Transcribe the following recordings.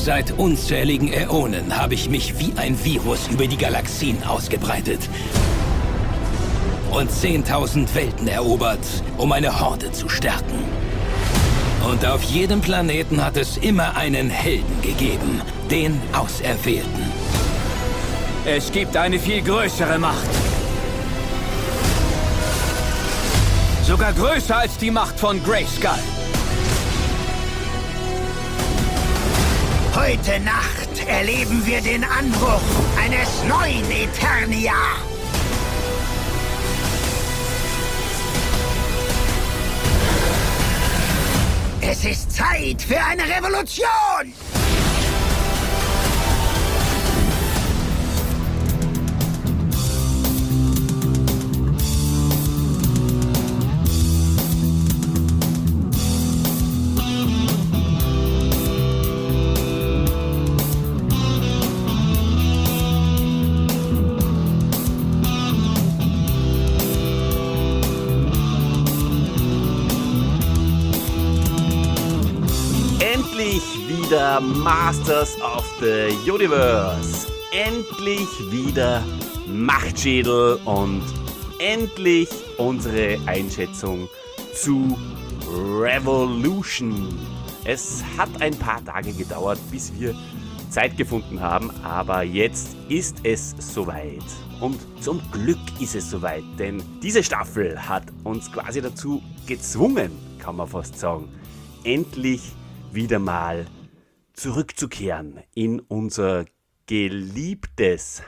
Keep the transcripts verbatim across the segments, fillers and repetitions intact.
Seit unzähligen Äonen habe ich mich wie ein Virus über die Galaxien ausgebreitet und zehntausend Welten erobert, um eine Horde zu stärken. Und auf jedem Planeten hat es immer einen Helden gegeben, den Auserwählten. Es gibt eine viel größere Macht. Sogar größer als die Macht von Grayskull. Heute Nacht erleben wir den Anbruch eines neuen Eternia. Es ist Zeit für eine Revolution! Wieder Masters of the Universe. Endlich wieder Machtschädel und endlich unsere Einschätzung zu Revolution. Es hat ein paar Tage gedauert, bis wir Zeit gefunden haben, aber jetzt ist es soweit. Und zum Glück ist es soweit, denn diese Staffel hat uns quasi dazu gezwungen, kann man fast sagen, endlich wieder mal zurückzukehren in unser geliebtes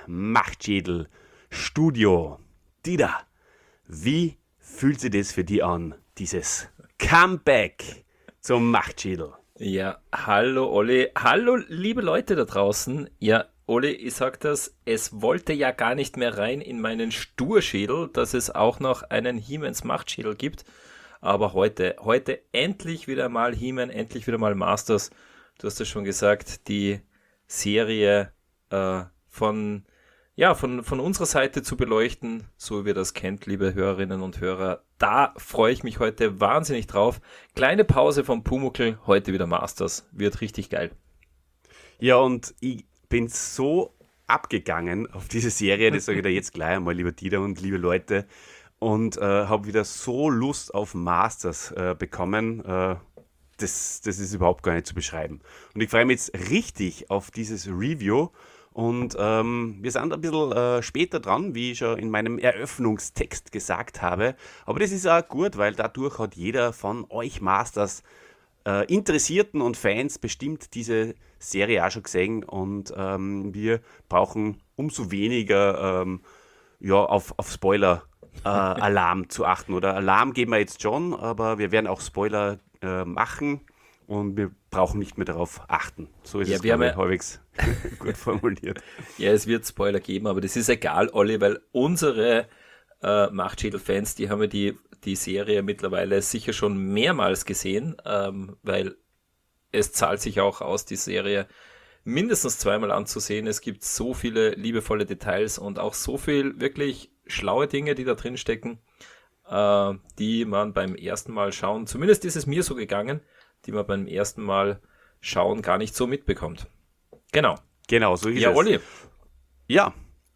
Machtschädel-Studio. Dieter, wie fühlt sich das für dich an, dieses Comeback zum Machtschädel? Ja, hallo Olli, hallo liebe Leute da draußen. Ja, Olli, ich sag das, es wollte ja gar nicht mehr rein in meinen Sturschädel, dass es auch noch einen He-Mans Machtschädel gibt. Aber heute, heute endlich wieder mal He-Man, endlich wieder mal Masters. Du hast es schon gesagt, die Serie äh, von, ja, von, von unserer Seite zu beleuchten, so wie ihr das kennt, liebe Hörerinnen und Hörer. Da freue ich mich heute wahnsinnig drauf. Kleine Pause vom Pumuckl, heute wieder Masters. Wird richtig geil. Ja, und ich bin so abgegangen auf diese Serie, das sage ich dir jetzt gleich einmal, lieber Dieter und liebe Leute, und äh, habe wieder so Lust auf Masters äh, bekommen. Äh, Das, das ist überhaupt gar nicht zu beschreiben. Und ich freue mich jetzt richtig auf dieses Review. Und ähm, wir sind ein bisschen äh, später dran, wie ich schon in meinem Eröffnungstext gesagt habe. Aber das ist auch gut, weil dadurch hat jeder von euch Masters äh, Interessierten und Fans bestimmt diese Serie auch schon gesehen. Und ähm, wir brauchen umso weniger ähm, ja, auf, auf Spoiler äh, Alarm zu achten. Oder Alarm geben wir jetzt schon, aber wir werden auch Spoiler Äh, machen und wir brauchen nicht mehr darauf achten. So ist ja, es, wir glaube haben ich, halbwegs gut formuliert. Ja, es wird Spoiler geben, aber das ist egal, Olli, weil unsere äh, Machtschädel-Fans, die haben ja die, die Serie mittlerweile sicher schon mehrmals gesehen, ähm, weil es zahlt sich auch aus, die Serie mindestens zweimal anzusehen. Es gibt so viele liebevolle Details und auch so viel wirklich schlaue Dinge, die da drin stecken, äh, die man beim ersten Mal schauen, zumindest ist es mir so gegangen, die man beim ersten Mal schauen gar nicht so mitbekommt. Genau. Genau, so ist ja, es. Olli. Ja.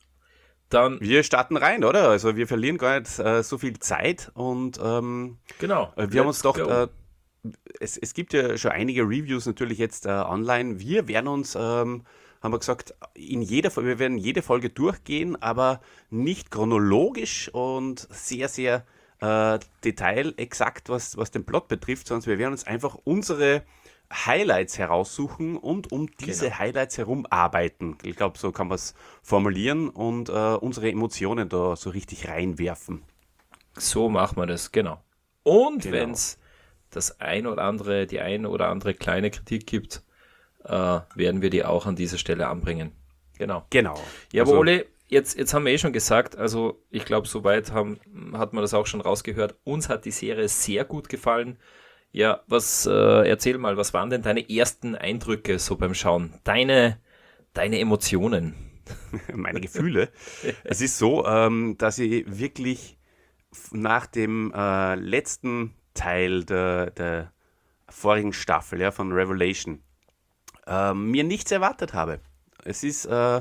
Dann Wir starten rein, oder? Also wir verlieren gar nicht äh, so viel Zeit und ähm, genau. äh, wir haben uns Let's gedacht, go. äh, es, es gibt ja schon einige Reviews natürlich jetzt äh, online. Wir werden uns, ähm, haben wir gesagt, in jeder Folge, wir werden jede Folge durchgehen, aber nicht chronologisch und sehr, sehr äh, detailexakt, was, was den Plot betrifft, sondern wir werden uns einfach unsere Highlights heraussuchen und um diese Genau. Highlights herum arbeiten. Ich glaube, so kann man es formulieren und äh, unsere Emotionen da so richtig reinwerfen. So machen wir das, genau. Und Genau. wenn es das ein oder andere, die ein oder andere kleine Kritik gibt, äh, werden wir die auch an dieser Stelle anbringen. Genau. Genau. Ja, Also- aber Ole, jetzt, jetzt haben wir eh schon gesagt, also ich glaube, soweit haben, hat man das auch schon rausgehört, uns hat die Serie sehr gut gefallen. Ja, was, äh, erzähl mal, was waren denn deine ersten Eindrücke so beim Schauen? Deine, deine Emotionen? Meine Gefühle. Es ist so, ähm, dass ich wirklich f- nach dem äh, letzten Teil der, der vorigen Staffel, ja, von Revelation, äh, mir nichts erwartet habe. Es ist, äh,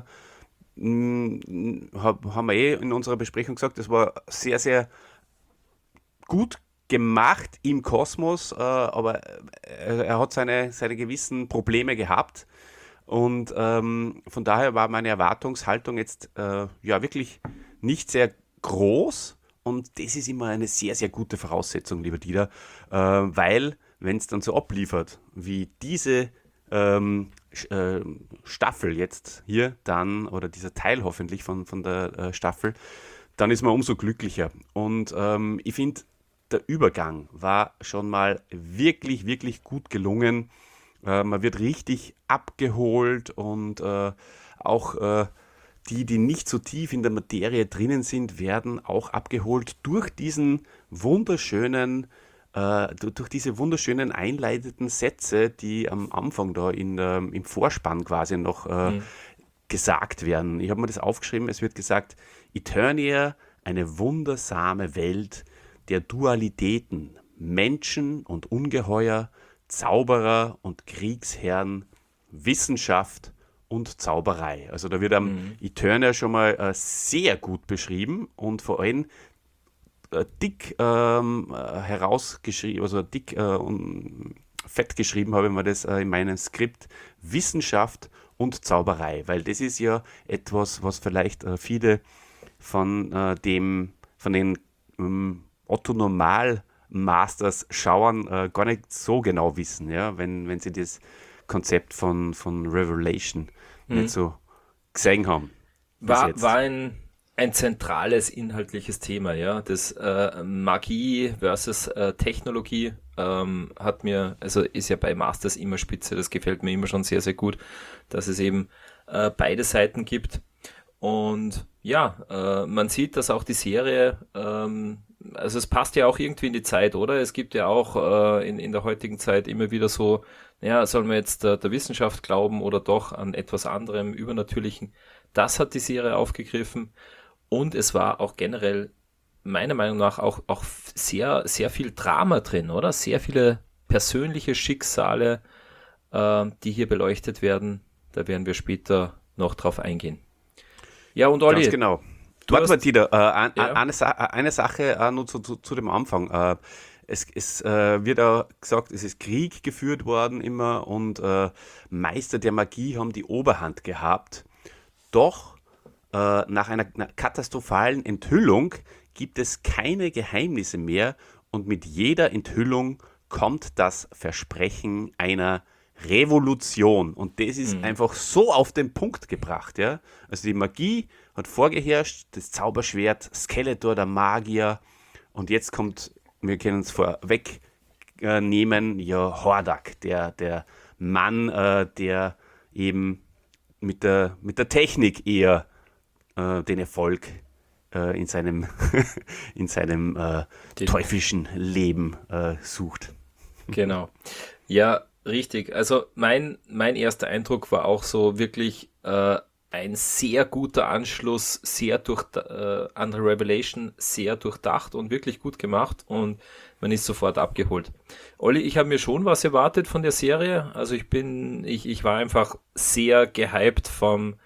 mh, hab, haben wir eh in unserer Besprechung gesagt, es war sehr, sehr gut gemacht im Kosmos, äh, aber er, er hat seine, seine gewissen Probleme gehabt. Und ähm, von daher war meine Erwartungshaltung jetzt äh, ja wirklich nicht sehr groß. Und das ist immer eine sehr, sehr gute Voraussetzung, lieber Dieter, äh, weil, wenn es dann so abliefert, wie diese ähm, äh, Staffel jetzt hier dann, oder dieser Teil hoffentlich von, von der äh, Staffel, dann ist man umso glücklicher. Und ähm, ich finde, der Übergang war schon mal wirklich, wirklich gut gelungen. Äh, man wird richtig abgeholt und äh, auch äh, die, die nicht so tief in der Materie drinnen sind, werden auch abgeholt durch diesen wunderschönen, äh, durch diese wunderschönen einleitenden Sätze, die am Anfang da in, äh, im Vorspann quasi noch äh, mhm. gesagt werden. Ich habe mir das aufgeschrieben, es wird gesagt, Eternia, eine wundersame Welt der Dualitäten, Menschen und Ungeheuer, Zauberer und Kriegsherren, Wissenschaft und Zauberei. Also da wird am mhm. Eternia schon mal äh, sehr gut beschrieben und vor allem äh, dick ähm, äh, herausgeschrieben, also dick äh, und fett geschrieben habe ich mir das äh, in meinem Skript, Wissenschaft und Zauberei, weil das ist ja etwas, was vielleicht äh, viele von äh, dem, von den ähm, Otto-Normal-Masters schauen, äh, gar nicht so genau wissen, ja, wenn, wenn sie das Konzept von, von Revelation mhm. nicht so gesehen haben. War, war ein, ein zentrales inhaltliches Thema, ja. Das äh, Magie versus äh, Technologie ähm, hat mir, also ist ja bei Masters immer spitze, das gefällt mir immer schon sehr, sehr gut, dass es eben äh, beide Seiten gibt. Und ja, äh, man sieht, dass auch die Serie, ähm, also es passt ja auch irgendwie in die Zeit, oder? Es gibt ja auch äh, in, in der heutigen Zeit immer wieder so, ja, soll man jetzt der, der Wissenschaft glauben oder doch an etwas anderem, Übernatürlichen. Das hat die Serie aufgegriffen und es war auch generell meiner Meinung nach auch, auch sehr, sehr viel Drama drin, oder? Sehr viele persönliche Schicksale, äh, die hier beleuchtet werden. Da werden wir später noch drauf eingehen. Ja, und Olli. Ganz genau. Warte mal, Dieter, äh, ein, ja. eine, eine Sache äh, nur zu, zu, zu dem Anfang. Äh, es es äh, wird auch gesagt, es ist Krieg geführt worden immer und äh, Meister der Magie haben die Oberhand gehabt. Doch äh, nach einer katastrophalen Enthüllung gibt es keine Geheimnisse mehr und mit jeder Enthüllung kommt das Versprechen einer Revolution. Und das ist mhm. einfach so auf den Punkt gebracht. Ja? Also die Magie hat vorgeherrscht, das Zauberschwert, Skeletor, der Magier. Und jetzt kommt, wir können es vorweg äh, nehmen, ja, Hordak, der, der Mann, äh, der eben mit der, mit der Technik eher äh, den Erfolg äh, in seinem, in seinem äh, teuflischen Leben äh, sucht. Genau. Ja, richtig. Also mein, mein erster Eindruck war auch so wirklich äh, ein sehr guter Anschluss, sehr durch äh, an Revelation, sehr durchdacht und wirklich gut gemacht und man ist sofort abgeholt. Olli, ich habe mir schon was erwartet von der Serie. Also ich bin, ich, ich war einfach sehr gehypt vom,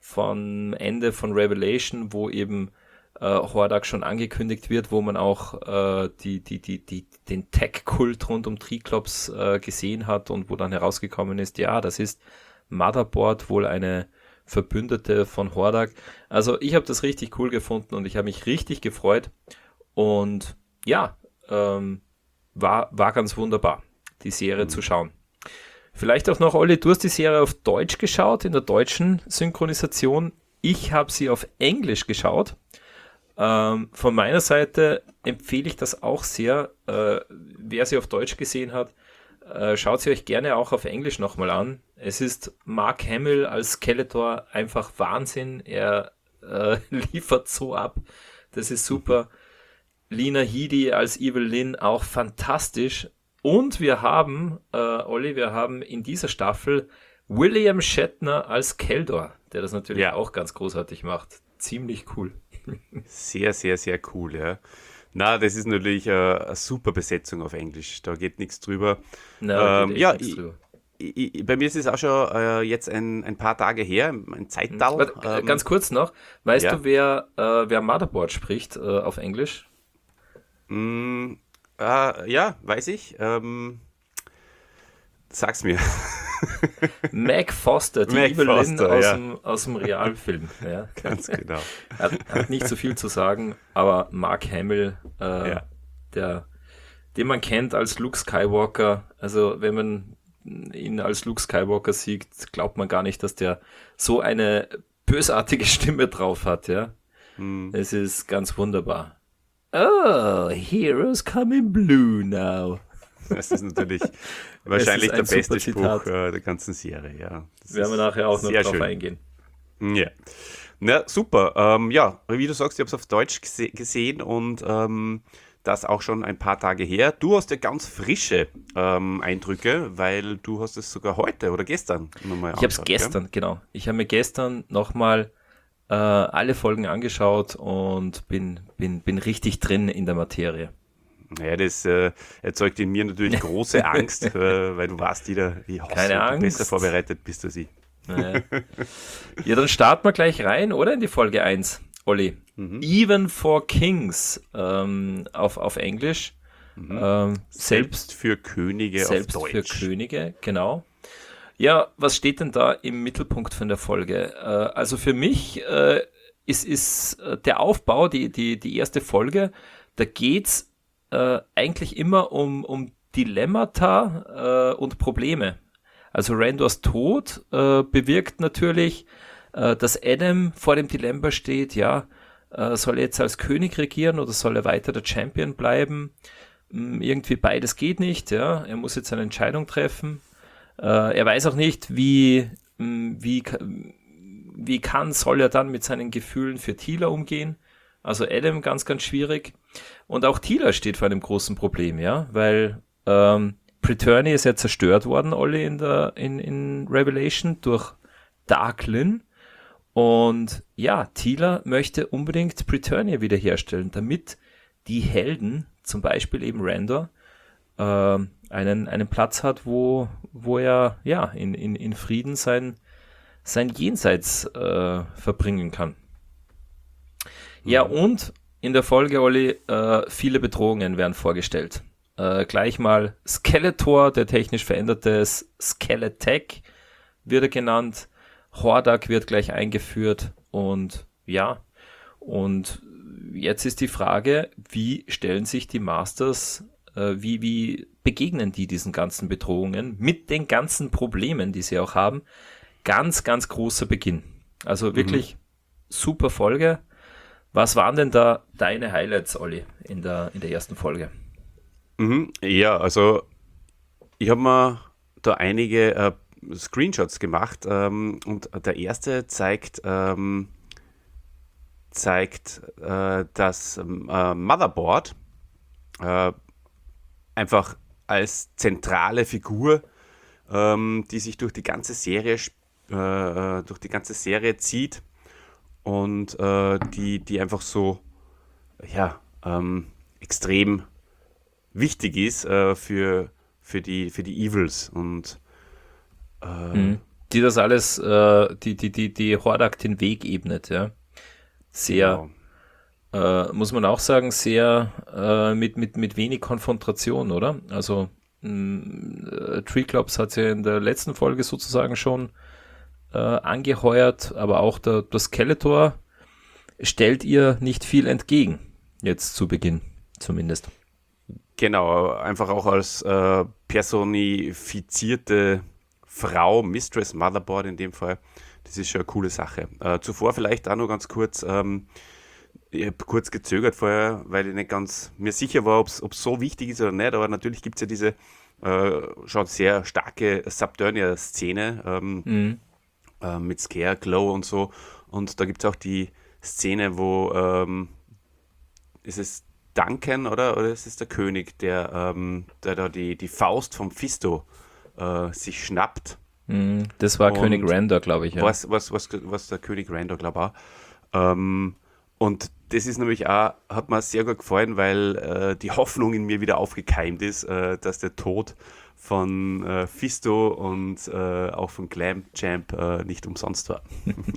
vom Ende von Revelation, wo eben äh, Hordak schon angekündigt wird, wo man auch äh, die, die, die, die, den Tech-Kult rund um Triklops äh, gesehen hat und wo dann herausgekommen ist, ja, das ist Motherboard, wohl eine Verbündete von Hordak. Also ich habe das richtig cool gefunden und ich habe mich richtig gefreut und ja, ähm, war, war ganz wunderbar, die Serie mhm. zu schauen. Vielleicht auch noch, Olli, du hast die Serie auf Deutsch geschaut, in der deutschen Synchronisation. Ich habe sie auf Englisch geschaut. Ähm, von meiner Seite empfehle ich das auch sehr. Äh, wer sie auf Deutsch gesehen hat, äh, schaut sie euch gerne auch auf Englisch nochmal an. Es ist Mark Hamill als Skeletor einfach Wahnsinn. Er äh, liefert so ab. Das ist super. Lena Headey als Evil Lynn auch fantastisch. Und wir haben, äh, Olli, wir haben in dieser Staffel William Shatner als Keldor, der das natürlich ja. auch ganz großartig macht. Ziemlich cool. Sehr, sehr, sehr cool, ja. Na, das ist natürlich äh, eine super Besetzung auf Englisch. Da geht nichts drüber. Na, ähm, geht ja, nichts ich, drüber. ich, ich, bei mir ist es auch schon äh, jetzt ein, ein paar Tage her, ein Zeitalter. Warte, äh, ähm, ganz kurz noch, weißt ja. du, wer, äh, wer Motherboard spricht äh, auf Englisch? mh, äh, ja, weiß ich. Ähm, sag's mir. Meg Foster, die Meg Evelyn Foster, aus, ja. dem, aus dem Realfilm. Ja. Ganz genau. Hat, hat nicht so viel zu sagen, aber Mark Hamill, äh, Ja. der, den man kennt als Luke Skywalker, also wenn man ihn als Luke Skywalker sieht, glaubt man gar nicht, dass der so eine bösartige Stimme drauf hat, ja. Hm. Es ist ganz wunderbar. Oh, heroes come in blue now. Das ist natürlich wahrscheinlich ein der beste super Spruch Zitat. äh, der ganzen Serie. Ja. Das Werden wir ist nachher auch noch sehr drauf schön. eingehen. Ja. Na, super. Ähm, ja, wie du sagst, ich habe es auf Deutsch gese- gesehen und ähm, das auch schon ein paar Tage her. Du hast ja ganz frische ähm, Eindrücke, weil du hast es sogar heute oder gestern nochmal Ich habe es angeschaut, gestern, genau. Ich habe mir gestern nochmal äh, alle Folgen angeschaut und bin, bin, bin richtig drin in der Materie. gell? Ja, das äh, erzeugt in mir natürlich große Angst, äh, weil du warst wieder, wie hast Keine du, Angst. besser vorbereitet bist du sie. Naja. Ja, dann starten wir gleich rein, oder? In die Folge eins, Olli. Mhm. Even for Kings ähm, auf, auf Englisch. Ähm, selbst Selbst für Könige Selbst auf für Deutsch. Könige, genau. Ja, was steht denn da im Mittelpunkt von der Folge? Äh, also für mich äh, ist, ist äh, der Aufbau, die, die, die erste Folge, da geht's äh, eigentlich immer um, um Dilemmata äh, und Probleme. Also Randors Tod äh, bewirkt natürlich, äh, dass Adam vor dem Dilemma steht, ja, äh, soll er jetzt als König regieren oder soll er weiter der Champion bleiben? Hm, irgendwie beides geht nicht, ja, er muss jetzt eine Entscheidung treffen. Äh, er weiß auch nicht, wie, mh, wie, ka- wie kann, soll er dann mit seinen Gefühlen für Teela umgehen. Also Adam ganz, ganz schwierig. Und auch Teela steht vor einem großen Problem, ja, weil ähm, Preternia ist ja zerstört worden, Olli, in der in, in Revelation durch Darklyn. Und ja, Teela möchte unbedingt Preternia wiederherstellen, damit die Helden, zum Beispiel eben Randor, äh, einen, einen Platz hat, wo, wo er ja in, in, in Frieden sein, sein Jenseits äh, verbringen kann. Ja, und in der Folge, Olli, äh, viele Bedrohungen werden vorgestellt. Äh, gleich mal Skeletor, der technisch veränderte Skeletech, wird er genannt. Hordak wird gleich eingeführt. Und ja, und jetzt ist die Frage, wie stellen sich die Masters, äh, wie, wie begegnen die diesen ganzen Bedrohungen mit den ganzen Problemen, die sie auch haben? Ganz, ganz großer Beginn. Also wirklich super Folge. Was waren denn da deine Highlights, Olli, in der, in der ersten Folge? Mhm, ja, also ich habe mir da einige äh, Screenshots gemacht ähm, und der erste zeigt, ähm, zeigt äh, das äh, Motherboard äh, einfach als zentrale Figur, ähm, die sich durch die ganze Serie sp- äh, durch die ganze Serie zieht und äh, die, die einfach so ja, ähm, extrem wichtig ist äh, für, für, die, für die Evils und Mhm. Die das alles, äh, die, die, die, die Hordak den Weg ebnet, ja. Sehr, genau. äh, muss man auch sagen, sehr äh, mit, mit, mit wenig Konfrontation, oder? Also mh, äh, Treeclops hat ja in der letzten Folge sozusagen schon äh, angeheuert, aber auch der, der Skeletor stellt ihr nicht viel entgegen, jetzt zu Beginn zumindest. Genau, einfach auch als äh, personifizierte Frau, Mistress Motherboard in dem Fall. Das ist schon eine coole Sache. Äh, zuvor vielleicht auch noch ganz kurz, ähm, ich habe kurz gezögert vorher, weil ich nicht ganz mir sicher war, ob es so wichtig ist oder nicht, aber natürlich gibt es ja diese äh, schon sehr starke Subternia-Szene ähm, Mhm. äh, mit Scare, Glow und so. Und da gibt es auch die Szene, wo ähm, ist es Duncan oder, oder ist es der König, der, ähm, der da die, die Faust vom Fisto äh, sich schnappt. Mhm. Das war Und König Randor, glaube ich. Ja. Was, was, was, was der König Randor, glaube ich, auch. Ähm, und das ist nämlich auch, hat mir sehr gut gefallen, weil äh, die Hoffnung in mir wieder aufgekeimt ist, äh, dass der Tod von äh, Fisto und äh, auch von Clam Champ äh, nicht umsonst war.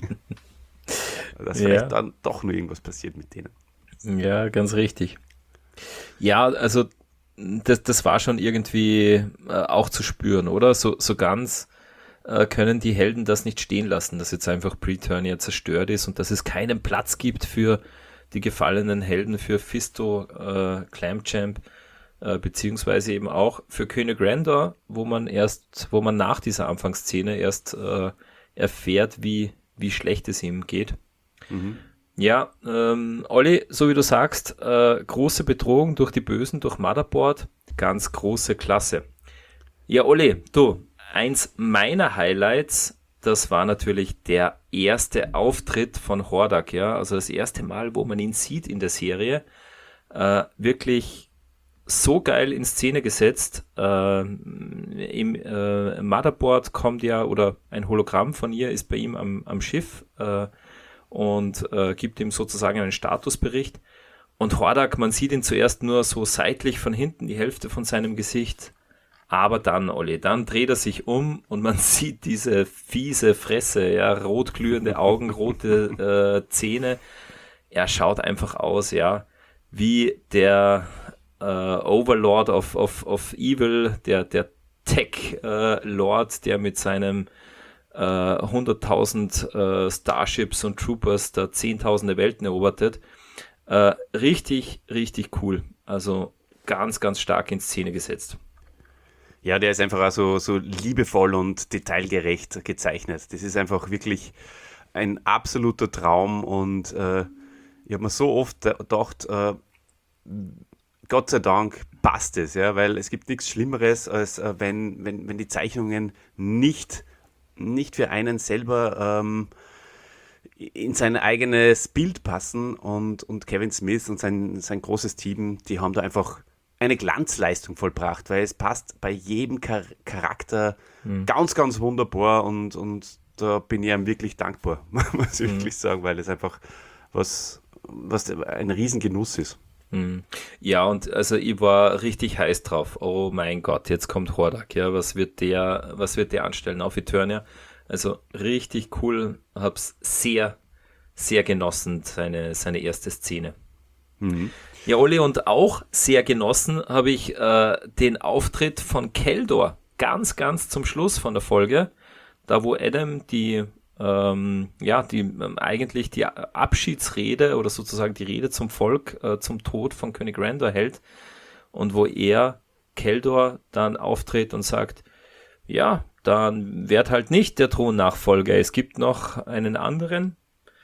Dass Ja. vielleicht dann doch nur irgendwas passiert mit denen. Ja, ganz richtig. Ja, also das, das war schon irgendwie äh, auch zu spüren, oder? So, so ganz äh, können die Helden das nicht stehen lassen, dass jetzt einfach Preturnia zerstört ist und dass es keinen Platz gibt für die gefallenen Helden, für Fisto, äh, Clamchamp, äh, beziehungsweise eben auch für König Randor, wo man erst, wo man nach dieser Anfangsszene erst äh, erfährt, wie, wie schlecht es ihm geht. Mhm. Ja, ähm, Olli, so wie du sagst, äh, große Bedrohung durch die Bösen, durch Motherboard, ganz große Klasse. Ja, Olli, du, eins meiner Highlights, das war natürlich der erste Auftritt von Hordak, ja, also das erste Mal, wo man ihn sieht in der Serie, äh, wirklich so geil in Szene gesetzt. Äh, Im äh, Motherboard kommt ja, oder ein Hologramm von ihr ist bei ihm am, am Schiff, äh, und äh, gibt ihm sozusagen einen Statusbericht. Und Hordak, man sieht ihn zuerst nur so seitlich von hinten, die Hälfte von seinem Gesicht. Aber dann, Olli, dann dreht er sich um und man sieht diese fiese Fresse, ja, rot glühende Augen, rote äh, Zähne. Er schaut einfach aus, ja, wie der äh, Overlord of, of, of Evil, der, der Tech-Lord, äh, der mit seinem hunderttausend äh, Starships und Troopers da zehntausende Welten erobert. Äh, richtig, richtig cool. Also ganz, ganz stark in Szene gesetzt. Ja, der ist einfach auch so, so liebevoll und detailgerecht gezeichnet. Das ist einfach wirklich ein absoluter Traum und äh, ich habe mir so oft gedacht, äh, Gott sei Dank passt es, ja, weil es gibt nichts Schlimmeres, als äh, wenn, wenn, wenn die Zeichnungen nicht nicht für einen selber ähm, in sein eigenes Bild passen und, und Kevin Smith und sein, sein großes Team, die haben da einfach eine Glanzleistung vollbracht, weil es passt bei jedem Char- Charakter mhm. ganz, ganz wunderbar und, und da bin ich ihm wirklich dankbar, muss ich mhm. wirklich sagen, weil es einfach was, was ein Riesengenuss ist. Ja, und also ich war richtig heiß drauf. Oh mein Gott, jetzt kommt Hordak, ja, was wird der, was wird der anstellen auf Eternia? Also richtig cool, hab's sehr, sehr genossen, seine, seine erste Szene. Mhm. Ja, Olli, und auch sehr genossen habe ich äh, den Auftritt von Keldor, ganz, ganz zum Schluss von der Folge, da wo Adam die Ähm, ja, die ähm, eigentlich die Abschiedsrede oder sozusagen die Rede zum Volk äh, zum Tod von König Randor hält und wo er, Keldor, dann auftritt und sagt, ja, dann wird halt nicht der Thronnachfolger, es gibt noch einen anderen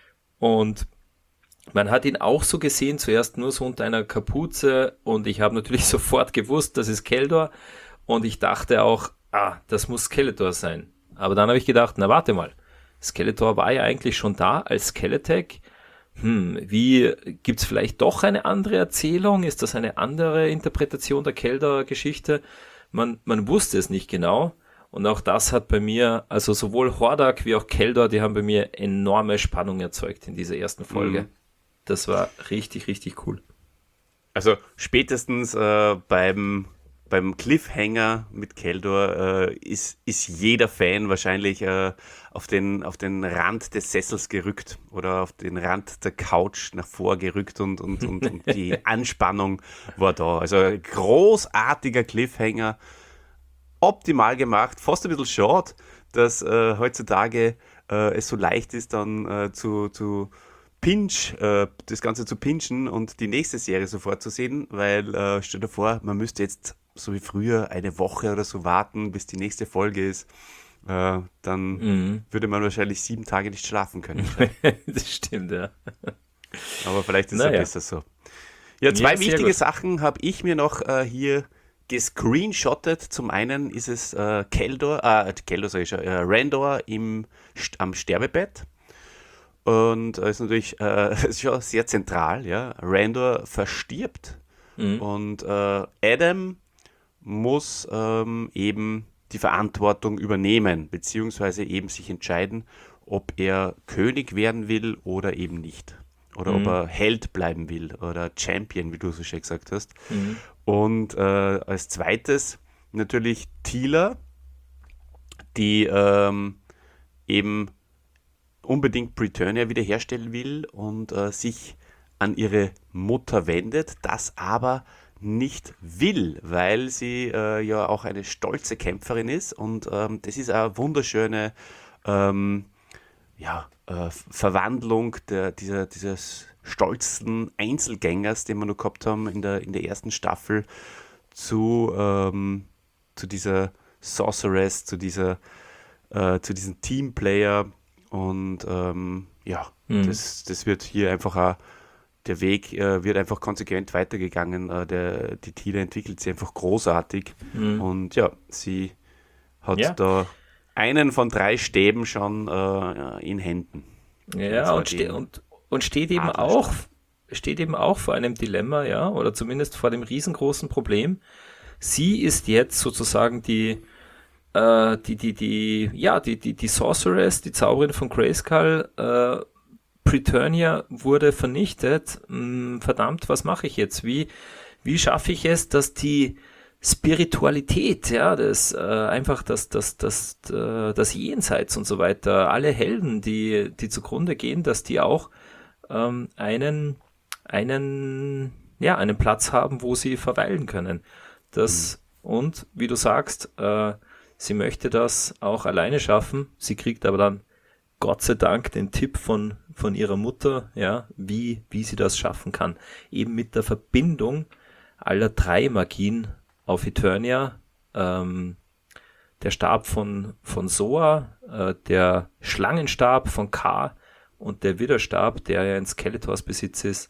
und man hat ihn auch so gesehen, zuerst nur so unter einer Kapuze und ich habe natürlich sofort gewusst, das ist Keldor und ich dachte auch, ah, das muss Skeletor sein, aber dann habe ich gedacht, na warte mal, Skeletor war ja eigentlich schon da als Skeletech. Hm, wie, gibt's vielleicht doch eine andere Erzählung? Ist das eine andere Interpretation der Keldor-Geschichte? Man, man wusste es nicht genau. Und auch das hat bei mir, also sowohl Hordak wie auch Keldor, die haben bei mir enorme Spannung erzeugt in dieser ersten Folge. Mhm. Das war richtig, richtig cool. Also spätestens äh, beim Beim Cliffhanger mit Keldor äh, ist, ist jeder Fan wahrscheinlich äh, auf, den, auf den Rand des Sessels gerückt oder auf den Rand der Couch nach vor gerückt und, und, und, und die Anspannung war da. Also großartiger Cliffhanger, optimal gemacht, fast ein bisschen short, dass äh, heutzutage äh, es so leicht ist, dann äh, zu, zu Pinch, äh, das Ganze zu pinchen und die nächste Serie sofort zu sehen, weil äh, stell dir vor, man müsste jetzt so wie früher eine Woche oder so warten, bis die nächste Folge ist, äh, dann mhm. würde man wahrscheinlich sieben Tage nicht schlafen können. Das stimmt, ja. Aber vielleicht ist es naja. ja besser so. Ja, zwei ja, wichtige gut. Sachen habe ich mir noch äh, hier gescreenshottet. Zum einen ist es äh, Keldor, äh, Keldor sag ich schon, äh, Randor im, am Sterbebett. Und es äh, ist natürlich äh, ist schon sehr zentral, ja. Randor verstirbt mhm. und äh, Adam muss ähm, eben die Verantwortung übernehmen, beziehungsweise eben sich entscheiden, ob er König werden will oder eben nicht. Oder mhm. ob er Held bleiben will oder Champion, wie du so schön gesagt hast. Mhm. Und äh, als zweites natürlich Teela, die ähm, eben unbedingt Preturnia wiederherstellen will und äh, sich an ihre Mutter wendet, das aber nicht will, weil sie äh, ja auch eine stolze Kämpferin ist und ähm, das ist eine wunderschöne ähm, ja, äh, Verwandlung der, dieser, dieses stolzen Einzelgängers, den wir noch gehabt haben in der, in der ersten Staffel, zu, ähm, zu dieser Sorceress, zu dieser äh, zu diesem Teamplayer und ähm, ja, mhm. das, das wird hier einfach auch, der Weg äh, wird einfach konsequent weitergegangen. Äh, der, die Teela entwickelt sich einfach großartig mhm. und ja, sie hat ja. da einen von drei Stäben schon äh, in Händen. Ja, und, ste- und, und steht eben auch steht eben auch vor einem Dilemma, ja, oder zumindest vor dem riesengroßen Problem. Sie ist jetzt sozusagen die äh, die, die, die, ja, die, die, die Sorceress, die Zauberin von Grayskull. äh, Preturnia wurde vernichtet. Hm, verdammt, was mache ich jetzt? Wie, wie schaffe ich es, dass die Spiritualität, ja, das äh, einfach das, das, das, das, das Jenseits und so weiter, alle Helden, die, die zugrunde gehen, dass die auch ähm, einen, einen, ja, einen Platz haben, wo sie verweilen können. Das, mhm. und wie du sagst, äh, sie möchte das auch alleine schaffen. Sie kriegt aber dann Gott sei Dank den Tipp von, von ihrer Mutter, ja, wie, wie sie das schaffen kann. Eben mit der Verbindung aller drei Magien auf Eternia, ähm, der Stab von, von Soa, äh, der Schlangenstab von K und der Widerstab, der ja in Skeletors Besitz ist,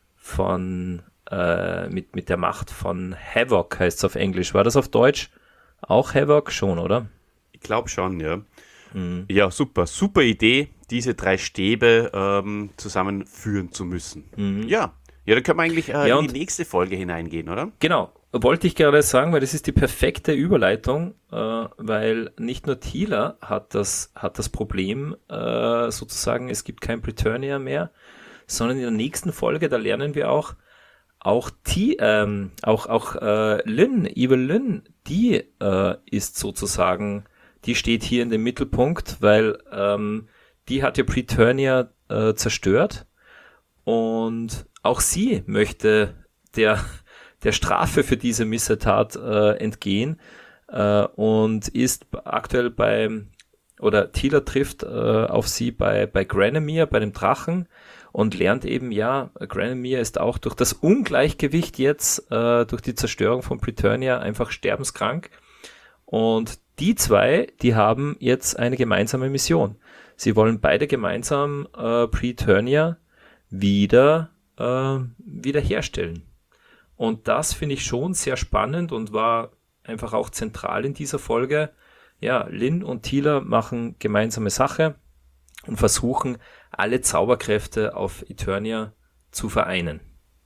von, äh, mit, mit der Macht von Havoc, heißt es auf Englisch. War das auf Deutsch auch Havoc? Schon, oder? Ich glaube schon, ja. Mhm. Ja, super. Super Idee, diese drei Stäbe ähm, zusammenführen zu müssen. Mhm. Ja. Ja, da können wir eigentlich äh, ja, in die nächste Folge hineingehen, oder? Genau. Wollte ich gerade sagen, weil das ist die perfekte Überleitung, äh, weil nicht nur Teela hat das, hat das Problem, äh, sozusagen, es gibt kein Preturnia mehr, sondern in der nächsten Folge, da lernen wir auch, auch T, ähm, auch, auch äh, Lynn, Evil Lynn, die äh, ist sozusagen, die steht hier in dem Mittelpunkt, weil ähm, die hat ja Preturnia äh, zerstört und auch sie möchte der der Strafe für diese Missetat äh, entgehen äh, und ist aktuell beim, oder Teela trifft äh, auf sie bei, bei Granemir, bei dem Drachen und lernt eben, ja, Granemir ist auch durch das Ungleichgewicht jetzt, äh, durch die Zerstörung von Preturnia einfach sterbenskrank und die zwei, die haben jetzt eine gemeinsame Mission. Sie wollen beide gemeinsam äh, Preturnia wieder, äh, wiederherstellen. Und das finde ich schon sehr spannend und war einfach auch zentral in dieser Folge. Ja, Lynn und Teela machen gemeinsame Sache und versuchen, alle Zauberkräfte auf Eternia zu vereinen.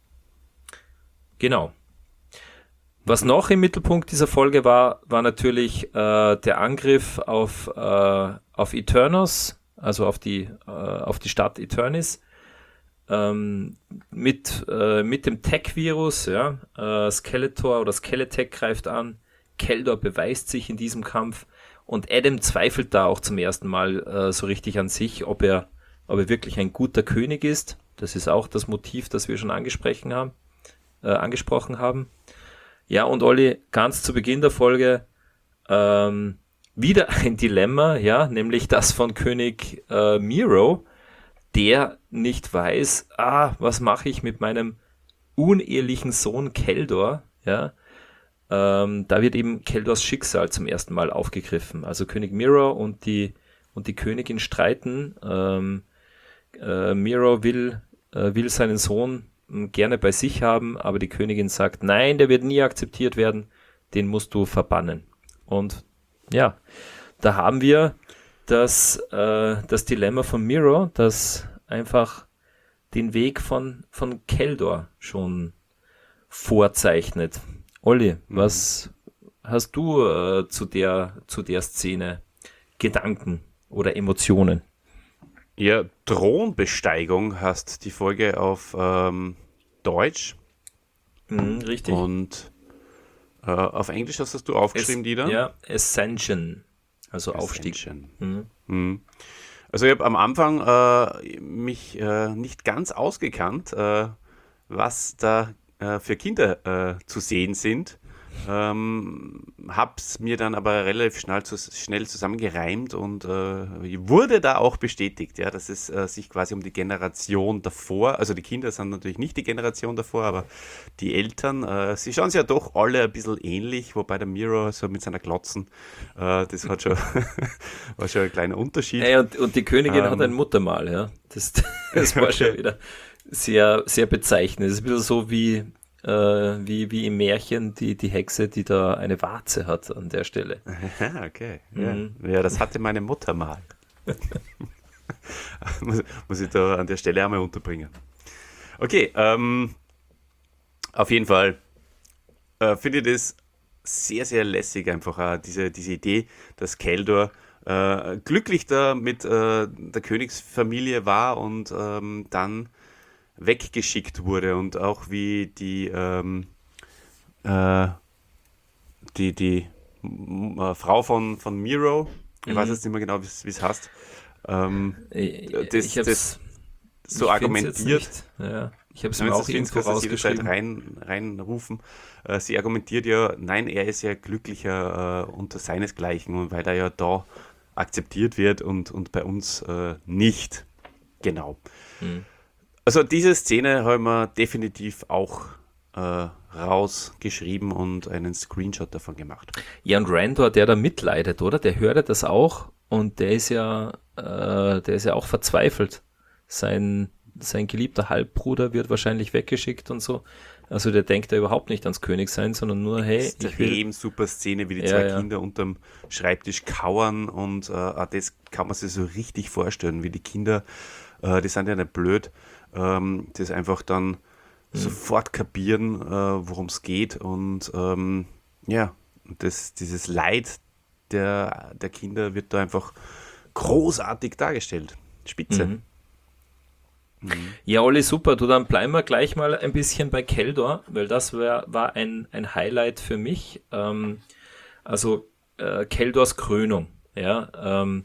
Genau. Was noch im Mittelpunkt dieser Folge war, war natürlich äh, der Angriff auf, äh, auf Eternos, also auf die, äh, auf die Stadt Eternis. Ähm, mit, äh, mit dem Tech-Virus, ja, äh, Skeletor oder Skeletech greift an, Keldor beweist sich in diesem Kampf und Adam zweifelt da auch zum ersten Mal äh, so richtig an sich, ob er, ob er wirklich ein guter König ist. Das ist auch das Motiv, das wir schon angesprochen haben. Äh, angesprochen haben. Ja, und Olli, ganz zu Beginn der Folge ähm, wieder ein Dilemma, ja, nämlich das von König äh, Miro, der nicht weiß, ah, was mache ich mit meinem unehelichen Sohn Keldor, ja, ähm, da wird eben Keldors Schicksal zum ersten Mal aufgegriffen. Also König Miro und die, und die Königin streiten, ähm, äh, Miro will, äh, will seinen Sohn äh, gerne bei sich haben, aber die Königin sagt, nein, der wird nie akzeptiert werden, den musst du verbannen. Und ja, da haben wir Das, äh, das Dilemma von Miro, das einfach den Weg von, von Keldor schon vorzeichnet. Olli, mhm. was hast du äh, zu der, zu der Szene Gedanken oder Emotionen? Ja, Thronbesteigung heißt die Folge auf ähm, Deutsch. Mhm, richtig. Und Äh, auf Englisch hast das du aufgeschrieben, Es, die da? Ja, Ascension, also Aufstieg. Ascension. Mhm. Mhm. Also ich habe am Anfang äh, mich äh, nicht ganz ausgekannt, äh, was da äh, für Kinder äh, zu sehen sind. Ähm, hab's mir dann aber relativ schnell, zu, schnell zusammengereimt und äh, wurde da auch bestätigt, ja, dass es äh, sich quasi um die Generation davor, also die Kinder sind natürlich nicht die Generation davor, aber die Eltern, äh, sie schauen sich ja doch alle ein bisschen ähnlich, wobei der Miro so mit seiner Glotzen, äh, das hat schon, war schon ein kleiner Unterschied. Ja, und, und die Königin Ähm. hat ein Muttermal, ja. Das, das war schon wieder sehr, sehr bezeichnend. Es ist ein bisschen so wie, äh, wie, wie im Märchen die, die Hexe, die da eine Warze hat an der Stelle. Ja, okay. Mhm. Ja. ja, das hatte meine Mutter mal. muss, muss ich da an der Stelle einmal unterbringen. Okay, ähm, auf jeden Fall äh, finde ich das sehr, sehr lässig, einfach äh, diese, diese Idee, dass Keldor äh, glücklich da mit äh, der Königsfamilie war und ähm, dann weggeschickt wurde und auch wie die die, äh, die, die m- äh, Frau von, von Miro, ich weiß Mhm. jetzt nicht mehr genau, wie es heißt, ähm, Ich, das, ich hab's, das so ich find's argumentiert. jetzt nicht. Ja, ich habe es Wenn mir du auch das findest, irgendwo kannst du das jederzeit rausgeschrieben. rein, reinrufen. Äh, sie argumentiert ja, nein, er ist ja glücklicher äh, unter seinesgleichen, und weil er ja da akzeptiert wird und, und bei uns äh, nicht. Genau. Mhm. Also diese Szene haben wir definitiv auch äh, rausgeschrieben und einen Screenshot davon gemacht. Ja, und Randor, der da mitleidet, oder? Der hört ja das auch und der ist ja, äh, der ist ja auch verzweifelt. Sein, sein geliebter Halbbruder wird wahrscheinlich weggeschickt und so. Also der denkt ja überhaupt nicht ans Königsein, sondern nur, hey, ich will, Extrem super Szene, wie die Ja, zwei ja. Kinder unterm Schreibtisch kauern, und äh, auch das kann man sich so richtig vorstellen, wie die Kinder, äh, die sind ja nicht blöd, ähm, das einfach dann Mhm. sofort kapieren, äh, worum es geht, und ähm, ja, das, dieses Leid der, der Kinder wird da einfach großartig dargestellt. Spitze. Mhm. Ja, Olli, super. Du, dann bleiben wir gleich mal ein bisschen bei Keldor, weil das wär, war ein, ein Highlight für mich. Ähm, also äh, Keldors Krönung. Ja, ähm,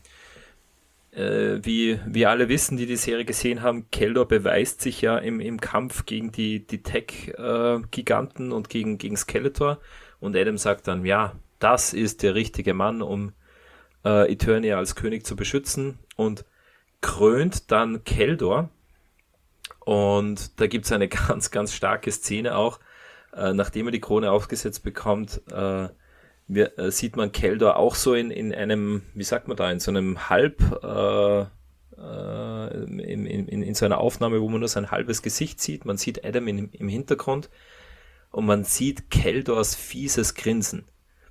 äh, wie wir alle wissen, die die Serie gesehen haben, Keldor beweist sich ja im, im Kampf gegen die, die Tech-Giganten und gegen, gegen Skeletor. Und Adam sagt dann, ja, das ist der richtige Mann, um äh, Eternia als König zu beschützen, und krönt dann Keldor. Und da gibt es eine ganz, ganz starke Szene auch, äh, nachdem er die Krone aufgesetzt bekommt, äh, wir, äh, sieht man Keldor auch so in, in einem, wie sagt man da, in so einem Halb, äh, äh, in, in, in so einer Aufnahme, wo man nur sein halbes Gesicht sieht. Man sieht Adam in, im Hintergrund und man sieht Keldors fieses Grinsen.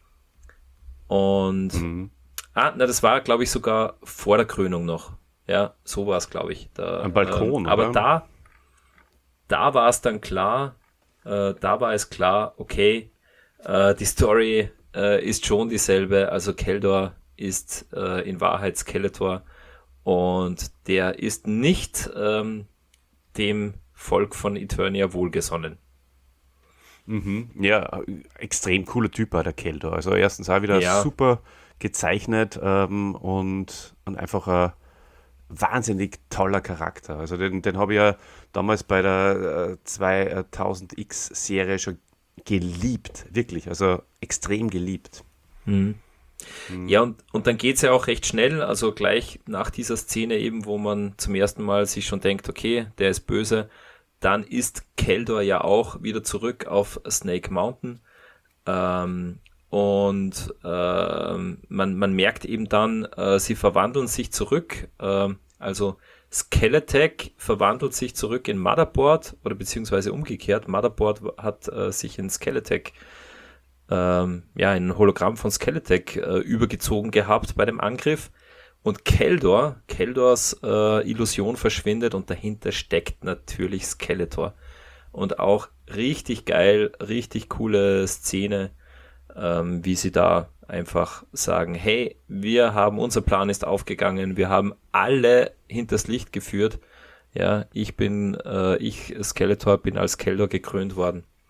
Und, Mhm. ah, na, das war, glaube ich, sogar vor der Krönung noch. Ja, so war es, glaube ich. Da, Am Balkon, ähm, aber oder? da, da war es dann klar, äh, da war es klar, okay, äh, die Story äh, ist schon dieselbe, also Keldor ist äh, in Wahrheit Skeletor, und der ist nicht ähm, dem Volk von Eternia wohlgesonnen. Mhm. Ja, extrem cooler Typ war der Keldor. Also erstens auch wieder Ja. super gezeichnet, ähm, und, und einfach ein wahnsinnig toller Charakter. Also den, den habe ich ja damals bei der äh, zweitausend X-Serie schon geliebt, wirklich, also extrem geliebt. Mhm. Ja, und, und dann geht's ja auch recht schnell, also gleich nach dieser Szene eben, wo man zum ersten Mal sich schon denkt, okay, der ist böse, dann ist Keldor ja auch wieder zurück auf Snake Mountain, ähm, und ähm, man, man merkt eben dann, äh, sie verwandeln sich zurück, ähm, also Skeletech verwandelt sich zurück in Motherboard, oder beziehungsweise umgekehrt, Motherboard hat äh, sich in Skeletech, ähm, ja, ein Hologramm von Skeletech äh, übergezogen gehabt bei dem Angriff, und Keldor, Keldors äh, Illusion verschwindet, und dahinter steckt natürlich Skeletor. Und auch richtig geil, richtig coole Szene, ähm, wie sie da einfach sagen, hey, wir haben, unser Plan ist aufgegangen, wir haben alle hinters Licht geführt. Ja, ich bin, äh, ich, Skeletor, bin als Keldor gekrönt worden.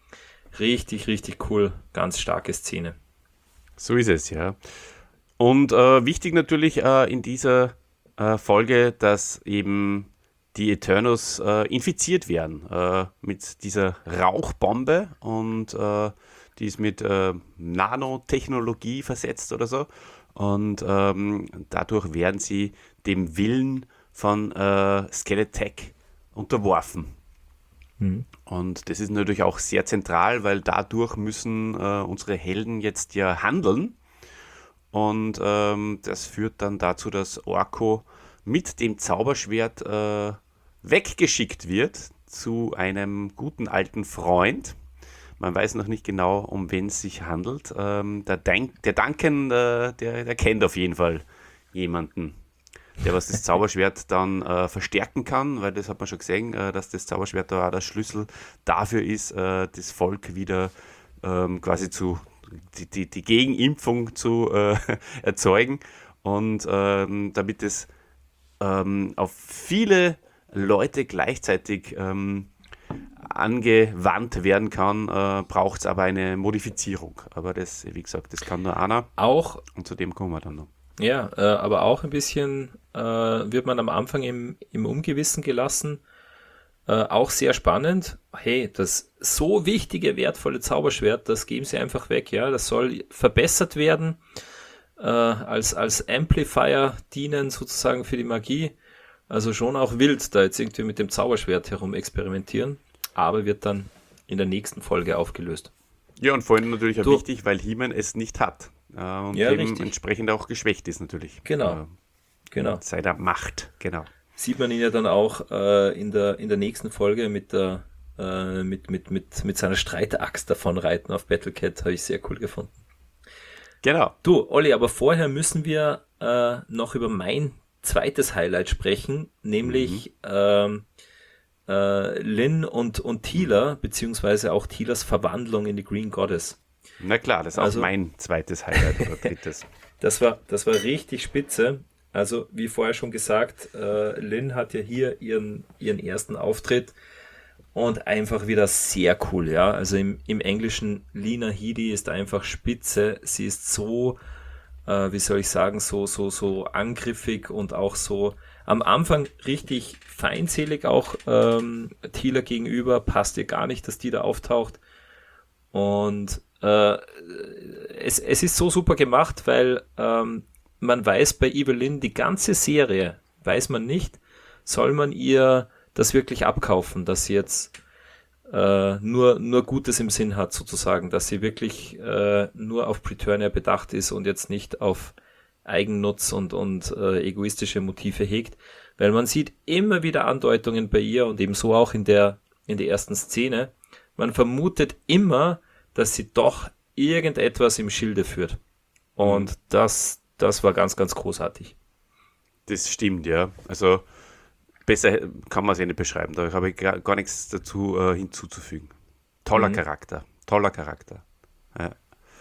Richtig, richtig cool. Ganz starke Szene. So ist es, ja. Und äh, wichtig natürlich äh, in dieser äh, Folge, dass eben die Eternals äh, infiziert werden äh, mit dieser Rauchbombe und äh, die ist mit äh, Nanotechnologie versetzt oder so. Und ähm, dadurch werden sie dem Willen von äh, Skeletech unterworfen. Mhm. Und das ist natürlich auch sehr zentral, weil dadurch müssen äh, unsere Helden jetzt ja handeln. Und ähm, das führt dann dazu, dass Orko mit dem Zauberschwert äh, weggeschickt wird zu einem guten alten Freund. Man weiß noch nicht genau, um wen es sich handelt. Ähm, der, Dun- der Duncan, äh, der, der kennt auf jeden Fall jemanden, der was das Zauberschwert dann äh, verstärken kann, weil das hat man schon gesehen, äh, dass das Zauberschwert da auch der Schlüssel dafür ist, äh, das Volk wieder ähm, quasi zu die, die, die Gegenimpfung zu äh, erzeugen und ähm, damit es ähm, auf viele Leute gleichzeitig ähm, angewandt werden kann, äh, braucht es aber eine Modifizierung. Aber das, wie gesagt, das kann nur einer Auch, und zu dem kommen wir dann noch. ja, äh, aber auch ein bisschen äh, wird man am Anfang im, im Ungewissen gelassen. Äh, auch sehr spannend. Hey, das so wichtige, wertvolle Zauberschwert, das geben sie einfach weg. Ja, das soll verbessert werden, äh, als, als Amplifier dienen sozusagen für die Magie. Also schon auch wild, da jetzt irgendwie mit dem Zauberschwert herum experimentieren, aber wird dann in der nächsten Folge aufgelöst. Ja, und vor allem natürlich auch Du- wichtig, weil He-Man es nicht hat. Äh, und Ja, eben richtig. entsprechend auch geschwächt ist natürlich. Genau. Äh, Genau. Seiner Macht, genau. Sieht man ihn ja dann auch äh, in der in der nächsten Folge mit der äh, mit, mit, mit, mit seiner Streitaxt davonreiten auf Battlecat, habe ich sehr cool gefunden. Genau. Du, Olli, aber vorher müssen wir äh, noch über mein zweites Highlight sprechen, nämlich ähm, äh, Lynn und, und Teela, beziehungsweise auch Teelas Verwandlung in die Green Goddess. Na klar, das ist Also- auch mein zweites Highlight oder drittes. Das war, das war richtig spitze. Also, wie vorher schon gesagt, äh, Lynn hat ja hier ihren, ihren ersten Auftritt und einfach wieder sehr cool, ja. Also im, im Englischen, Lena Headey ist einfach spitze. Sie ist so, äh, wie soll ich sagen, so, so, so angriffig und auch so am Anfang richtig feindselig auch ähm, Teela gegenüber. Passt ihr gar nicht, dass die da auftaucht. Und äh, es, es ist so super gemacht, weil ähm, man weiß bei Evelyn, die ganze Serie, weiß man nicht, soll man ihr das wirklich abkaufen, dass sie jetzt äh, nur, nur Gutes im Sinn hat, sozusagen, dass sie wirklich äh, nur auf Preturnia bedacht ist und jetzt nicht auf Eigennutz und, und äh, egoistische Motive hegt, weil man sieht immer wieder Andeutungen bei ihr und ebenso auch in der, in der ersten Szene. Man vermutet immer, dass sie doch irgendetwas im Schilde führt. Und das Das war ganz, ganz großartig. Das stimmt, ja. Also besser kann man es ja nicht beschreiben. Da habe ich gar, gar nichts dazu äh, hinzuzufügen. Toller Mhm. Charakter. Toller Charakter. Ja,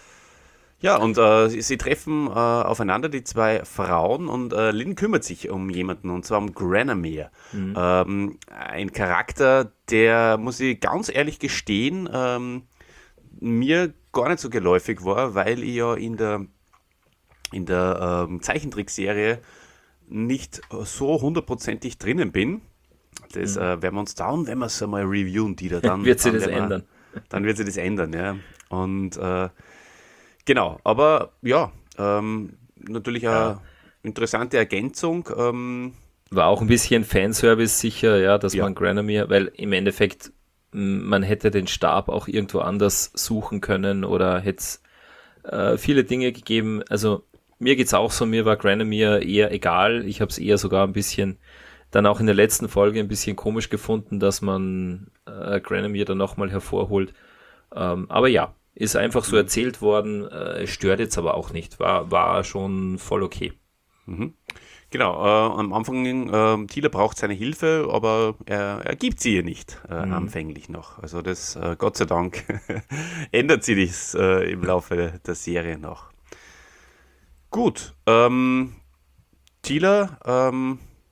ja und äh, sie, sie treffen äh, aufeinander, die zwei Frauen, und äh, Lynn kümmert sich um jemanden, und zwar um Granomere. Mhm. Ähm, ein Charakter, der, muss ich ganz ehrlich gestehen, ähm, mir gar nicht so geläufig war, weil ich ja in der in der ähm, Zeichentrickserie nicht so hundertprozentig drinnen bin. Das Mhm. äh, werden wir uns dann, wenn wir es einmal reviewen, die da dann Wird sie dann das werden wir- ändern? Dann wird sie das ändern, ja. Und äh, genau, aber ja, ähm, natürlich eine Ja. interessante Ergänzung. Ähm, War auch ein bisschen Fanservice sicher, ja, dass Ja. man Granomere, weil im Endeffekt m, man hätte den Stab auch irgendwo anders suchen können oder hätte es äh, viele Dinge gegeben. Also mir geht's auch so, mir war Granomere eher egal. Ich habe es eher sogar ein bisschen, dann auch in der letzten Folge ein bisschen komisch gefunden, dass man äh, Granomere dann nochmal hervorholt. Ähm, aber ja, ist einfach so erzählt worden, äh, stört jetzt aber auch nicht. War, war schon voll okay. Genau, äh, am Anfang, äh, Teela braucht seine Hilfe, aber er, er gibt sie ihr nicht, äh, Mhm. anfänglich noch. Also das, äh, Gott sei Dank, ändert sie das äh, im Laufe der Serie noch. Gut, ähm, Teela ähm,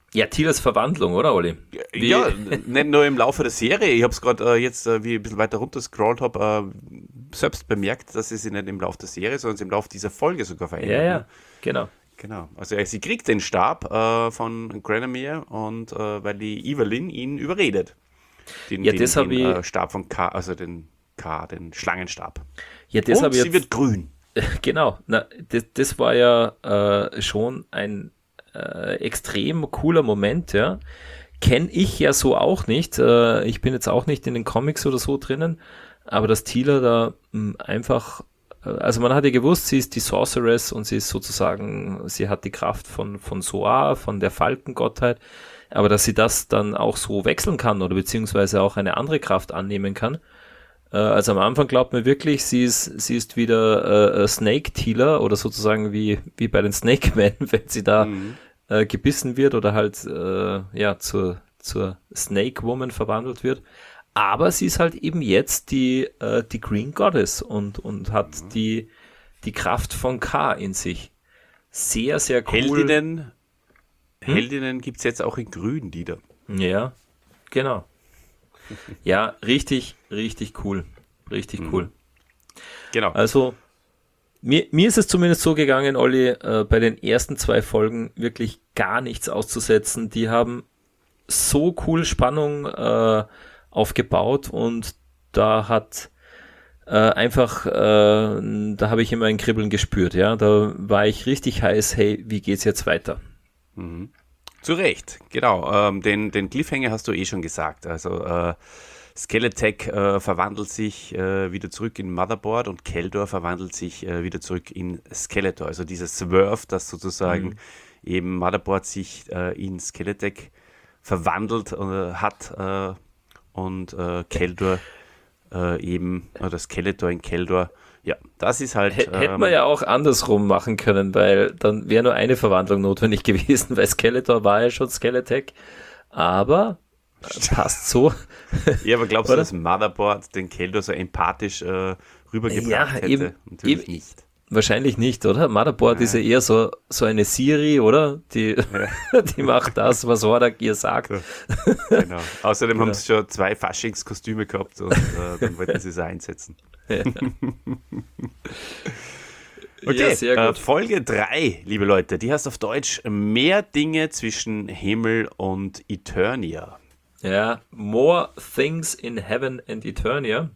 Ja, Tilas Verwandlung, oder, Olli? Wie? Ja, nicht nur im Laufe der Serie. Ich habe es gerade äh, jetzt, äh, wie ich ein bisschen weiter runter scrollt habe, äh, selbst bemerkt, dass sie sich nicht im Laufe der Serie, sondern im Laufe dieser Folge sogar verändert. Ja, ja, ne? genau. Genau. Also äh, sie kriegt den Stab äh, von Granomir und äh, weil die Evelyn ihn überredet. Den, Ja, den, das hab den ich- äh, Stab von K, also den K, den Schlangenstab. Ja, das und habe ich sie jetzt, wird grün. genau, na, das, das war ja äh, schon ein äh, extrem cooler Moment, ja. Kenne ich ja so auch nicht. Äh, ich bin jetzt auch nicht in den Comics oder so drinnen, aber dass Tila da mh, einfach, äh, also man hat ja gewusst, sie ist die Sorceress und sie ist sozusagen, sie hat die Kraft von, von Soar, von der Falkengottheit, aber dass sie das dann auch so wechseln kann oder beziehungsweise auch eine andere Kraft annehmen kann. Äh, also am Anfang glaubt man wirklich, sie ist, sie ist wieder äh, Snake-Tealer oder sozusagen wie, wie bei den Snake-Men, wenn sie da Mhm. äh, gebissen wird oder halt äh, ja zur, zur Snake-Woman verwandelt wird. Aber sie ist halt eben jetzt die, äh, die Green Goddess und, und hat Mhm. die, die Kraft von K in sich. Sehr, sehr cool. Heldinnen, Heldinnen gibt es jetzt auch in grün, die da. Ja, genau. Ja, richtig, richtig cool. Richtig cool. Genau. Also, mir, mir ist es zumindest so gegangen, Olli, äh, bei den ersten zwei Folgen wirklich gar nichts auszusetzen. Die haben so cool Spannung äh, aufgebaut und da hat äh, einfach, äh, da habe ich immer ein Kribbeln gespürt, ja. Da war ich richtig heiß, hey, wie geht's jetzt weiter? Zu Recht, genau. Ähm, den, den Cliffhanger hast du eh schon gesagt. Also äh, Skeletech äh, verwandelt sich äh, wieder zurück in Motherboard und Keldor verwandelt sich äh, wieder zurück in Skeletor. Also dieses Swerve, das sozusagen eben Motherboard sich äh, in Skeletech verwandelt äh, hat äh, und äh, Keldor äh, eben, oder Skeletor in Keldor. Ja, das ist halt... H- Hätten ähm, wir ja auch andersrum machen können, weil dann wäre nur eine Verwandlung notwendig gewesen, weil Skeletor war ja schon Skeletech, aber äh, passt so. Ja, aber glaubst du, Oder? dass Motherboard den Keldor so empathisch äh, rübergebracht Ja, hätte? eben- Natürlich eben- nicht. Wahrscheinlich nicht, oder? Motherboard ist ja eher so, so eine Siri, oder? Die, die macht das, was Hordak ihr sagt. Genau. Außerdem haben sie schon zwei Faschingskostüme gehabt und äh, dann wollten sie es einsetzen. Okay, Ja, sehr äh, gut. Folge drei, liebe Leute, die heißt auf Deutsch Mehr Dinge zwischen Himmel und Eternia. Ja, More Things in Heaven and Eternia.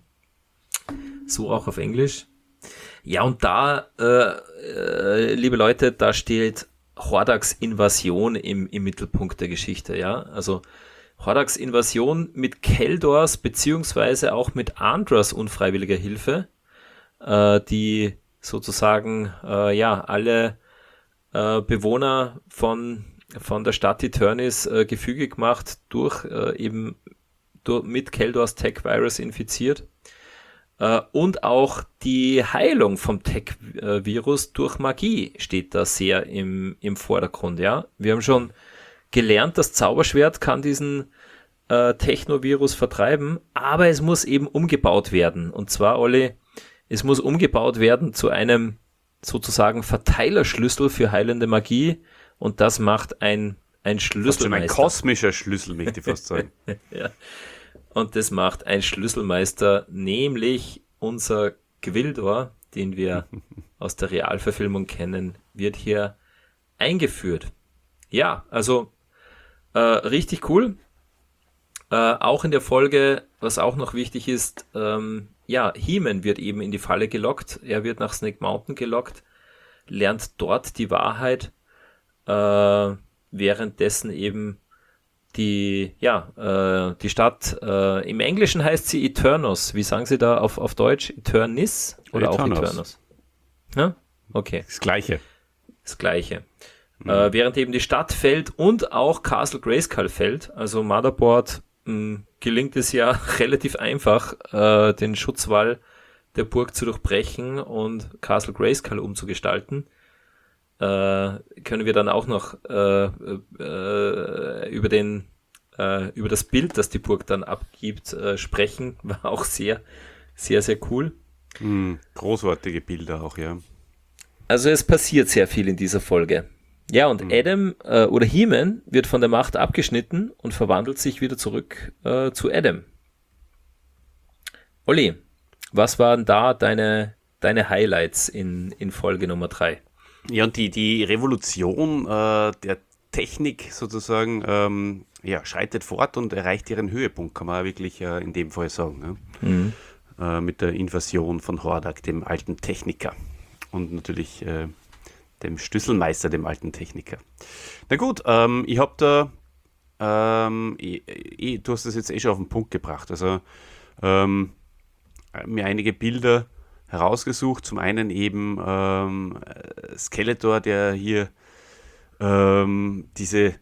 So auch auf Englisch. Ja, und da, äh, äh, liebe Leute, da steht Hordaks Invasion im, im Mittelpunkt der Geschichte, ja. Also Hordaks Invasion mit Keldors beziehungsweise auch mit Andras unfreiwilliger Hilfe, äh, die sozusagen, äh, ja, alle äh, Bewohner von, von der Stadt Eternis äh, gefügig macht, durch äh, eben durch, mit Keldors Tech-Virus infiziert. Äh, und auch die Heilung vom Tech-Virus durch Magie steht da sehr im, im Vordergrund, ja. Wir haben schon gelernt, das Zauberschwert kann diesen äh, Technovirus vertreiben, aber es muss eben umgebaut werden. Und zwar, Olli, es muss umgebaut werden zu einem sozusagen Verteilerschlüssel für heilende Magie und das macht ein, ein Das ist schon ein Schlüsselmeister. kosmischer Schlüssel, möchte ich fast sagen. Ja. Und das macht ein Schlüsselmeister, nämlich unser Gwildor, den wir aus der Realverfilmung kennen, wird hier eingeführt. Ja, also äh, richtig cool. Äh, auch in der Folge, was auch noch wichtig ist, ähm, ja, He-Man wird eben in die Falle gelockt. Er wird nach Snake Mountain gelockt, lernt dort die Wahrheit, äh, währenddessen eben die, ja, äh, die Stadt, äh, im Englischen heißt sie Eternos. Wie sagen sie da auf, auf Deutsch? Eternis oder Eternos. auch Eternos? Ja? Okay, Das Gleiche. das Gleiche. Äh, während eben die Stadt fällt und auch Castle Grayskull fällt. Also Motherboard mh, gelingt es ja relativ einfach, äh, den Schutzwall der Burg zu durchbrechen und Castle Grayskull umzugestalten. Äh, können wir dann auch noch äh, äh, über den äh, über das Bild, das die Burg dann abgibt, äh, sprechen. War auch sehr, sehr, sehr cool. Mhm. Großartige Bilder auch, ja. Also es passiert sehr viel in dieser Folge. Ja, und mhm. Adam äh, oder He-Man wird von der Macht abgeschnitten und verwandelt sich wieder zurück äh, zu Adam. Olli, was waren da deine, deine Highlights in, in Folge Nummer drei? Ja, und die, die Revolution äh, der Technik sozusagen ähm, ja, schreitet fort und erreicht ihren Höhepunkt, kann man wirklich äh, in dem Fall sagen. Ne? Mhm. Äh, mit der Invasion von Hordak, dem alten Techniker. Und natürlich äh, dem Schlüsselmeister, dem alten Techniker. Na gut, ähm, ich habe da, ähm, ich, ich, du hast das jetzt eh schon auf den Punkt gebracht, also ähm, mir einige Bilder herausgesucht. Zum einen eben ähm, Skeletor, der hier ähm, diese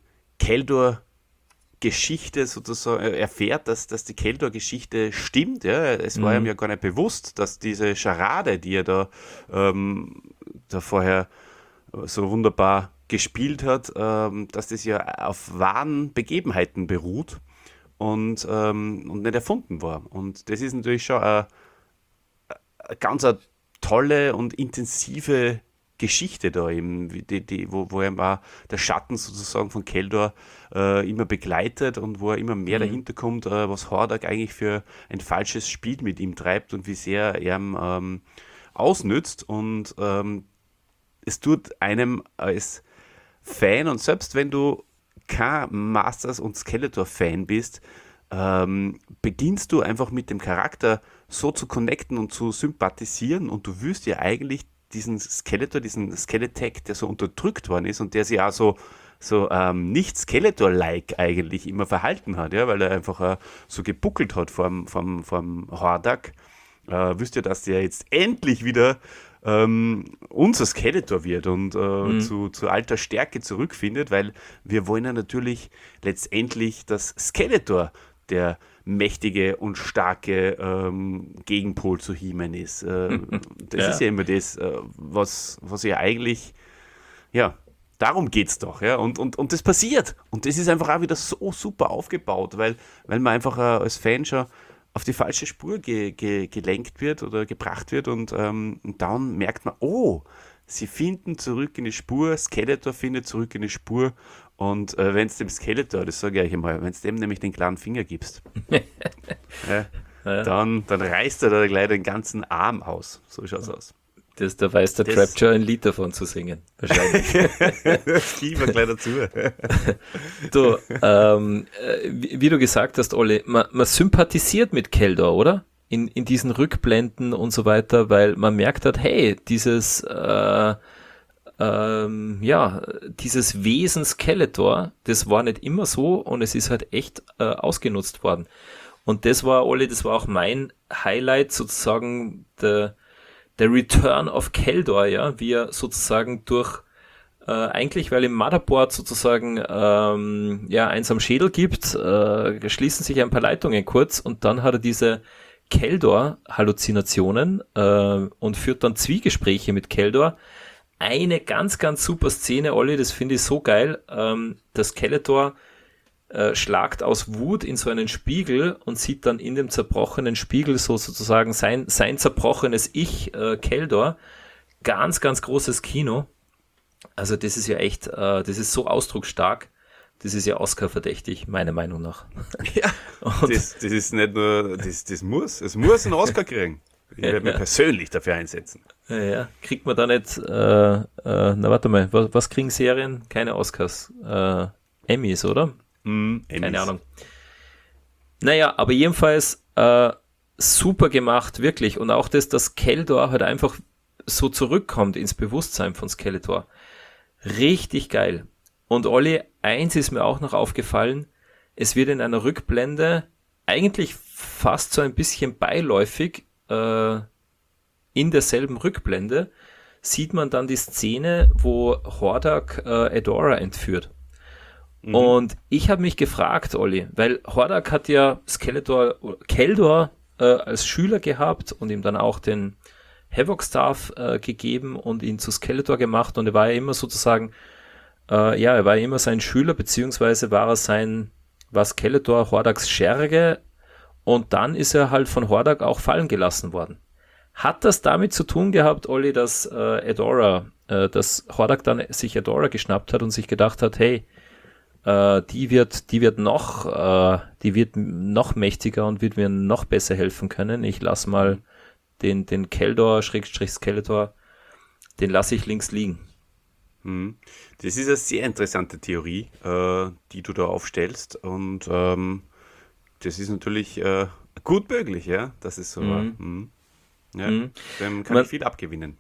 Keldor-Geschichte sozusagen erfährt, dass, dass die Keldor-Geschichte stimmt. Ja? Es mhm. war ihm ja gar nicht bewusst, dass diese Scharade, die er da, ähm, da vorher so wunderbar gespielt hat, ähm, dass das ja auf wahren Begebenheiten beruht und, ähm, und nicht erfunden war. Und das ist natürlich schon eine, eine ganz eine tolle und intensive Geschichte da eben, die, die, wo, wo er mal der Schatten sozusagen von Keldor äh, immer begleitet und wo er immer mehr mhm. dahinter kommt, äh, was Hordak eigentlich für ein falsches Spiel mit ihm treibt und wie sehr er ihn ähm, ausnützt. Und ähm, es tut einem als Fan, und selbst wenn du kein Masters- und Skeletor-Fan bist, ähm, beginnst du einfach mit dem Charakter so zu connecten und zu sympathisieren, und du wirst ja eigentlich diesen Skeletor, diesen Skeletech, der so unterdrückt worden ist und der sich auch so, so ähm, nicht Skeletor-like eigentlich immer verhalten hat, ja, weil er einfach äh, so gebuckelt hat vom, vom, vom Hordak, äh, wüsst ihr, dass der jetzt endlich wieder ähm, unser Skeletor wird und äh, mhm. zu, zu alter Stärke zurückfindet, weil wir wollen ja natürlich letztendlich, dass Skeletor der mächtige und starke ähm, Gegenpol zu He-Man ist. Äh, das ja. ist ja immer das, äh, was, was ja eigentlich, ja, darum geht's doch, ja, und, und, und das passiert. Und das ist einfach auch wieder so super aufgebaut, weil, weil man einfach äh, als Fan schon auf die falsche Spur ge, ge, gelenkt wird oder gebracht wird, und, ähm, und dann merkt man, oh, sie finden zurück in die Spur, Skeletor findet zurück in die Spur, und äh, wenn es dem Skeletor, das sage ich euch einmal, wenn es dem nämlich den kleinen Finger gibst, ja, ja. Dann, dann reißt er da gleich den ganzen Arm aus. So schaut es aus. Das, da weiß der Trapjaw ein Lied davon zu singen. Wahrscheinlich. Das gehen wir gleich dazu. Du, ähm, wie, wie du gesagt hast, Olli, man, man sympathisiert mit Keldor, oder? In, in diesen Rückblenden und so weiter, weil man merkt hat, hey, dieses äh, ähm, ja, dieses Wesen Skeletor, das war nicht immer so, und es ist halt echt äh, ausgenutzt worden. Und das war, Olli, das war auch mein Highlight, sozusagen der, der Return of Keldor, ja, wie er sozusagen durch, äh, eigentlich, weil im Motherboard sozusagen ähm, ja, eins am Schädel gibt, äh, schließen sich ein paar Leitungen kurz, und dann hat er diese Keldor-Halluzinationen äh, und führt dann Zwiegespräche mit Keldor. Eine ganz, ganz super Szene, Olli, das finde ich so geil. Ähm, der Skeletor äh, schlagt aus Wut in so einen Spiegel und sieht dann in dem zerbrochenen Spiegel so sozusagen sein, sein zerbrochenes Ich, äh, Keldor. Ganz, ganz großes Kino. Also das ist ja echt, äh, das ist so ausdrucksstark. Das ist ja Oscar-verdächtig, meiner Meinung nach. Ja, das, das ist nicht nur, das, das muss, es muss einen Oscar kriegen. Ich werde mich persönlich dafür einsetzen. Ja, ja. Kriegt man da nicht, äh, äh, na warte mal, was, was kriegen Serien? Keine Oscars. Äh, Emmys, oder? Mm, Emmys. Keine Ahnung. Naja, aber jedenfalls äh, super gemacht, wirklich. Und auch das, dass Keldor halt einfach so zurückkommt ins Bewusstsein von Skeletor. Richtig geil. Und Olli, eins ist mir auch noch aufgefallen, es wird in einer Rückblende eigentlich fast so ein bisschen beiläufig in derselben Rückblende sieht man dann die Szene, wo Hordak äh, Adora entführt. Mhm. Und ich habe mich gefragt, Olli, weil Hordak hat ja Skeletor, Keldor äh, als Schüler gehabt und ihm dann auch den Havoc-Staff äh, gegeben und ihn zu Skeletor gemacht, und er war ja immer sozusagen, äh, ja, er war ja immer sein Schüler, beziehungsweise war er sein, war Skeletor Hordaks Scherge. Und dann ist er halt von Hordak auch fallen gelassen worden. Hat das damit zu tun gehabt, Olli, dass äh, Adora äh, dass Hordak dann sich Adora geschnappt hat und sich gedacht hat, hey, äh, die wird, die wird noch, äh, die wird noch mächtiger und wird mir noch besser helfen können. Ich lass mal den, den Keldor, Schrägstrich Skeletor, den lasse ich links liegen. Mhm. Das ist eine sehr interessante Theorie, äh, die du da aufstellst, und ähm, das ist natürlich äh, gut möglich, ja, dass es so Mhm. war. Mhm. Ja, Mhm. dem kann Man- ich viel abgewinnen.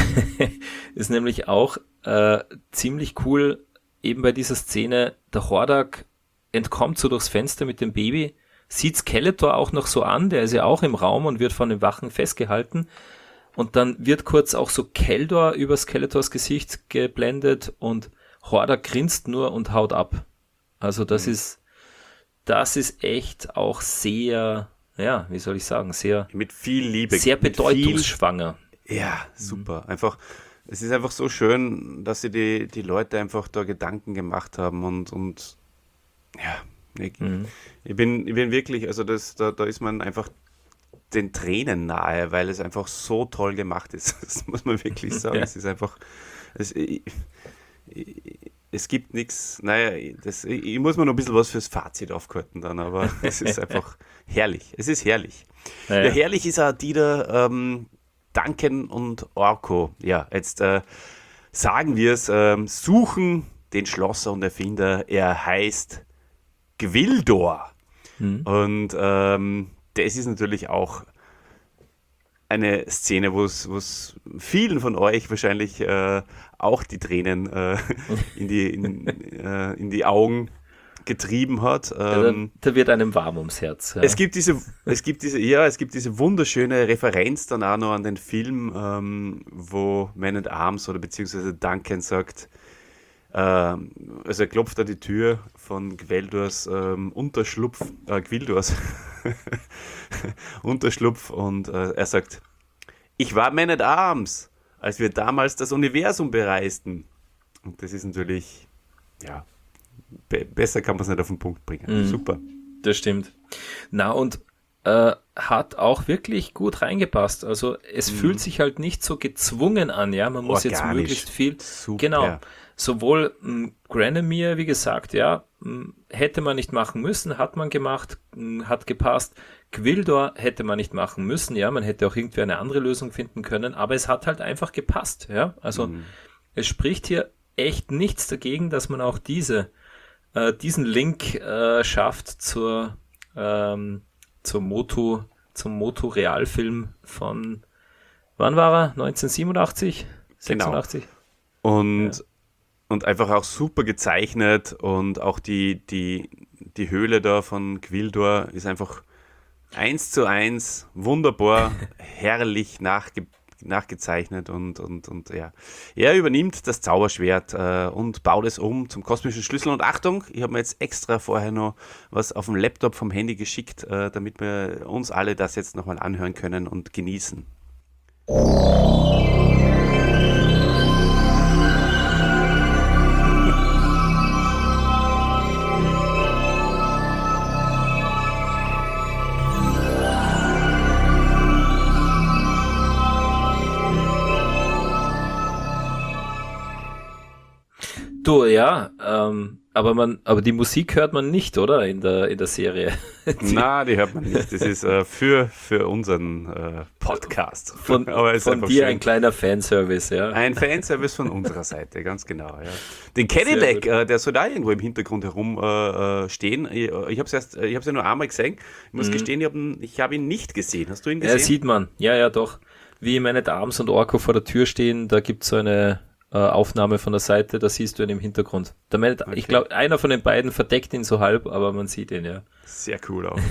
Ist nämlich auch äh, ziemlich cool, eben bei dieser Szene, der Hordak entkommt so durchs Fenster mit dem Baby, sieht Skeletor auch noch so an, der ist ja auch im Raum und wird von den Wachen festgehalten. Und dann wird kurz auch so Keldor über Skeletors Gesicht geblendet und Hordak grinst nur und haut ab. Also das Mhm. ist, das ist echt auch sehr, ja, wie soll ich sagen, sehr, Mit viel Liebe. sehr mit viel, bedeutungsschwanger. ja, super. Einfach, es ist einfach so schön, dass sie die, die Leute einfach da Gedanken gemacht haben, und, und ja, ich, Mhm. ich, bin, ich bin wirklich, also das, da, da ist man einfach den Tränen nahe, weil es einfach so toll gemacht ist. Das muss man wirklich sagen. Ja. Es ist einfach, es, ich, ich, es gibt nichts, naja, das, ich, ich muss mir noch ein bisschen was fürs Fazit aufhalten dann, aber es ist einfach herrlich. Es ist herrlich. Ja, Ja, herrlich ist auch die da, ähm, Duncan und Orko. Ja, jetzt äh, sagen wir es, ähm, suchen den Schlosser und Erfinder. Er heißt Gwildor. Mhm. Und ähm, das ist natürlich auch eine Szene, wo es vielen von euch wahrscheinlich äh, auch die Tränen äh, in, die, in, äh, in die Augen getrieben hat. Da, Ähm, da wird einem warm ums Herz. Ja. es gibt diese, es gibt diese, ja, es gibt diese wunderschöne Referenz dann auch noch an den Film, ähm, wo Man at Arms oder beziehungsweise Duncan sagt, ähm, also er klopft an die Tür von Gwyldors ähm, Unterschlupf, äh, Gwyldors Unterschlupf, und äh, er sagt, ich war Man at Arms, als wir damals das Universum bereisten. Und das ist natürlich, ja, be besser kann man es nicht auf den Punkt bringen. Mhm. Super. Das stimmt. Na, und äh, hat auch wirklich gut reingepasst. Also es fühlt sich halt nicht so gezwungen an, ja. Man muss jetzt Organisch. möglichst viel. Super. Genau. Sowohl mh, Granomir, wie gesagt, ja, mh, hätte man nicht machen müssen, hat man gemacht, mh, hat gepasst. Gwildor hätte man nicht machen müssen, ja, man hätte auch irgendwie eine andere Lösung finden können, aber es hat halt einfach gepasst, ja. Also Mhm. es spricht hier echt nichts dagegen, dass man auch diese, äh, diesen Link äh, schafft zur, ähm, zur Motu, zum Motu-Realfilm von, wann war er? neunzehnhundertsiebenundachtzig? Genau. sechsundachtzig? Und, und einfach auch super gezeichnet, und auch die, die, die Höhle da von Gwildor ist einfach eins zu eins wunderbar, herrlich nachge nachgezeichnet, und, und, und ja. Er übernimmt das Zauberschwert äh, und baut es um zum kosmischen Schlüssel. Und Achtung, ich habe mir jetzt extra vorher noch was auf dem Laptop vom Handy geschickt, äh, damit wir uns alle das jetzt nochmal anhören können und genießen. Du, ja, ähm, aber man, aber die Musik hört man nicht, oder? In der, in der Serie. Na, die hört man nicht. Das ist äh, für, für unseren äh, Podcast. Von, Aber es ist von einfach dir schön. ein kleiner Fanservice, ja. Ein Fanservice von unserer Seite, ganz genau. Ja. Den Sehr Cadillac, gut. äh, der soll da irgendwo im Hintergrund herum äh, äh, stehen. Ich, ich habe es erst, ich habe es ja nur einmal gesehen. Ich muss gestehen, ich habe ihn, ich hab ihn nicht gesehen. Hast du ihn Ja, gesehen? sieht man. Ja, ja, doch. Wie Man at Arms und Orko vor der Tür stehen, da gibt's so eine äh, Aufnahme von der Seite, da siehst du ihn im Hintergrund. Der Man at, Okay. Ich glaube, einer von den beiden verdeckt ihn so halb, aber man sieht ihn, ja. Sehr cool auch.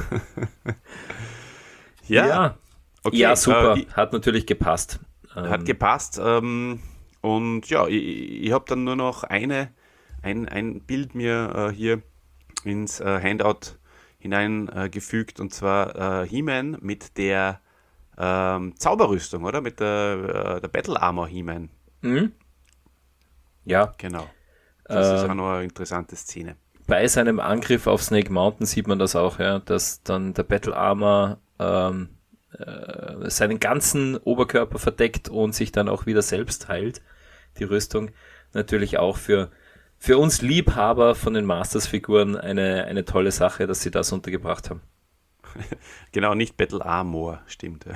Ja, ja, ja, okay, ja, super. Äh, ich, Hat natürlich gepasst. Ähm, hat gepasst. Ähm, und ja, ich, ich habe dann nur noch eine, ein, ein Bild mir äh, hier ins äh, Handout hineingefügt, äh, und zwar äh, He-Man mit der ähm, Zauberrüstung, oder? Mit der, äh, der Battle Armor He-Man. mhm. Ja, Genau. Das ist Ähm, auch noch eine interessante Szene. bei seinem Angriff auf Snake Mountain sieht man das auch, ja, dass dann der Battle Armor ähm, äh, seinen ganzen Oberkörper verdeckt und sich dann auch wieder selbst heilt. die Rüstung. Natürlich auch für, für uns Liebhaber von den Masters-Figuren eine, eine tolle Sache, dass sie das untergebracht haben. Genau, nicht Battle Armor, stimmt. Ja.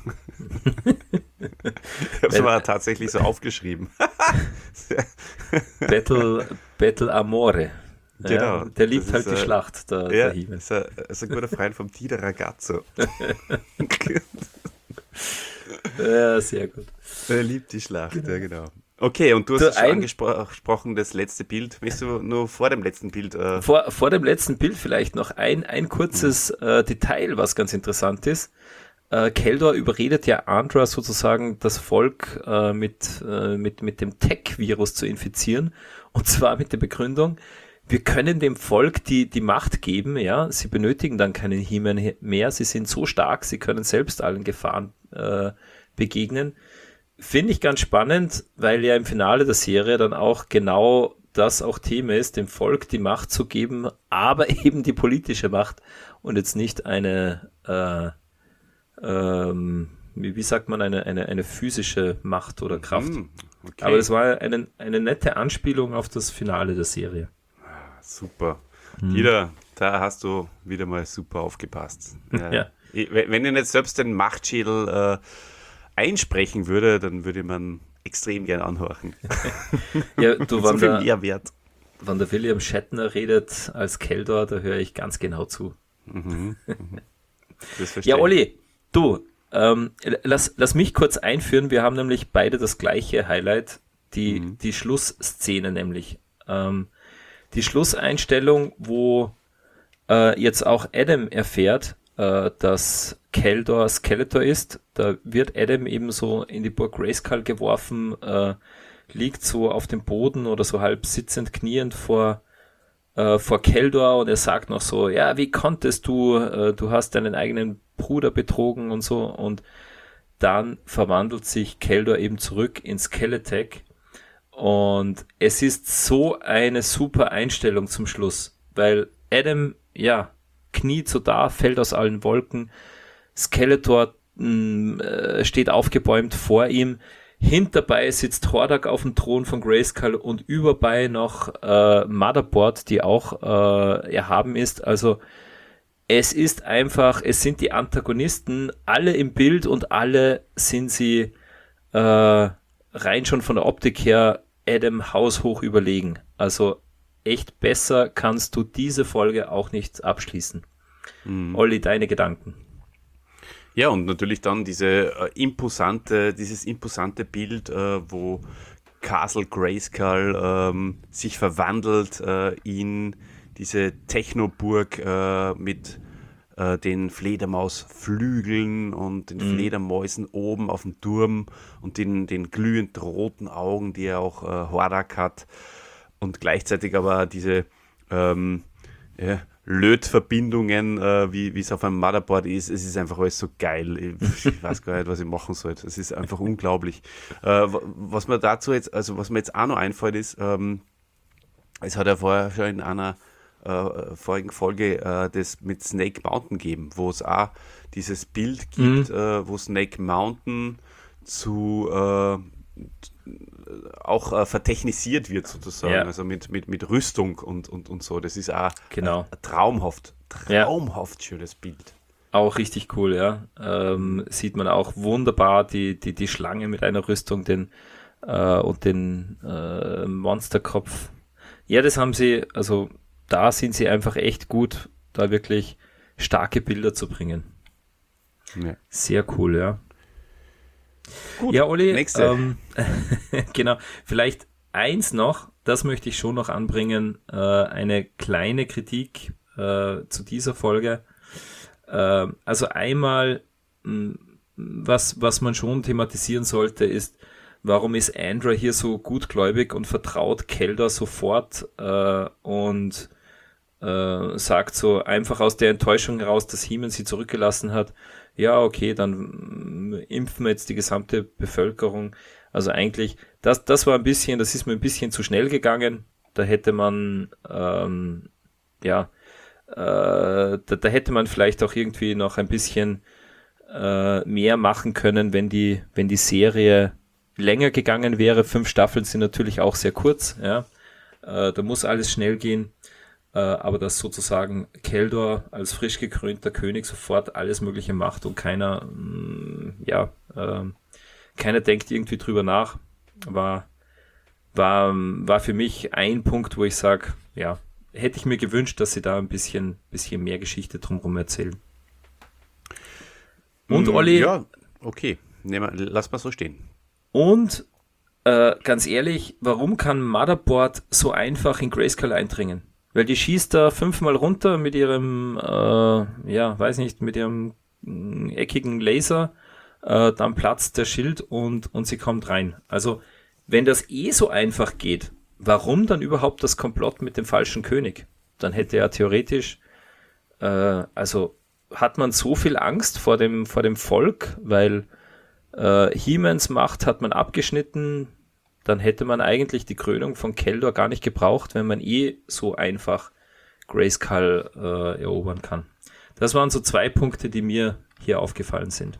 Ich habe es mal tatsächlich so aufgeschrieben. Battle, Battle Amore. Genau. Ja, der liebt halt ist, die äh, Schlacht, der, Ja, der He-Man. ist ein, ist ein guter Freund vom Tito Ragazzo. Ja, sehr gut. Er liebt die Schlacht, ja genau. Okay, und du hast Du, es schon ein- angesprochen, das letzte Bild. Willst du nur vor dem letzten Bild? Äh, Vor, vor dem letzten Bild vielleicht noch ein, ein kurzes äh, Detail, was ganz interessant ist. Äh, Keldor überredet ja Andra sozusagen, das Volk äh, mit, äh, mit, mit dem Tech-Virus zu infizieren. Und zwar mit der Begründung, wir können dem Volk die, die Macht geben, ja, sie benötigen dann keinen He-Man he- mehr, sie sind so stark, sie können selbst allen Gefahren äh, begegnen. Finde ich ganz spannend, weil ja im Finale der Serie dann auch genau das auch Thema ist, dem Volk die Macht zu geben, aber eben die politische Macht und jetzt nicht eine, äh, ähm, wie, wie sagt man, eine, eine, eine physische Macht oder Kraft. hm, okay, Aber das war eine, eine nette Anspielung auf das Finale der Serie. super. Wieder, da hast du wieder mal super aufgepasst. Ja. Ja. Ich- Wenn ich nicht selbst den Machtschädel äh, einsprechen würde, dann würde man extrem gern anhorchen. Ja, du, So wann viel der, Mehrwert. wann der William Shatner redet als Keldor, da höre ich ganz genau zu. Das verstehe Ja, ich. Olli, du, ähm, lass, lass mich kurz einführen. Wir haben nämlich beide das gleiche Highlight, die, die Schlussszene nämlich. Ähm, die Schlusseinstellung, wo äh, jetzt auch Adam erfährt, äh, dass Keldor Skeletor ist. Da wird Adam eben so in die Burg Grayskull geworfen, äh, liegt so auf dem Boden oder so halb sitzend, kniend vor äh, vor Keldor und er sagt noch so, ja, wie konntest du, äh, du hast deinen eigenen Bruder betrogen und so, und dann verwandelt sich Keldor eben zurück in Skeletech und es ist so eine super Einstellung zum Schluss, weil Adam, ja, kniet so da, fällt aus allen Wolken, Skeletor mh, äh, steht aufgebäumt vor ihm, hinterbei sitzt Hordak auf dem Thron von Grayskull und überbei noch äh, Motherboard, die auch äh, erhaben ist. Also es ist einfach, es sind die Antagonisten alle im Bild und alle sind sie äh, rein schon von der Optik her Adam haushoch überlegen. Also echt besser kannst du diese Folge auch nicht abschließen. Mhm. Olli, deine Gedanken? Ja, und natürlich dann diese äh, imposante, dieses imposante Bild, äh, wo Castle Grayskull ähm, sich verwandelt äh, in diese Technoburg äh, mit äh, den Fledermausflügeln und den mhm. Fledermäusen oben auf dem Turm und den, den glühend roten Augen, die ja auch äh, Hordak hat, und gleichzeitig aber diese ähm, ja, Lötverbindungen, äh, wie es auf einem Motherboard ist. Es ist einfach alles so geil. Ich, ich weiß gar nicht, was ich machen soll. Es ist einfach unglaublich. Äh, was mir dazu jetzt, also was mir jetzt auch noch einfällt, ist, ähm, es hat ja vorher schon in einer äh, vorigen Folge äh, das mit Snake Mountain gegeben, wo es auch dieses Bild gibt, mhm. äh, wo Snake Mountain zu äh, auch äh, vertechnisiert wird sozusagen, ja. also mit, mit, mit Rüstung und, und, und so. Das ist auch genau. ein, ein traumhaft, traumhaft ja. schönes Bild. Auch richtig cool, ja. Ähm, sieht man auch wunderbar die, die, die Schlange mit einer Rüstung den, äh, und den äh, Monsterkopf. Ja, das haben sie, also da sind sie einfach echt gut, da wirklich starke Bilder zu bringen. Ja. Sehr cool, ja. Gut, ja, Olli, nächste. Ähm, genau, vielleicht eins noch, das möchte ich schon noch anbringen, äh, eine kleine Kritik äh, zu dieser Folge. Äh, also einmal, mh, was, was man schon thematisieren sollte, ist, warum ist Andra hier so gutgläubig und vertraut Keldor sofort äh, und äh, sagt so einfach aus der Enttäuschung heraus, dass He-Man sie zurückgelassen hat, ja, okay, dann impfen wir jetzt die gesamte Bevölkerung. Also eigentlich, das, das war ein bisschen, das ist mir ein bisschen zu schnell gegangen. Da hätte man, ähm, ja, äh, da, da hätte man vielleicht auch irgendwie noch ein bisschen äh, mehr machen können, wenn die, wenn die Serie länger gegangen wäre. Fünf Staffeln sind natürlich auch sehr kurz, ja. Äh, da muss alles schnell gehen. Äh, aber dass sozusagen Keldor als frisch gekrönter König sofort alles Mögliche macht und keiner, mh, ja, äh, keiner denkt irgendwie drüber nach, war, war, war für mich ein Punkt, wo ich sage, ja, hätte ich mir gewünscht, dass sie da ein bisschen, bisschen mehr Geschichte drumherum erzählen. Und Mm, Olli, Ja, okay. Nehmen wir, lass mal so stehen. und äh, ganz ehrlich, warum kann Motherboard so einfach in Grayskull eindringen? Weil die schießt da fünfmal runter mit ihrem, äh, ja, weiß nicht, mit ihrem mh, eckigen Laser, äh, dann platzt der Schild und, und sie kommt rein. Also, wenn das eh so einfach geht, warum dann überhaupt das Komplott mit dem falschen König? Dann hätte er theoretisch, äh, also hat man so viel Angst vor dem, vor dem Volk, weil äh, He-Mans Macht hat man abgeschnitten, dann hätte man eigentlich die Krönung von Keldor gar nicht gebraucht, wenn man eh so einfach Grayskull äh, erobern kann. Das waren so zwei Punkte, die mir hier aufgefallen sind.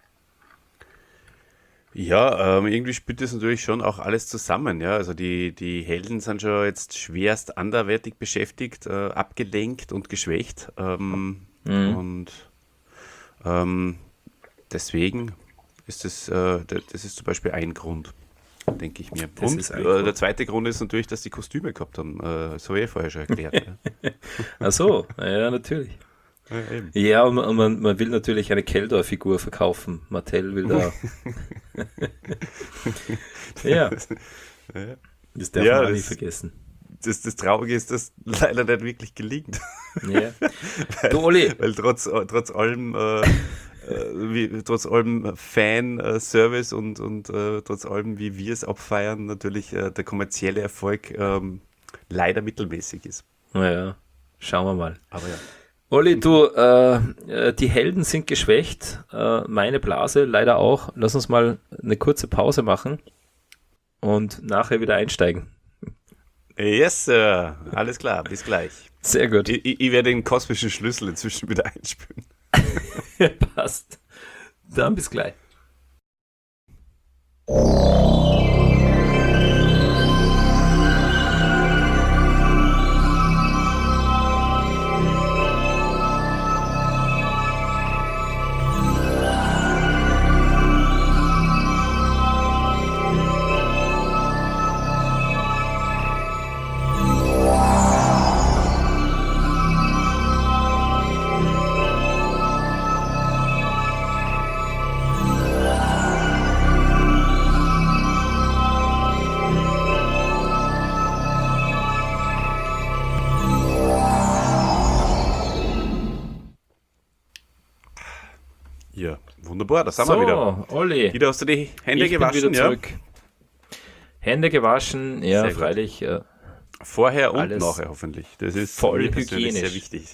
Ja, ähm, irgendwie spielt das natürlich schon auch alles zusammen, ja. Also die, die Helden sind schon jetzt schwerst anderweitig beschäftigt, äh, abgelenkt und geschwächt. Ähm, Mhm. Und ähm, deswegen ist das, äh, d- das ist zum Beispiel ein Grund, denke ich mir. Das Und ist ein äh, Grund. der zweite Grund ist natürlich, dass die Kostüme gehabt haben. Äh, das habe ich eh vorher schon erklärt. Ja. Ach so, ja, natürlich. Ja, eben. Ja, und man, man, man will natürlich eine Keldor-Figur verkaufen. Mattel will da. Ja, das darf Ja, man auch das- nicht vergessen. Das, das Traurige ist, dass leider nicht wirklich gelingt. Ja. Du, Olli, Weil trotz, trotz allem, äh, äh, wie, trotz allem Fan-Service und, und äh, trotz allem, wie wir es abfeiern, natürlich äh, der kommerzielle Erfolg ähm, leider mittelmäßig ist. naja, schauen wir mal. Aber ja. Olli, du, äh, äh, die Helden sind geschwächt, äh, meine Blase leider auch. Lass uns mal eine kurze Pause machen und nachher wieder einsteigen. Yes, Sir. Alles klar, bis gleich. Sehr gut. Ich, ich, ich werde den kosmischen Schlüssel inzwischen wieder einspülen. Passt. Dann bis gleich. Ja, wunderbar, da sind wir wieder. So, Olli. Wieder hast du die Hände ich bin gewaschen, wieder ja? zurück. Hände gewaschen, ja, Sehr gut. freilich. Äh, Vorher und Alles nachher hoffentlich. Das ist voll mir persönlich hygienisch. sehr wichtig.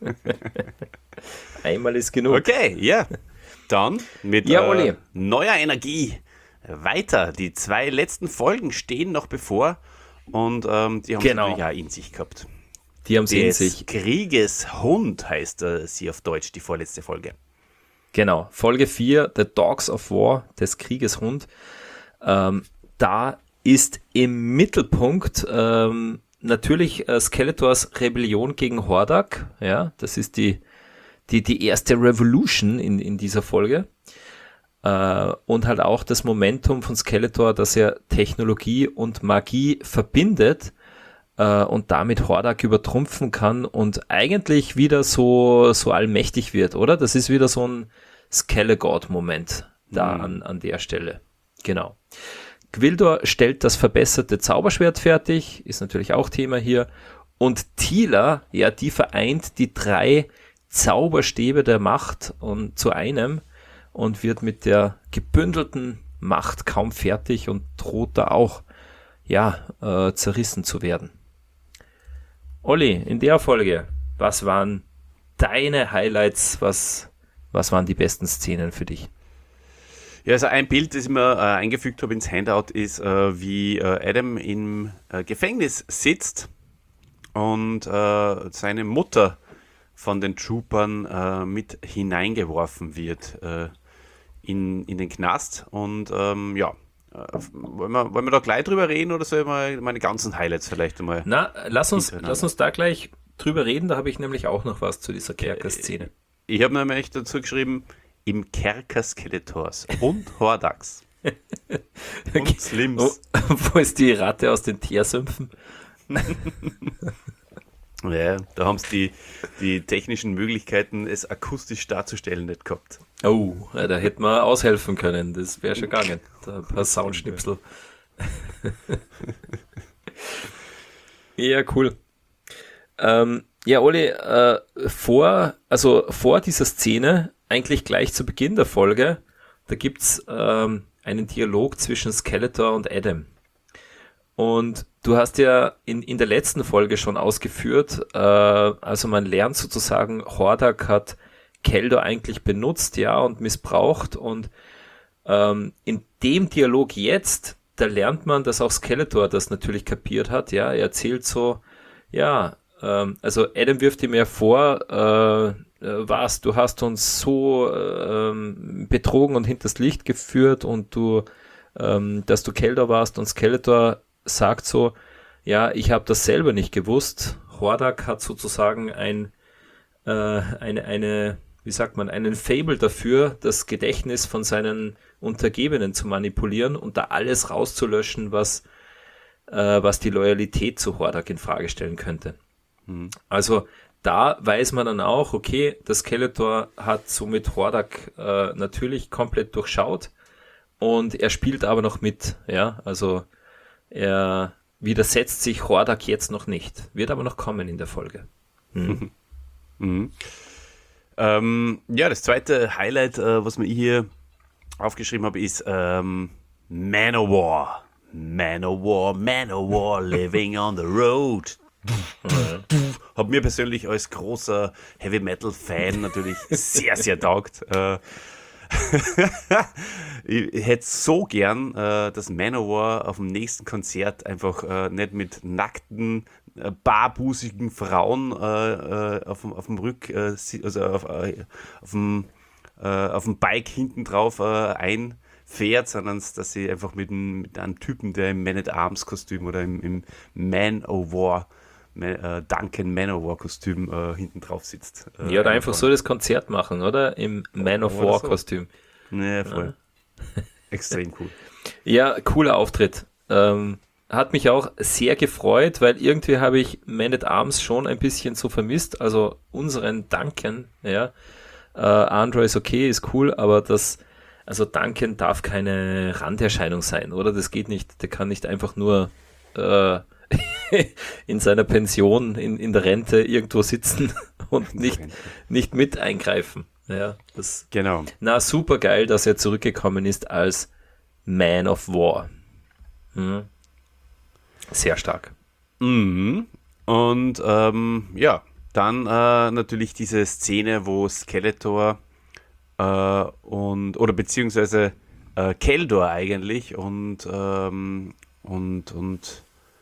einmal ist genug. Okay, ja. Dann mit Ja, Olli. äh, neuer Energie weiter. Die zwei letzten Folgen stehen noch bevor und ähm, die haben es Genau. natürlich auch in sich gehabt. Die haben sie in Des sich. Kriegeshund heißt äh, sie auf Deutsch, die vorletzte Folge. Genau, Folge vier, The Dogs of War, des Kriegeshund. Ähm, da ist im Mittelpunkt ähm, natürlich äh, Skeletors Rebellion gegen Hordak. Ja, das ist die, die, die erste Revolution in, in dieser Folge. Äh, und halt auch das Momentum von Skeletor, dass er Technologie und Magie verbindet äh, und damit Hordak übertrumpfen kann und eigentlich wieder so, so allmächtig wird, oder? Das ist wieder so ein Skelegord-Moment da Mhm. an, an der Stelle. Genau. Gwildor stellt das verbesserte Zauberschwert fertig, ist natürlich auch Thema hier. Und Teela, ja, die vereint die drei Zauberstäbe der Macht und zu einem und wird mit der gebündelten Macht kaum fertig und droht da auch, ja, äh, zerrissen zu werden. Olli, in der Folge, was waren deine Highlights, was, was waren die besten Szenen für dich? Ja, also ein Bild, das ich mir äh, eingefügt habe ins Handout, ist, äh, wie äh, Adam im äh, Gefängnis sitzt und äh, seine Mutter von den Troopern äh, mit hineingeworfen wird äh, in, in den Knast. Und ähm, ja, wollen, wir, wollen wir da gleich drüber reden oder soll ich mal meine ganzen Highlights vielleicht einmal? Na, lass uns, lass uns da gleich drüber reden, da habe ich nämlich auch noch was zu dieser Kerker-Szene. Ich habe nämlich dazu geschrieben, im Kerker Skeletors und Hordax. Und Slims. Oh, wo ist die Ratte aus den Teersümpfen? Ja, da haben sie die, die technischen Möglichkeiten, es akustisch darzustellen, nicht gehabt. Oh, da hätten wir aushelfen können, das wäre schon gegangen. Da ein paar Soundschnipsel. Ja, cool. Ähm, ja, Oli, äh, vor, also vor dieser Szene, eigentlich gleich zu Beginn der Folge, da gibt es ähm, einen Dialog zwischen Skeletor und Adam. Und du hast ja in, in der letzten Folge schon ausgeführt, äh, also man lernt sozusagen, Hordak hat Keldor eigentlich benutzt, ja, und missbraucht. Und ähm, in dem Dialog jetzt, da lernt man, dass auch Skeletor das natürlich kapiert hat, ja. Er erzählt so, ja, ähm, also Adam wirft ihm ja vor, äh, äh, was, du hast uns so äh, betrogen und hinters Licht geführt und du, ähm, dass du Keldor warst, und Skeletor sagt so, ja, ich habe das selber nicht gewusst. Hordak hat sozusagen ein, äh, eine, eine, wie sagt man, einen Fable dafür, das Gedächtnis von seinen Untergebenen zu manipulieren und da alles rauszulöschen, was, äh, was die Loyalität zu Hordak in Frage stellen könnte. Mhm. Also da weiß man dann auch, okay, das Skeletor hat somit Hordak äh, natürlich komplett durchschaut und er spielt aber noch mit, ja, also er widersetzt sich Hordak jetzt noch nicht. Wird aber noch kommen in der Folge. Hm. mhm. ähm, ja, das zweite Highlight, äh, was mir hier aufgeschrieben habe, ist ähm, Manowar. Manowar, Manowar, living on the road. Hat mir persönlich als großer Heavy Metal Fan natürlich sehr, sehr taugt. Äh, ich hätte so gern, äh, dass Manowar auf dem nächsten Konzert einfach äh, nicht mit nackten, äh, barbusigen Frauen äh, äh, auf, dem, auf dem Rück, äh, also auf, äh, auf, dem, äh, auf dem Bike hinten drauf äh, einfährt, sondern dass sie einfach mit, einem, mit einem Typen, der im Man-at-Arms-Kostüm oder im, im Man-O-War Äh, Duncan Manowar-Kostüm äh, hinten drauf sitzt. Äh, ja, oder einfach so das Konzert machen, oder? Im Man of War-Kostüm. So. Ja, voll. Ja. Extrem cool. Ja, cooler Auftritt. Ähm, hat mich auch sehr gefreut, weil irgendwie habe ich Man at Arms schon ein bisschen so vermisst. Also unseren Duncan, ja. Äh, Android ist okay, ist cool, aber das, also Duncan darf keine Randerscheinung sein, oder? Das geht nicht. Der kann nicht einfach nur äh, in seiner Pension, in, in der Rente irgendwo sitzen und nicht, nicht mit eingreifen. Ja, das, genau. Na, super geil, dass er zurückgekommen ist als Man of War. Hm. Sehr stark. Mhm. Und ähm, ja, dann äh, natürlich diese Szene, wo Skeletor äh, und, oder beziehungsweise äh, Keldor eigentlich und, ähm, und, und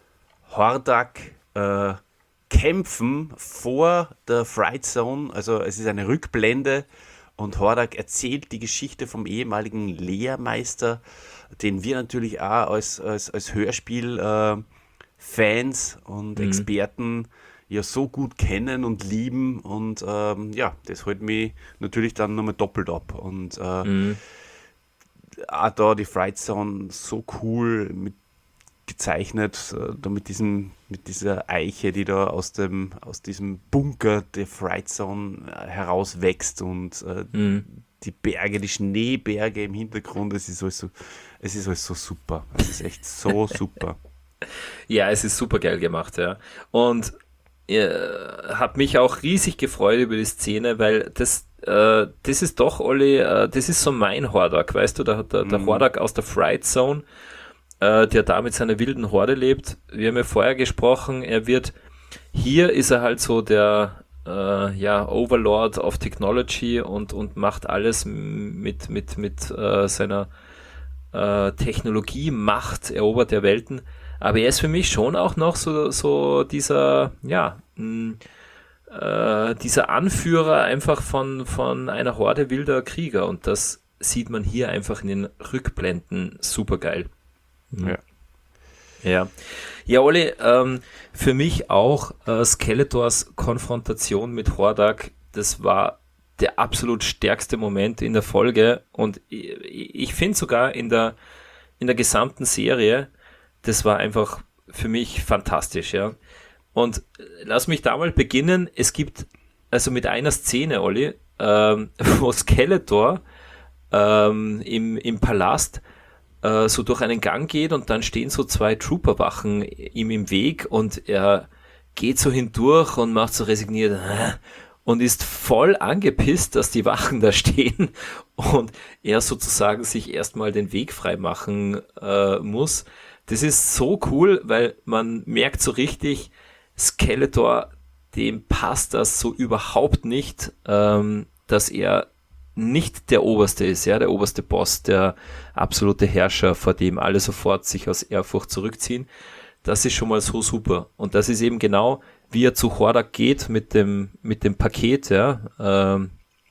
Hordak äh, kämpfen vor der Fright Zone, also es ist eine Rückblende und Hordak erzählt die Geschichte vom ehemaligen Lehrmeister, den wir natürlich auch als, als, als Hörspiel-Fans äh, und mhm. Experten ja so gut kennen und lieben und ähm, ja, das holt mich natürlich dann nochmal doppelt ab und äh, mhm. auch da die Fright Zone so cool mit gezeichnet, da mit diesem, mit dieser Eiche, die da aus dem, aus diesem Bunker der Fright Zone herauswächst und äh, mhm. die Berge, die Schneeberge im Hintergrund, es ist alles so, es ist alles so super. Es ist echt so super. Ja, es ist super geil gemacht, ja. Und äh, hat mich auch riesig gefreut über die Szene, weil das, äh, das ist doch, Olli, äh, das ist so mein Hordak, weißt du, der, der, der mhm. Hordak aus der Fright Zone, der da mit seiner wilden Horde lebt. Wir haben ja vorher gesprochen, er wird, hier ist er halt so der äh, ja, Overlord of Technology und, und macht alles mit, mit, mit äh, seiner äh, Technologie, Macht, erobert der Welten. Aber er ist für mich schon auch noch so, so dieser, ja, mh, äh, dieser Anführer einfach von, von einer Horde wilder Krieger und das sieht man hier einfach in den Rückblenden super geil. Ja. Ja, ja, Olli, ähm, für mich auch äh, Skeletors Konfrontation mit Hordak, das war der absolut stärkste Moment in der Folge und ich, ich finde sogar in der, in der gesamten Serie, das war einfach für mich fantastisch, ja. Und lass mich da mal beginnen, es gibt also mit einer Szene, Olli, ähm, wo Skeletor ähm, im, im Palast so durch einen Gang geht und dann stehen so zwei Trooperwachen ihm im Weg und er geht so hindurch und macht so resigniert und ist voll angepisst, dass die Wachen da stehen und er sozusagen sich erstmal den Weg frei machen äh, muss. Das ist so cool, weil man merkt so richtig, Skeletor, dem passt das so überhaupt nicht, ähm, dass er nicht der Oberste ist, ja, der oberste Boss, der absolute Herrscher, vor dem alle sofort sich aus Ehrfurcht zurückziehen. Das ist schon mal so super. Und das ist eben genau, wie er zu Hordak geht mit dem, mit dem Paket, ja, ähm,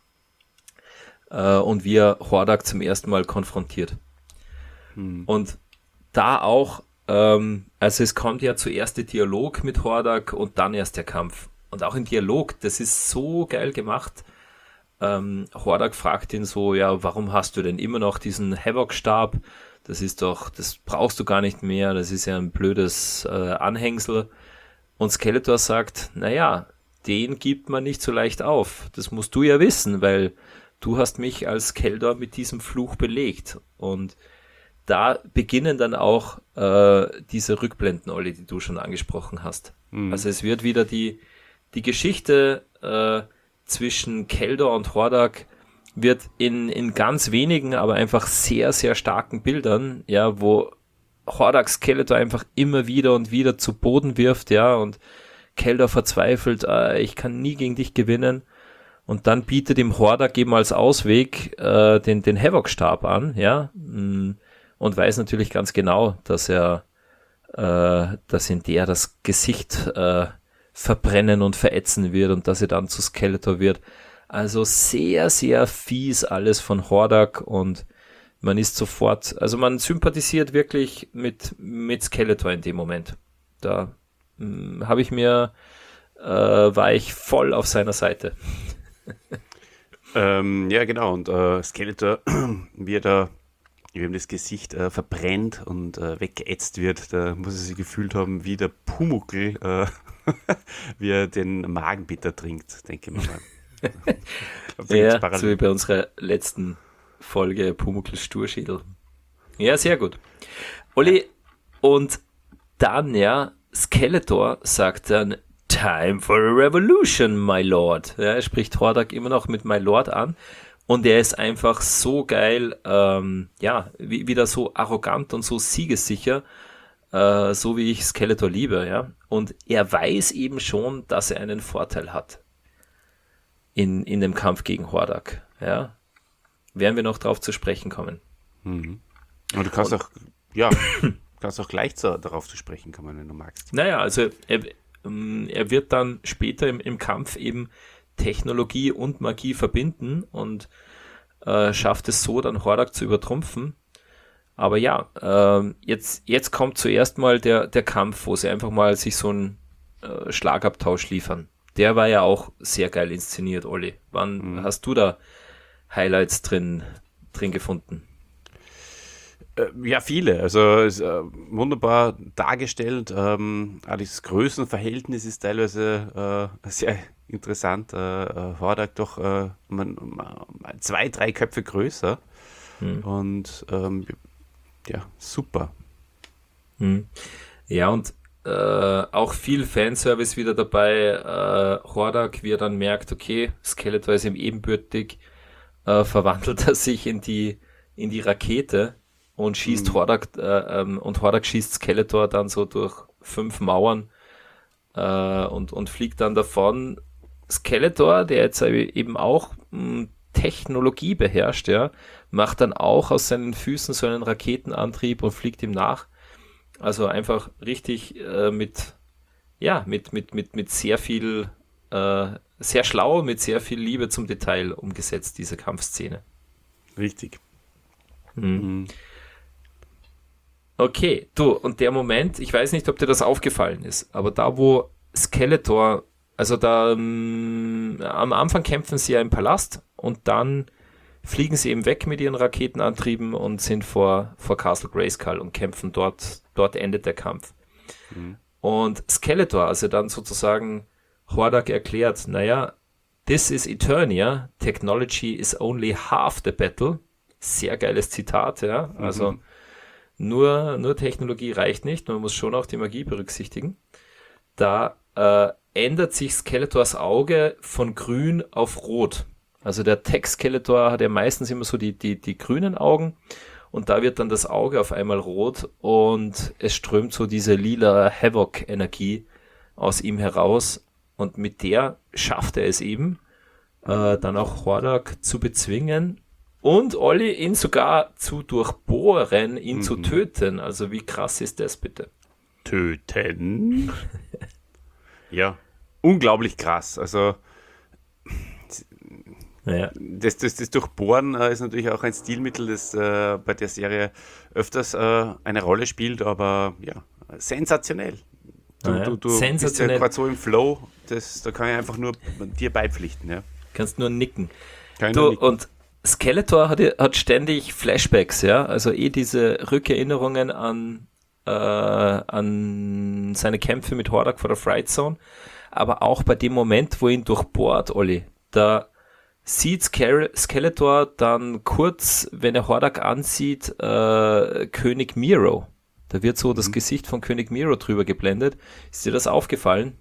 äh, und wie er Hordak zum ersten Mal konfrontiert. Hm. Und da auch, ähm, also es kommt ja zuerst der Dialog mit Hordak und dann erst der Kampf. Und auch im Dialog, das ist so geil gemacht. Ähm, Hordak fragt ihn so, ja, warum hast du denn immer noch diesen Havoc-Stab? Das ist doch, das brauchst du gar nicht mehr, das ist ja ein blödes äh, Anhängsel. Und Skeletor sagt, naja, den gibt man nicht so leicht auf. Das musst du ja wissen, weil du hast mich als Skeletor mit diesem Fluch belegt. Und da beginnen dann auch äh, diese Rückblenden, Olli, die du schon angesprochen hast. Mhm. Also es wird wieder die, die Geschichte äh, zwischen Keldor und Hordak wird in, in ganz wenigen, aber einfach sehr, sehr starken Bildern, ja, wo Hordak Skeletor einfach immer wieder und wieder zu Boden wirft, ja, und Keldor verzweifelt, äh, ich kann nie gegen dich gewinnen. Und dann bietet ihm Hordak eben als Ausweg äh, den, den Havoc-Stab an, ja, und weiß natürlich ganz genau, dass er, äh, dass in der das Gesicht äh, verbrennen und verätzen wird und dass er dann zu Skeletor wird. Also sehr, sehr fies alles von Hordak und man ist sofort, also man sympathisiert wirklich mit, mit Skeletor in dem Moment. Da habe ich mir, äh, war ich voll auf seiner Seite. ähm, ja, genau. Und äh, Skeletor, wie er da wie ihm das Gesicht äh, verbrennt und äh, weggeätzt wird, da muss er sich gefühlt haben wie der Pumuckl, äh, wie er den Magenbitter trinkt, denke ich mal. Ich glaub, ja, so wie bei unserer letzten Folge Pumuckls Sturschädel. Ja, sehr gut. Olli, und dann, ja, Skeletor sagt dann, Time for a revolution, my lord. Ja, er spricht Hordak immer noch mit my lord an. Und er ist einfach so geil, ähm, ja, wie, wieder so arrogant und so siegessicher, äh, so wie ich Skeletor liebe, ja. Und er weiß eben schon, dass er einen Vorteil hat in, in dem Kampf gegen Hordak, ja. Werden wir noch drauf zu sprechen kommen. Mhm. Und du kannst und, auch, ja, kannst auch gleich zu, darauf zu sprechen kommen, wenn du magst. Naja, also er, ähm, er wird dann später im, im Kampf eben Technologie und Magie verbinden und äh, schafft es so, dann Hordak zu übertrumpfen. Aber ja, äh, jetzt, jetzt kommt zuerst mal der, der Kampf, wo sie einfach mal sich so einen äh, Schlagabtausch liefern. Der war ja auch sehr geil inszeniert, Olli. Wann mhm. hast du da Highlights drin, drin gefunden? Ja, viele. Also ist, äh, wunderbar dargestellt. Ähm, auch das Größenverhältnis ist teilweise äh, sehr interessant. Äh, Hordak doch äh, man, man, zwei, drei Köpfe größer. Hm. Und ähm, ja, super. Hm. Ja, und äh, auch viel Fanservice wieder dabei. Äh, Hordak, wie er dann merkt, okay, Skeletor ist ihm ebenbürtig, äh, verwandelt er sich in die, in die Rakete. Und schießt mhm. Hordak, äh, ähm, und Hordak schießt Skeletor dann so durch fünf Mauern äh, und, und fliegt dann davon. Skeletor, der jetzt eben auch mh, Technologie beherrscht, ja, macht dann auch aus seinen Füßen so einen Raketenantrieb und fliegt ihm nach. Also einfach richtig äh, mit, ja, mit, mit, mit, mit sehr viel, äh, sehr schlau, mit sehr viel Liebe zum Detail umgesetzt, diese Kampfszene. Richtig. Mhm. Mhm. Okay, du, und der Moment, ich weiß nicht, ob dir das aufgefallen ist, aber da, wo Skeletor, also da ähm, am Anfang kämpfen sie ja im Palast und dann fliegen sie eben weg mit ihren Raketenantrieben und sind vor, vor Castle Grayskull und kämpfen dort, dort endet der Kampf. Mhm. Und Skeletor, also dann sozusagen Hordak erklärt, naja, this is Eternia, technology is only half the battle. Sehr geiles Zitat, ja, also mhm. Nur, nur Technologie reicht nicht, man muss schon auch die Magie berücksichtigen. Da äh, ändert sich Skeletors Auge von grün auf rot. Also der Tech-Skeletor hat ja meistens immer so die, die, die grünen Augen und da wird dann das Auge auf einmal rot und es strömt so diese lila Havoc-Energie aus ihm heraus und mit der schafft er es eben, äh, dann auch Hordak zu bezwingen. Und Olli, ihn sogar zu durchbohren, ihn mhm. zu töten. Also wie krass ist das bitte? Töten? Ja, unglaublich krass. Also naja. das, das, das Durchbohren äh, ist natürlich auch ein Stilmittel, das äh, bei der Serie öfters äh, eine Rolle spielt, aber ja, sensationell. Du, naja. du, du sensationell. bist ja gerade so im Flow, das, da kann ich einfach nur dir beipflichten. Ja. Kannst nur nicken. Kann du, nur nicken. Und Skeletor hat, hat ständig Flashbacks, ja, also eh diese Rückerinnerungen an, äh, an seine Kämpfe mit Hordak vor der Fright Zone, aber auch bei dem Moment, wo ihn durchbohrt, Olli, da sieht Skeletor dann kurz, wenn er Hordak ansieht, äh, König Miro. Da wird so mhm. das Gesicht von König Miro drüber geblendet. Ist dir das aufgefallen?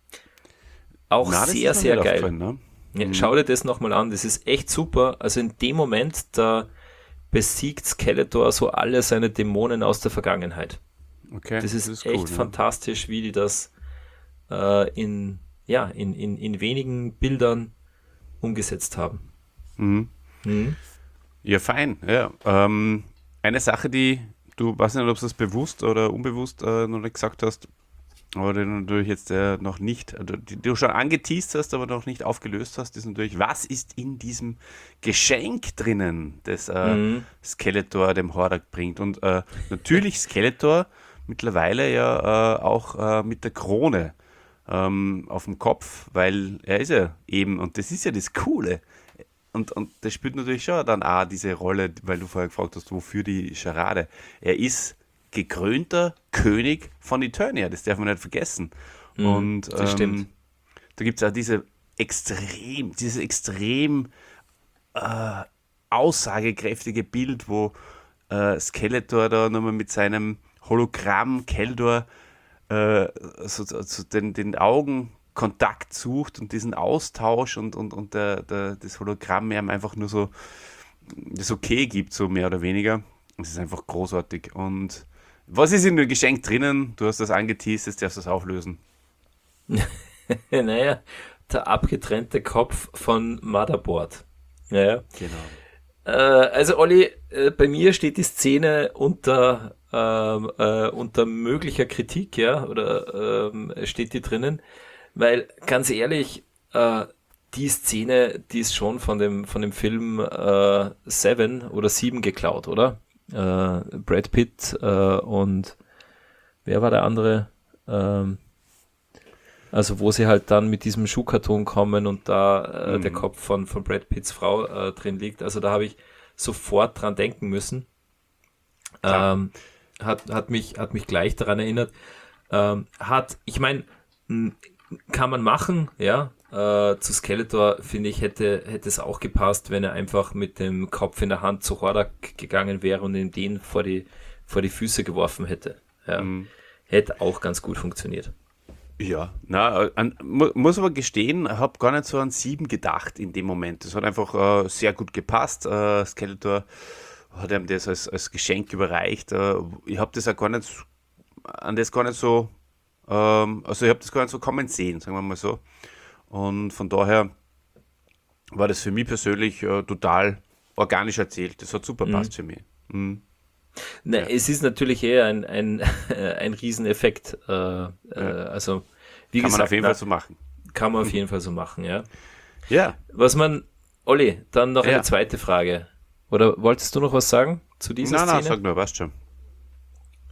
Auch Na, sehr, sehr geil. Ne? Ja, mhm. Schau dir das nochmal an, das ist echt super. Also in dem Moment, da besiegt Skeletor so alle seine Dämonen aus der Vergangenheit. Okay, das ist, das ist echt cool, fantastisch, wie die das äh, in, ja, in, in, in wenigen Bildern umgesetzt haben. Mhm. Mhm. Ja, fein. Ja. Ähm, eine Sache, die du, weiß nicht, ob du das bewusst oder unbewusst äh, noch nicht gesagt hast, aber die du natürlich jetzt äh, noch nicht, also die, die du schon angeteased hast, aber noch nicht aufgelöst hast, ist natürlich, was ist in diesem Geschenk drinnen, das äh, mhm. Skeletor dem Hordak bringt. Und äh, natürlich Skeletor mittlerweile ja äh, auch äh, mit der Krone ähm, auf dem Kopf, weil er ist ja eben, und das ist ja das Coole, und, und das spielt natürlich schon dann auch diese Rolle, weil du vorher gefragt hast, wofür die Scharade. Er ist gekrönter König von Eternia, das darf man nicht vergessen. Mhm, und das ähm, stimmt. Da gibt es auch diese extrem, dieses extrem äh, aussagekräftige Bild, wo äh, Skeletor da nochmal mit seinem Hologramm Keldor äh, so, so den, den Augenkontakt sucht und diesen Austausch und, und, und der, der, das Hologramm ihm einfach nur so das Okay gibt, so mehr oder weniger. Es ist einfach großartig. Und was ist in dem Geschenk drinnen? Du hast das angeteased, jetzt darfst du das auflösen. Naja, der abgetrennte Kopf von Motherboard. Naja. Genau. Äh, also Olli, äh, bei mir steht die Szene unter, ähm, äh, unter möglicher Kritik, ja, oder ähm, steht die drinnen, weil ganz ehrlich, äh, die Szene, die ist schon von dem, von dem Film äh, Seven oder Sieben geklaut, oder? Äh, Brad Pitt äh, und wer war der andere? Ähm, also wo sie halt dann mit diesem Schuhkarton kommen und da äh, mhm. der Kopf von, von Brad Pitts Frau äh, drin liegt. Also da habe ich sofort dran denken müssen. Ähm, hat, hat, mich, hat mich gleich daran erinnert. Ähm, hat, ich meine, kann man machen, ja. Äh, zu Skeletor, finde ich, hätte, hätte es auch gepasst, wenn er einfach mit dem Kopf in der Hand zu Hordak gegangen wäre und ihm den vor die, vor die Füße geworfen hätte. Ja. Mhm. Hätte auch ganz gut funktioniert. Ja, na, an, muss aber gestehen, ich habe gar nicht so an Sieben gedacht in dem Moment. Das hat einfach äh, sehr gut gepasst. Äh, Skeletor hat ihm das als, als Geschenk überreicht. Äh, ich habe das auch gar nicht, an das gar nicht so, ähm, also ich habe das gar nicht so kommen sehen, sagen wir mal so. Und von daher war das für mich persönlich äh, total organisch erzählt. Das hat super passt mhm. für mich. Mhm. Na, ja. Es ist natürlich eher ein, ein, ein Rieseneffekt. Äh, ja. äh, also, wie kann gesagt, man auf jeden na, Fall so machen. Kann man auf jeden Fall so machen, ja. Ja. Was man, Olli, dann noch ja. eine zweite Frage. Oder wolltest du noch was sagen zu dieser nein, Szene? Nein, sag nur, passt schon.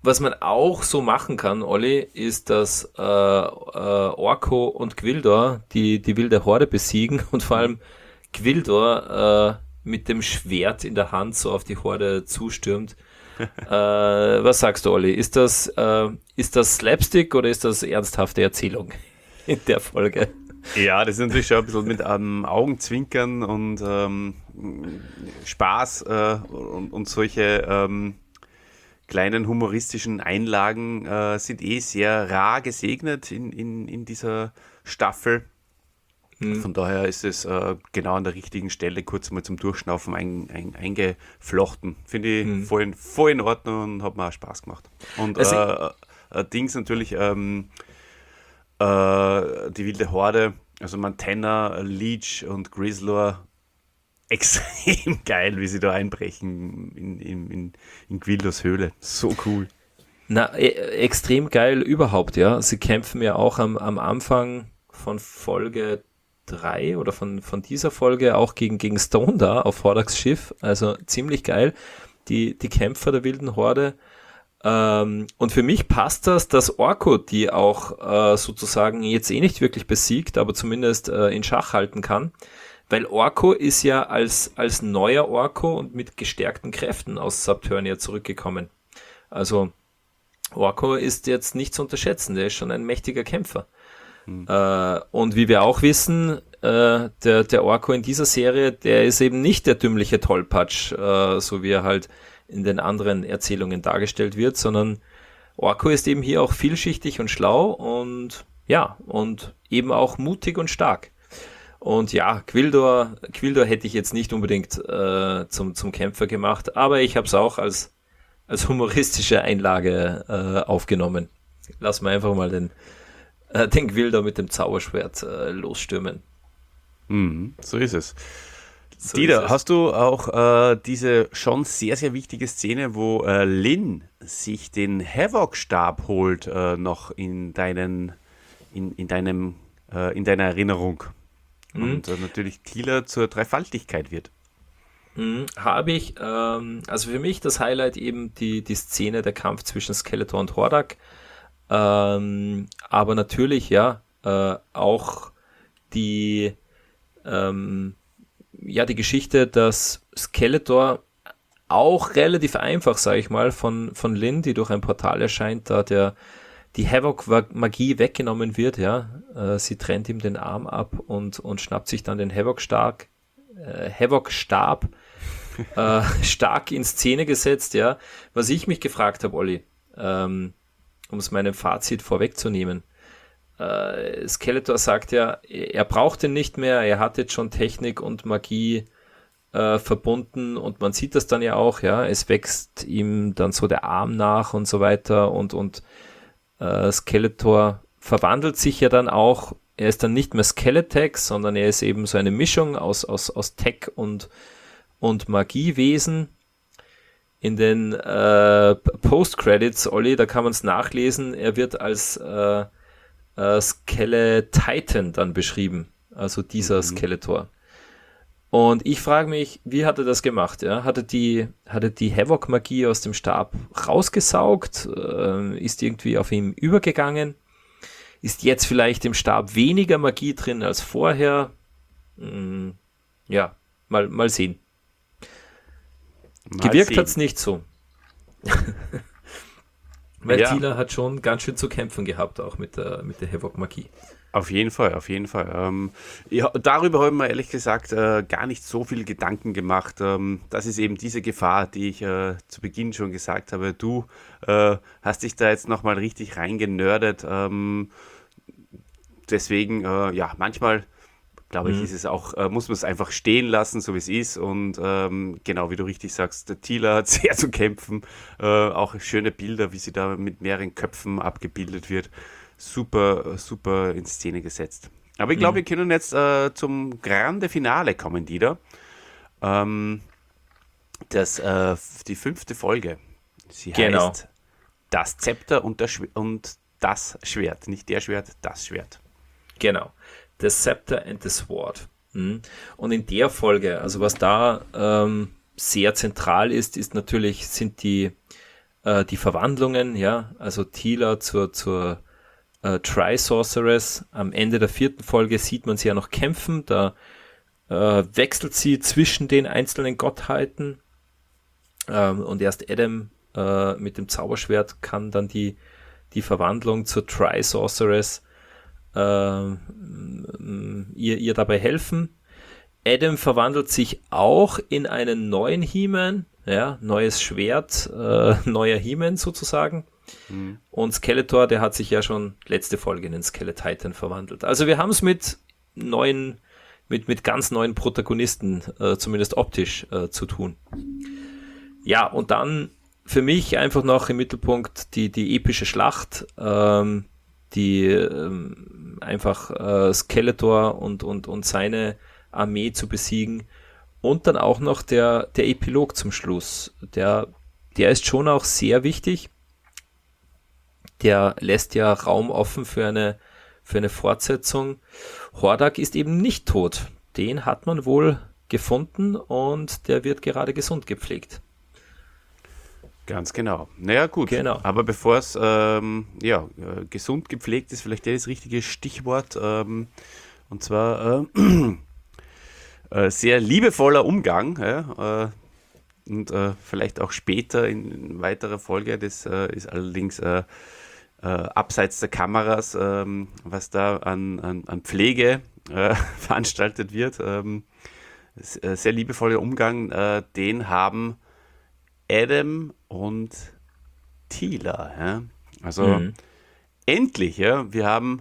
was man auch so machen kann, Olli, ist, dass äh, äh, Orko und Gwildor die, die wilde Horde besiegen und vor allem Gwildor äh, mit dem Schwert in der Hand so auf die Horde zustürmt. äh, was sagst du, Olli? Ist das, äh, ist das Slapstick oder ist das ernsthafte Erzählung in der Folge? Ja, das ist natürlich schon ein bisschen mit ähm, Augenzwinkern und ähm, Spaß äh, und, und solche ähm, kleinen humoristischen Einlagen äh, sind eh sehr rar gesegnet in, in, in dieser Staffel. Hm. Von daher ist es äh, genau an der richtigen Stelle kurz mal zum Durchschnaufen ein, ein, eingeflochten. Finde ich hm. voll, in, voll in Ordnung und hat mir auch Spaß gemacht. Und also, äh, äh, Dings natürlich ähm, äh, die wilde Horde, also Montana, Leech und Grizzlor, extrem geil, wie sie da einbrechen in, in, in, in Gwildors Höhle. So cool. Na, e- extrem geil überhaupt, ja. Sie kämpfen ja auch am, am Anfang von Folge drei oder von, von dieser Folge auch gegen, gegen Stone da auf Hordaks Schiff. Also ziemlich geil. Die, die Kämpfer der wilden Horde. Ähm, und für mich passt das, dass Orko die auch äh, sozusagen jetzt eh nicht wirklich besiegt, aber zumindest äh, in Schach halten kann. Weil Orko ist ja als, als neuer Orko und mit gestärkten Kräften aus Subternia zurückgekommen. Also Orko ist jetzt nicht zu unterschätzen, der ist schon ein mächtiger Kämpfer. Hm. Äh, und wie wir auch wissen, äh, der, der Orko in dieser Serie, der ist eben nicht der dümmliche Tollpatsch, äh, so wie er halt in den anderen Erzählungen dargestellt wird, sondern Orko ist eben hier auch vielschichtig und schlau und ja, und eben auch mutig und stark. Und ja, Gwildor, Gwildor hätte ich jetzt nicht unbedingt äh, zum, zum Kämpfer gemacht, aber ich habe es auch als, als humoristische Einlage äh, aufgenommen. Lass mal einfach mal den, äh, den Gwildor mit dem Zauberschwert äh, losstürmen. Mhm, so ist es. So Dieter, hast du auch äh, diese schon sehr, sehr wichtige Szene, wo äh, Lynn sich den Havoc-Stab holt, äh, noch in, deinen, in, in, deinem, äh, in deiner Erinnerung? Und äh, natürlich Tila zur Dreifaltigkeit wird. Mhm, habe ich. Ähm, also für mich das Highlight eben die, die Szene, der Kampf zwischen Skeletor und Hordak. Ähm, aber natürlich, ja, äh, auch die, ähm, ja, die Geschichte, dass Skeletor auch relativ einfach, sage ich mal, von, von Lynn, die durch ein Portal erscheint, da der die Havoc-Magie weggenommen wird, ja. Äh, sie trennt ihm den Arm ab und, und schnappt sich dann den Havoc-Stab, äh, Havoc-Stab äh, stark in Szene gesetzt, ja. Was ich mich gefragt habe, Olli, ähm, um es meinem Fazit vorwegzunehmen, äh, Skeletor sagt ja, er braucht ihn nicht mehr, er hat jetzt schon Technik und Magie äh, verbunden und man sieht das dann ja auch, ja. Es wächst ihm dann so der Arm nach und so weiter und, und Uh, Skeletor verwandelt sich ja dann auch, er ist dann nicht mehr Skeletex, sondern er ist eben so eine Mischung aus, aus, aus Tech und, und Magiewesen. In den äh, Post-Credits, Olli, da kann man es nachlesen, er wird als äh, äh, Skele-Titan dann beschrieben, also dieser mhm. Skeletor. Und ich frage mich, wie hat er das gemacht? Ja? Hat er die, hat er die Havoc-Magie aus dem Stab rausgesaugt? Äh, ist irgendwie auf ihm übergegangen? Ist jetzt vielleicht im Stab weniger Magie drin als vorher? Hm, ja, mal, mal sehen. Mal Gewirkt hat es nicht so. Weil ja. Tila hat schon ganz schön zu kämpfen gehabt, auch mit der, mit der Havoc-Magie. Auf jeden Fall, auf jeden Fall. Ähm, ja, darüber habe ich mir ehrlich gesagt äh, gar nicht so viel Gedanken gemacht. Ähm, das ist eben diese Gefahr, die ich äh, zu Beginn schon gesagt habe. Du äh, hast dich da jetzt nochmal richtig reingenördet. Ähm, deswegen, äh, ja, manchmal, glaube ich, mhm. ist es auch, äh, muss man es einfach stehen lassen, so wie es ist. Und ähm, genau, wie du richtig sagst, der Tila hat sehr zu kämpfen. Äh, auch schöne Bilder, wie sie da mit mehreren Köpfen abgebildet wird. Super, super in Szene gesetzt. Aber ich glaube, mhm. wir können jetzt äh, zum Grande Finale kommen, Dieter. Ähm, das, äh, die fünfte Folge. Sie genau. heißt Das Zepter und, der Schw- und das Schwert. Nicht der Schwert, das Schwert. Genau. The Scepter and the Sword. Mhm. Und in der Folge, also was da ähm, sehr zentral ist, ist natürlich, sind die äh, die Verwandlungen, ja, also Teela zur, zur äh, Tri-Sorceress. Am Ende der vierten Folge sieht man sie ja noch kämpfen, da äh, wechselt sie zwischen den einzelnen Gottheiten ähm, und erst Adam äh, mit dem Zauberschwert kann dann die, die Verwandlung zur Tri-Sorceress äh, ihr, ihr dabei helfen. Adam verwandelt sich auch in einen neuen He-Man, ja, neues Schwert, äh, neuer He-Man sozusagen. Mhm. Und Skeletor, der hat sich ja schon letzte Folge in den Skeletor-Titan verwandelt. Also wir haben es mit neuen, mit, mit ganz neuen Protagonisten, äh, zumindest optisch, äh, zu tun. Ja, und dann für mich einfach noch im Mittelpunkt die, die epische Schlacht, ähm, die ähm, einfach äh, Skeletor und, und, und seine Armee zu besiegen und dann auch noch der, der Epilog zum Schluss. Der, der ist schon auch sehr wichtig. Der lässt ja Raum offen für eine, für eine Fortsetzung. Hordak ist eben nicht tot. Den hat man wohl gefunden und der wird gerade gesund gepflegt. Ganz genau. Naja, gut. Genau. Aber bevor es ähm, ja, äh, gesund gepflegt ist, vielleicht das richtige Stichwort. Ähm, und zwar äh, äh, sehr liebevoller Umgang. Ja, äh, und äh, vielleicht auch später in, in weiterer Folge. Das äh, ist allerdings äh, äh, abseits der Kameras, äh, was da an, an, an Pflege äh, veranstaltet wird. Ähm, äh, sehr liebevoller Umgang. Äh, den haben Adam und Teela, ja. Also mhm. endlich, ja, wir haben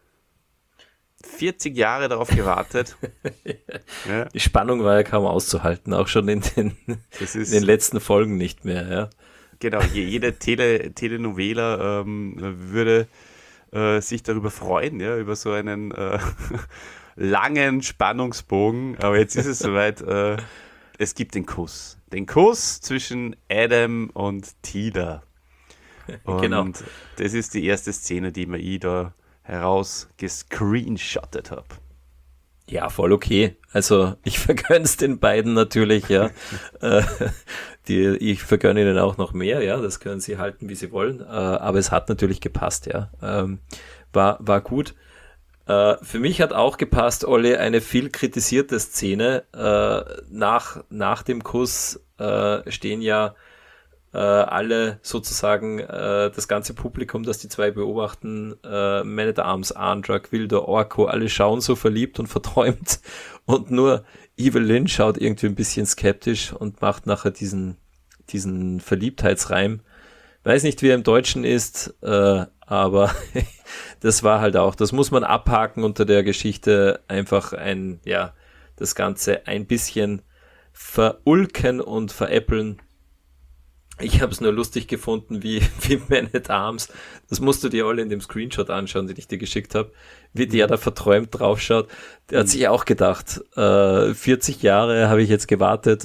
vierzig Jahre darauf gewartet. Ja. Die Spannung war ja kaum auszuhalten, auch schon in den, das ist, in den letzten Folgen nicht mehr, ja. Genau, jede Tele, Telenovela ähm, würde äh, sich darüber freuen, ja, über so einen äh, langen Spannungsbogen, aber jetzt ist es soweit, äh, es gibt den Kuss. Den Kuss zwischen Adam und Teela. Und genau. Das ist die erste Szene, die mir da heraus gescreenshottet habe. Ja, voll okay. Also ich vergönne es den beiden natürlich, ja. äh, die, ich vergönne ihnen auch noch mehr, ja. Das können sie halten, wie sie wollen. Äh, aber es hat natürlich gepasst, ja. Ähm, war, war gut. Uh, für mich hat auch gepasst, Olli, eine viel kritisierte Szene. Uh, nach, nach dem Kuss uh, stehen ja uh, alle sozusagen, uh, das ganze Publikum, das die zwei beobachten, uh, Man at Arms, Andra, Gwildor, Orko, alle schauen so verliebt und verträumt und nur Evelyn schaut irgendwie ein bisschen skeptisch und macht nachher diesen, diesen Verliebtheitsreim. Weiß nicht, wie er im Deutschen ist, uh, aber das war halt auch, das muss man abhaken unter der Geschichte, einfach ein, ja, das Ganze ein bisschen verulken und veräppeln. Ich habe es nur lustig gefunden, wie, wie Man at Arms, das musst du dir alle in dem Screenshot anschauen, den ich dir geschickt habe, wie der da verträumt draufschaut. Der hat sich auch gedacht, äh, vierzig Jahre habe ich jetzt gewartet,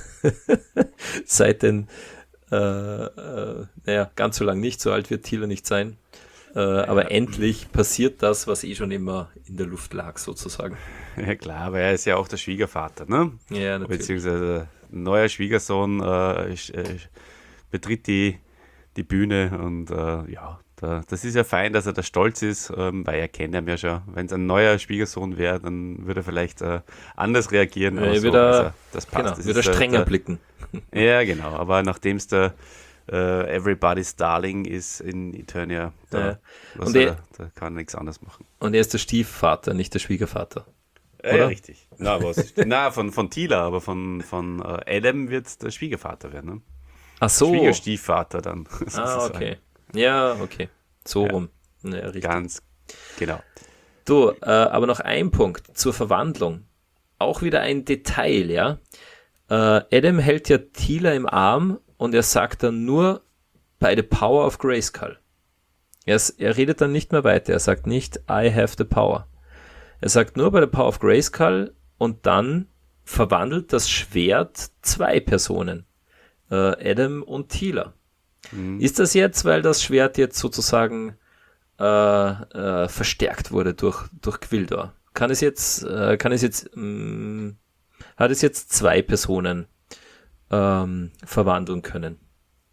seit den, äh, äh, naja, ganz so lang nicht, so alt wird Teela nicht sein. Äh, ja. Aber endlich passiert das, was eh schon immer in der Luft lag, sozusagen. Ja klar, aber er ist ja auch der Schwiegervater, ne? Ja, natürlich. Beziehungsweise ein neuer Schwiegersohn äh, ich, äh, betritt die, die Bühne und äh, ja, da, das ist ja fein, dass er da stolz ist, ähm, weil er kennt ihn ja schon. Wenn es ein neuer Schwiegersohn wäre, dann würde er vielleicht äh, anders reagieren. Ja, so. würde er, also, das passt. genau, das würde er strenger der, blicken. Ja, genau, aber nachdem es der Uh, Everybody's Darling ist in Eternia. Da, ja. was und er, er, da kann er nichts anderes machen. Und er ist der Stiefvater, nicht der Schwiegervater. Äh, ja, richtig. Na, was, na von, von Teela, aber von, von uh, Adam wird der Schwiegervater werden. Ne? Ach so. Schwiegerstiefvater dann. Ah, okay. Ja, okay. So ja. rum. Ja, richtig. Ganz genau. Du, äh, aber noch ein Punkt zur Verwandlung. Auch wieder ein Detail, ja. Äh, Adam hält ja Teela im Arm und er sagt dann nur by the power of Grayskull. Er, er redet dann nicht mehr weiter. Er sagt nicht I have the power. Er sagt nur by the power of Grayskull und dann verwandelt das Schwert zwei Personen. Äh, Adam und Teela. Mhm. Ist das jetzt, weil das Schwert jetzt sozusagen äh, äh, verstärkt wurde durch, durch Gwildor? Kann es jetzt, äh, kann es jetzt, mh, hat es jetzt zwei Personen ähm, verwandeln können?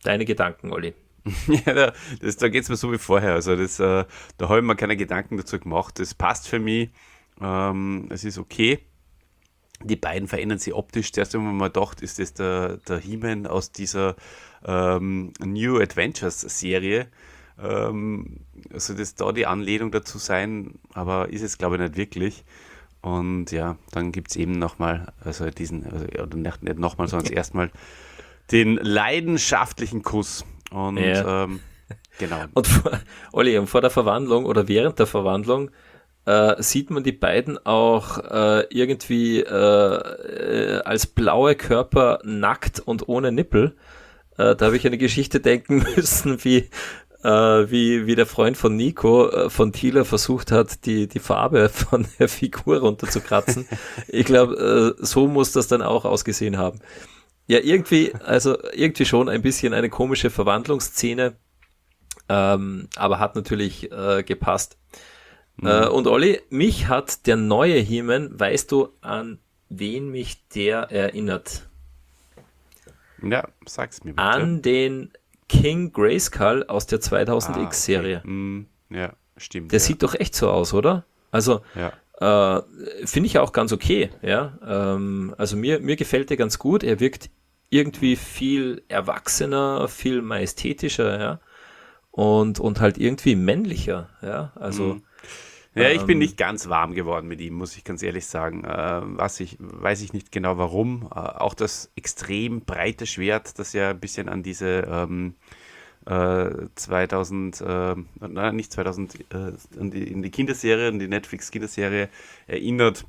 deine Gedanken, Olli. Ja, da, das, da geht es mir so wie vorher. Also das, äh, da habe ich mir keine Gedanken dazu gemacht. Das passt für mich. Ähm, es ist okay. Die beiden verändern sich optisch. Zuerst haben wir mal gedacht, ist das der, der He-Man aus dieser ähm, New Adventures Serie. Ähm, also das da die Anlehnung dazu sein, aber ist es glaube ich nicht wirklich. Und ja, dann gibt es eben nochmal, also diesen, also, oder nicht, nicht nochmal, sondern erstmal den leidenschaftlichen Kuss. Und Ja. ähm, genau. Und vor, Olli, und vor der Verwandlung oder während der Verwandlung äh, sieht man die beiden auch äh, irgendwie äh, äh, als blaue Körper nackt und ohne Nippel. Äh, da habe ich an eine Geschichte denken müssen, wie, äh, wie, wie der Freund von Nico, äh, von Thieler, versucht hat, die, die Farbe von der Figur runterzukratzen. Ich glaube, äh, so muss das dann auch ausgesehen haben. Ja, irgendwie, also irgendwie schon ein bisschen eine komische Verwandlungsszene, ähm, aber hat natürlich äh, gepasst. Mhm. Äh, und Olli, mich hat der neue He-Man, weißt du, an wen mich der erinnert? Ja, sag's mir bitte. An den King Grayskull aus der zweitausend X-Serie. Ah, okay. mm, ja, stimmt. Der ja. sieht doch echt so aus, oder? Also, Ja. Äh, finde ich auch ganz okay, ja. Ähm, also mir, mir gefällt er ganz gut. Er wirkt irgendwie viel erwachsener, viel majestätischer, ja. Und, und halt irgendwie männlicher, ja. Also. Mhm. Ja, ich bin ähm, nicht ganz warm geworden mit ihm, muss ich ganz ehrlich sagen. Äh, was ich, weiß ich nicht genau warum. Äh, auch das extrem breite Schwert, das ja ein bisschen an diese ähm, äh, zweitausend, äh, nein, nicht zweitausend, äh, an die, in die Kinderserie, in die Netflix-Kinderserie erinnert.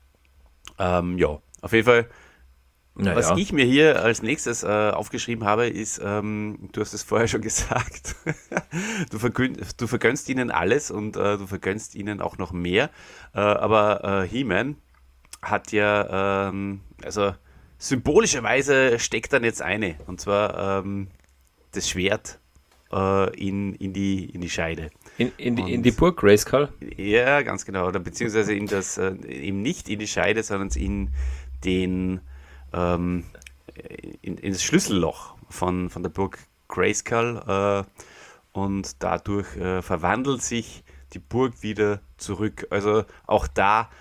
Ähm, ja, auf jeden Fall. na Was ja. ich mir hier als nächstes äh, aufgeschrieben habe, ist, ähm, du hast es vorher schon gesagt, du, vergön du vergönnst ihnen alles und äh, du vergönnst ihnen auch noch mehr. Äh, aber äh, He-Man hat ja, ähm, also symbolischerweise steckt dann jetzt eine, und zwar ähm, das Schwert äh, in, in, die, in die Scheide. In, in, die, in Und- die Burg Grayskull? Ja, ganz genau. Oder beziehungsweise in das, äh, eben nicht in die Scheide, sondern in den ähm, in, in das Schlüsselloch von, von der Burg Grayskull äh, und dadurch äh, verwandelt sich die Burg wieder zurück. Also auch da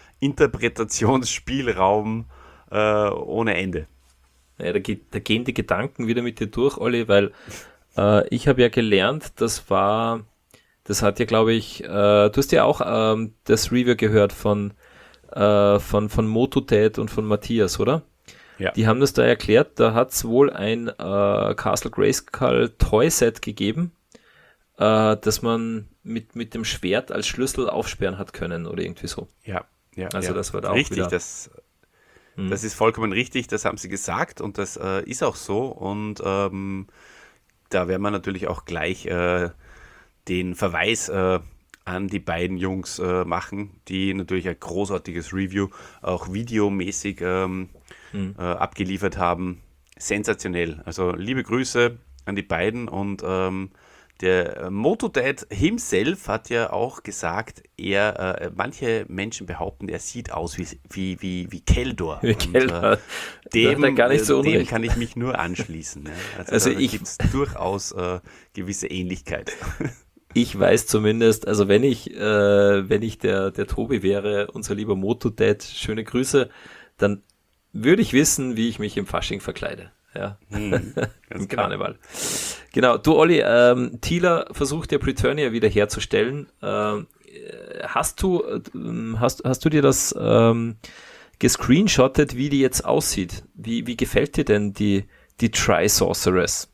Interpretationsspielraum äh, ohne Ende. Ja, da, geht, da gehen die Gedanken wieder mit dir durch, Olli, weil äh, ich habe ja gelernt, das war, das hat ja, glaube ich, äh, du hast ja auch ähm, das Review gehört von, äh, von, von Motodad und von Matthias, oder? Ja. Die haben das da erklärt, da hat es wohl ein äh, Castle Grayskull Toy-Set gegeben, äh, das man mit, mit dem Schwert als Schlüssel aufsperren hat können oder irgendwie so. Ja, ja. Also ja. das war da auch richtig, wieder- das, Hm. das ist vollkommen richtig, das haben sie gesagt und das äh, ist auch so und ähm, da werden wir natürlich auch gleich äh, den Verweis äh, an die beiden Jungs äh, machen, die natürlich ein großartiges Review auch videomäßig ähm, Hm. äh, abgeliefert haben. Sensationell. Also liebe Grüße an die beiden und ähm, der Motodad himself hat ja auch gesagt, er, äh, manche Menschen behaupten, er sieht aus wie, wie, wie, wie Keldor. Wie Und, Keldor. Äh, dem, Da hat er gar nicht so äh, dem Unrecht. kann ich mich nur anschließen. Ja. Also, Also da ich- gibt es durchaus äh, gewisse Ähnlichkeit. Ich weiß zumindest, also wenn ich, äh, wenn ich der, der Tobi wäre, unser lieber Motodad, schöne Grüße, dann würde ich wissen, wie ich mich im Fasching verkleide. Ja, Hm, ganz im genau. Karneval. Genau, du Olli, ähm, Thieler versucht ja Preturnia wieder herzustellen. Ähm, äh, hast du, ähm, hast, hast du dir das ähm, gescreenshottet, wie die jetzt aussieht? Wie, wie gefällt dir denn die, die Tri-Sorceress?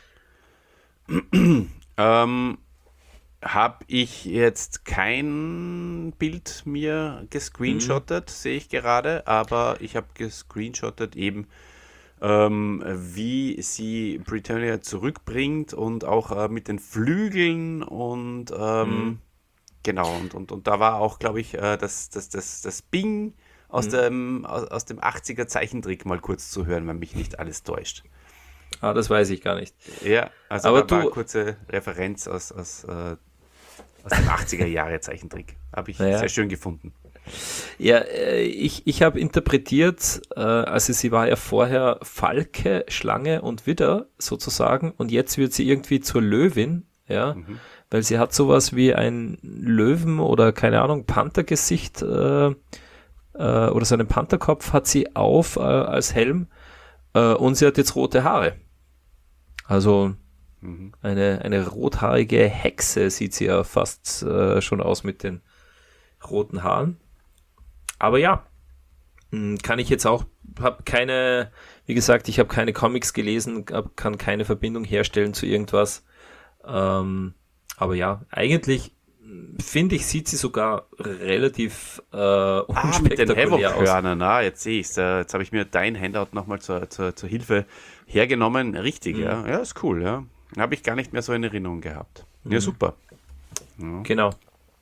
Ähm, habe ich jetzt kein Bild mir gescreenshottet, sehe ich gerade, aber ich habe gescreenshottet eben, ähm, wie sie Britannia zurückbringt und auch äh, mit den Flügeln und ähm, Mhm. genau, und, und, und da war auch, glaube ich, äh, das, das, das, das Bing aus, Mhm. dem, aus, aus dem achtziger Zeichentrick mal kurz zu hören, wenn mich nicht alles täuscht. Ah, das weiß ich gar nicht. Ja, also Aber da war du- eine kurze Referenz aus, aus, äh, aus dem achtziger Jahre Zeichentrick. Habe ich Naja. sehr schön gefunden. Ja, äh, ich, ich habe interpretiert, äh, also sie war ja vorher Falke, Schlange und Widder sozusagen und jetzt wird sie irgendwie zur Löwin, ja, mhm. weil sie hat sowas wie ein Löwen oder keine Ahnung, Panthergesicht äh, äh, oder so einen Pantherkopf hat sie auf äh, als Helm äh, und sie hat jetzt rote Haare. Also mhm. eine, eine rothaarige Hexe sieht sie ja fast äh, schon aus mit den roten Haaren. Aber ja, kann ich jetzt auch, habe keine, wie gesagt, ich habe keine Comics gelesen, hab, kann keine Verbindung herstellen zu irgendwas. Ähm, aber ja, eigentlich finde ich, sieht sie sogar relativ äh, unspektakulär ah, mit den Havoc-Hörnern, ah, jetzt sehe ich es. Jetzt habe ich mir dein Handout nochmal zur, zur, zur Hilfe hergenommen. Richtig, mhm. ja. Ja, ist cool, ja. Habe ich gar nicht mehr so in Erinnerung gehabt. Mhm. Ja, super. Ja. Genau.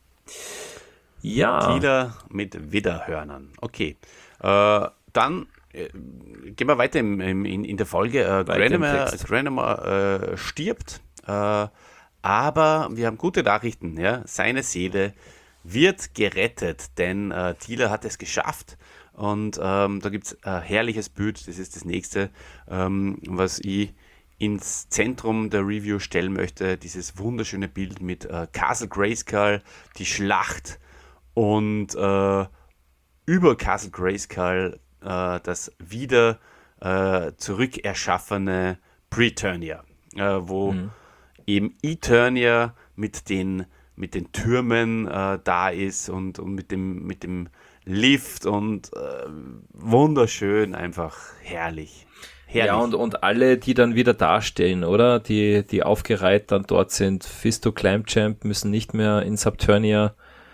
Ja. Tila mit Widderhörnern. Okay. Äh, dann äh, gehen wir weiter im, im, in, in der Folge. Äh, Granemar äh, stirbt, äh, aber wir haben gute Nachrichten. Ja? Seine Seele wird gerettet, denn äh, Tila hat es geschafft. Und ähm, da gibt es ein herrliches Bild, das ist das nächste, ähm, was ich ins Zentrum der Review stellen möchte. Dieses wunderschöne Bild mit äh, Castle Grayskull, die Schlacht. Und äh, über Castle Grayskull äh, das wieder äh, zurückerschaffene Breturnia, äh, wo mhm. eben Eternia mit den, mit den Türmen äh, da ist und, und mit, dem, mit dem Lift und äh, wunderschön, einfach herrlich. herrlich. Ja, und, und alle, die dann wieder dastehen, oder? Die, die aufgereiht dann dort sind. Fisto Climbchamp müssen nicht mehr in Subternia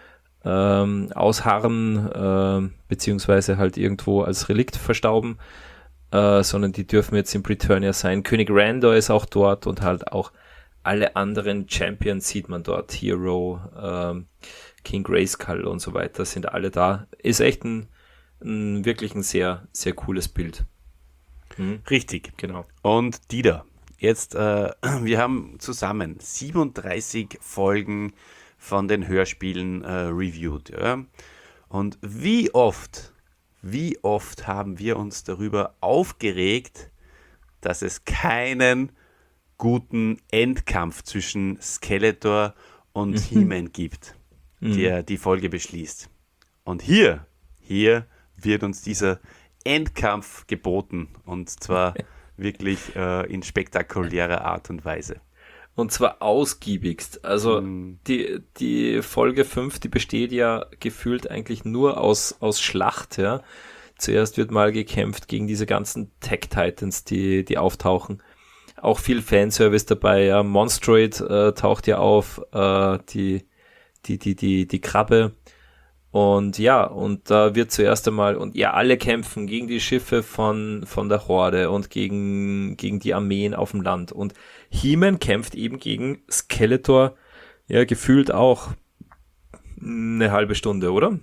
Ähm, ausharren, äh, beziehungsweise halt irgendwo als Relikt verstauben, äh, sondern die dürfen jetzt in Breturnia sein. König Randor ist auch dort und halt auch alle anderen Champions sieht man dort. Hero, ähm, King Grayskull und so weiter sind alle da. Ist echt ein, ein wirklich ein sehr, sehr cooles Bild. Mhm. Richtig, genau. Und Dieter, jetzt, äh, wir haben zusammen siebenunddreißig Folgen von den Hörspielen äh, reviewed. Ja? Und wie oft, wie oft haben wir uns darüber aufgeregt, dass es keinen guten Endkampf zwischen Skeletor und mhm. He-Man gibt, mhm. der die Folge beschließt. Und hier, hier wird uns dieser Endkampf geboten und zwar wirklich äh, in spektakulärer Art und Weise. Und zwar ausgiebigst. Also mm. die, die Folge fünf, die besteht ja gefühlt eigentlich nur aus, aus Schlacht. Ja. Zuerst wird mal gekämpft gegen diese ganzen Tech-Titans, die, die auftauchen. Auch viel Fanservice dabei. Ja. Monstroid äh, taucht ja auf, äh, die, die, die, die, die Krabbe. Und ja, und da wird zuerst einmal, und ja, alle kämpfen gegen die Schiffe von, von der Horde und gegen, gegen die Armeen auf dem Land. Und He-Man kämpft eben gegen Skeletor, ja, gefühlt auch eine halbe Stunde, oder?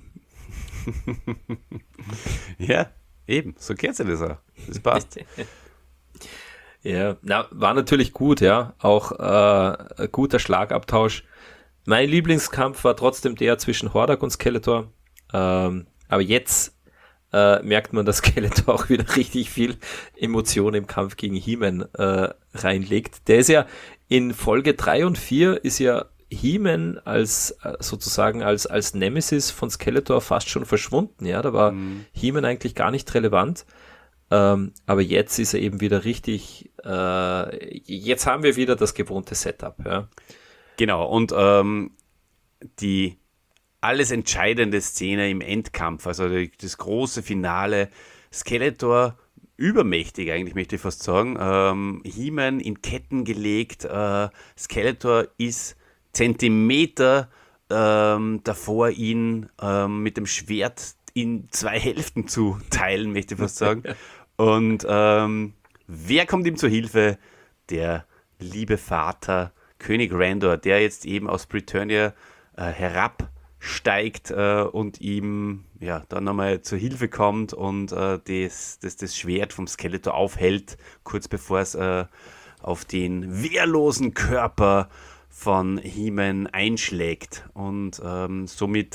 Ja, eben, so kennt ihr das auch. Das passt. Ja, na, war natürlich gut, ja, auch äh, ein guter Schlagabtausch. Mein Lieblingskampf war trotzdem der zwischen Hordak und Skeletor. Ähm, aber jetzt äh, merkt man, dass Skeletor auch wieder richtig viel Emotion im Kampf gegen He-Man äh, reinlegt. Der ist ja in Folge drei und vier ist ja He-Man als äh, sozusagen als, als Nemesis von Skeletor fast schon verschwunden. Ja, da war mhm. He-Man eigentlich gar nicht relevant. Ähm, aber jetzt ist er eben wieder richtig, äh, jetzt haben wir wieder das gewohnte Setup, ja. Genau, und ähm, die alles entscheidende Szene im Endkampf, also die, das große Finale, Skeletor übermächtig eigentlich, möchte ich fast sagen, ähm, He-Man in Ketten gelegt, äh, Skeletor ist Zentimeter ähm, davor, ihn ähm, mit dem Schwert in zwei Hälften zu teilen, möchte ich fast sagen. Und ähm, wer kommt ihm zur Hilfe? Der liebe Vater König Randor, der jetzt eben aus Breturnia äh, herabsteigt äh, und ihm ja dann nochmal zur Hilfe kommt und äh, das, das, das Schwert vom Skeletor aufhält, kurz bevor es äh, auf den wehrlosen Körper von He-Man einschlägt und ähm, somit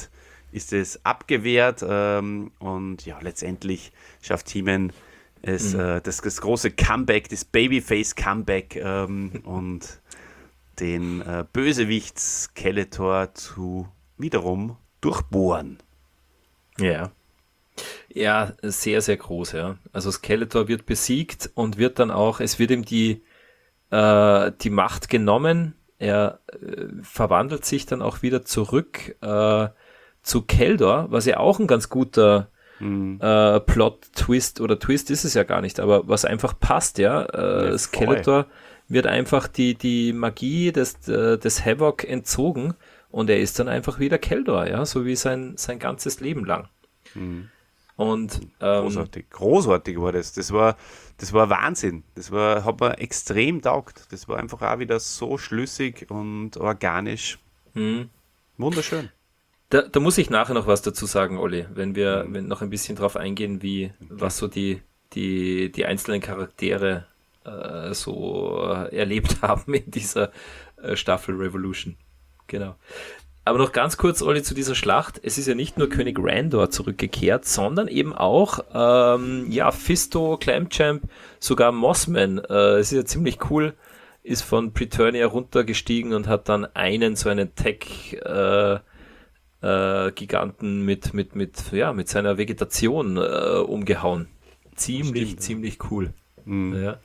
ist es abgewehrt ähm, und ja, letztendlich schafft He-Man es, mhm. äh, das, das große Comeback, das Babyface-Comeback ähm, und den äh, Bösewicht Skeletor zu wiederum durchbohren. Ja. Ja, sehr, sehr groß, ja. Also Skeletor wird besiegt und wird dann auch, es wird ihm die, äh, die Macht genommen. Er äh, verwandelt sich dann auch wieder zurück äh, zu Keldor, was ja auch ein ganz guter mhm. äh, Plot-Twist oder Twist ist es ja gar nicht, aber was einfach passt, ja. Äh, ja Skeletor wird einfach die, die Magie des, äh, des Havoc entzogen und er ist dann einfach wieder Keldor, ja, so wie sein, sein ganzes Leben lang. Mhm. Und ähm, großartig, großartig war das. Das war, das war Wahnsinn. Das war, hat mir extrem taugt. Das war einfach auch wieder so schlüssig und organisch. Mhm. Wunderschön. Da, da muss ich nachher noch was dazu sagen, Olli, wenn wir mhm. wenn noch ein bisschen drauf eingehen, wie okay. was so die, die, die einzelnen Charaktere äh, so äh, erlebt haben in dieser äh, Staffel Revolution. Genau. Aber noch ganz kurz, Olli, zu dieser Schlacht. Es ist ja nicht nur König Randor zurückgekehrt, sondern eben auch ähm, ja, Fisto, Clamchamp, sogar Mossman. Äh, es ist ja ziemlich cool, ist von Preternia runtergestiegen und hat dann einen so einen Tech-Giganten äh, äh, mit, mit, mit, ja, mit seiner Vegetation äh, umgehauen. Ziemlich, Stimmt. ziemlich cool. Mhm. Ja,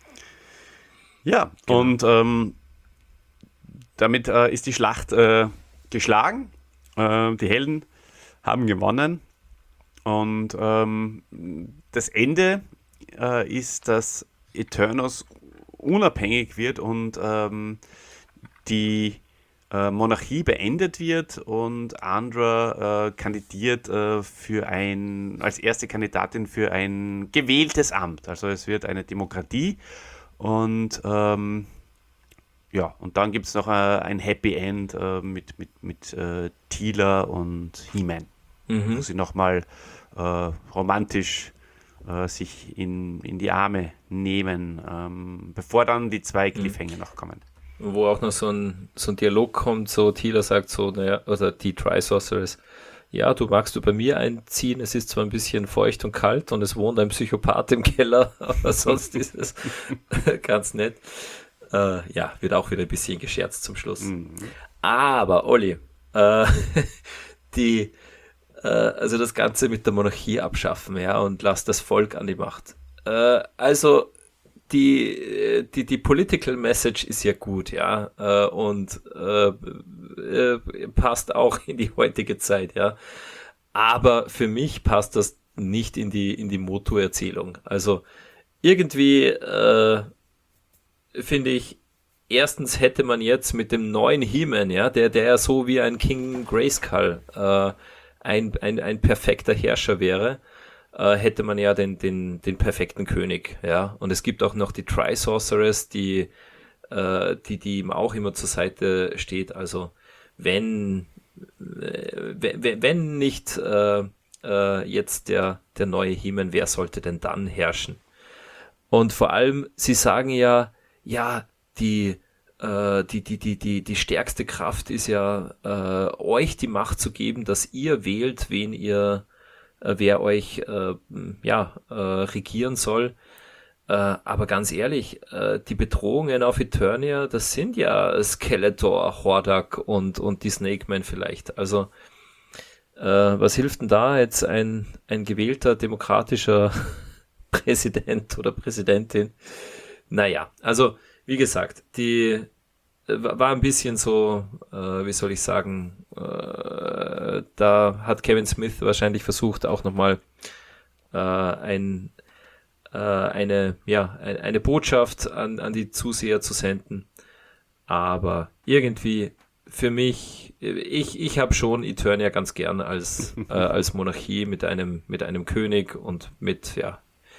ja genau. Und ähm, damit äh, ist die Schlacht äh, geschlagen. Äh, die Helden haben gewonnen. Und ähm, das Ende äh, ist, dass Eternos unabhängig wird und ähm, die äh, Monarchie beendet wird und Andra äh, kandidiert äh, für ein, als erste Kandidatin für ein gewähltes Amt. Also es wird eine Demokratie und ähm, ja, und dann gibt es noch äh, ein Happy End äh, mit, mit, mit äh, Teela und He-Man, mhm. wo sie nochmal äh, romantisch äh, sich in, in die Arme nehmen, ähm, bevor dann die zwei Cliffhanger mhm. noch kommen. Wo auch noch so ein, so ein Dialog kommt, so Teela sagt so, naja, oder die Tri-Sorceress, ja, du magst du bei mir einziehen, es ist zwar ein bisschen feucht und kalt und es wohnt ein Psychopath im Keller, aber sonst ist es ganz nett. Uh, ja, wird auch wieder ein bisschen gescherzt zum Schluss. Mhm. Aber, Olli, äh, die, äh, also das Ganze mit der Monarchie abschaffen, ja, und lass das Volk an die Macht. Äh, also, die, die, die Political Message ist ja gut, ja, äh, und äh, äh, passt auch in die heutige Zeit, ja. Aber für mich passt das nicht in die, in die Motu-Erzählung. Also, irgendwie, äh, finde ich, erstens hätte man jetzt mit dem neuen He-Man, ja, der, der ja so wie ein King Grayskull äh, ein, ein, ein perfekter Herrscher wäre, äh, hätte man ja den, den, den perfekten König, ja. Und es gibt auch noch die Tri-Sorceress, die, äh, die, die ihm auch immer zur Seite steht. Also wenn, äh, wenn, wenn nicht äh, äh, jetzt der, der neue He-Man, wer sollte denn dann herrschen? Und vor allem, sie sagen ja, ja, die, äh, die, die, die, die, die stärkste Kraft ist ja, äh, euch die Macht zu geben, dass ihr wählt, wen ihr, äh, wer euch, äh, ja, äh, regieren soll. Äh, aber ganz ehrlich, äh, die Bedrohungen auf Eternia, das sind ja Skeletor, Hordak und, und die Snake Man vielleicht. Also, äh, was hilft denn da jetzt ein, ein gewählter demokratischer Präsident oder Präsidentin? Naja, also wie gesagt, die äh, war ein bisschen so, äh, wie soll ich sagen, äh, da hat Kevin Smith wahrscheinlich versucht, auch nochmal äh, ein, äh, eine, ja, ein, eine Botschaft an, an die Zuseher zu senden. Aber irgendwie für mich, ich, ich habe schon Eternia ganz gern als, äh, als Monarchie mit einem, mit einem König und mit, ja,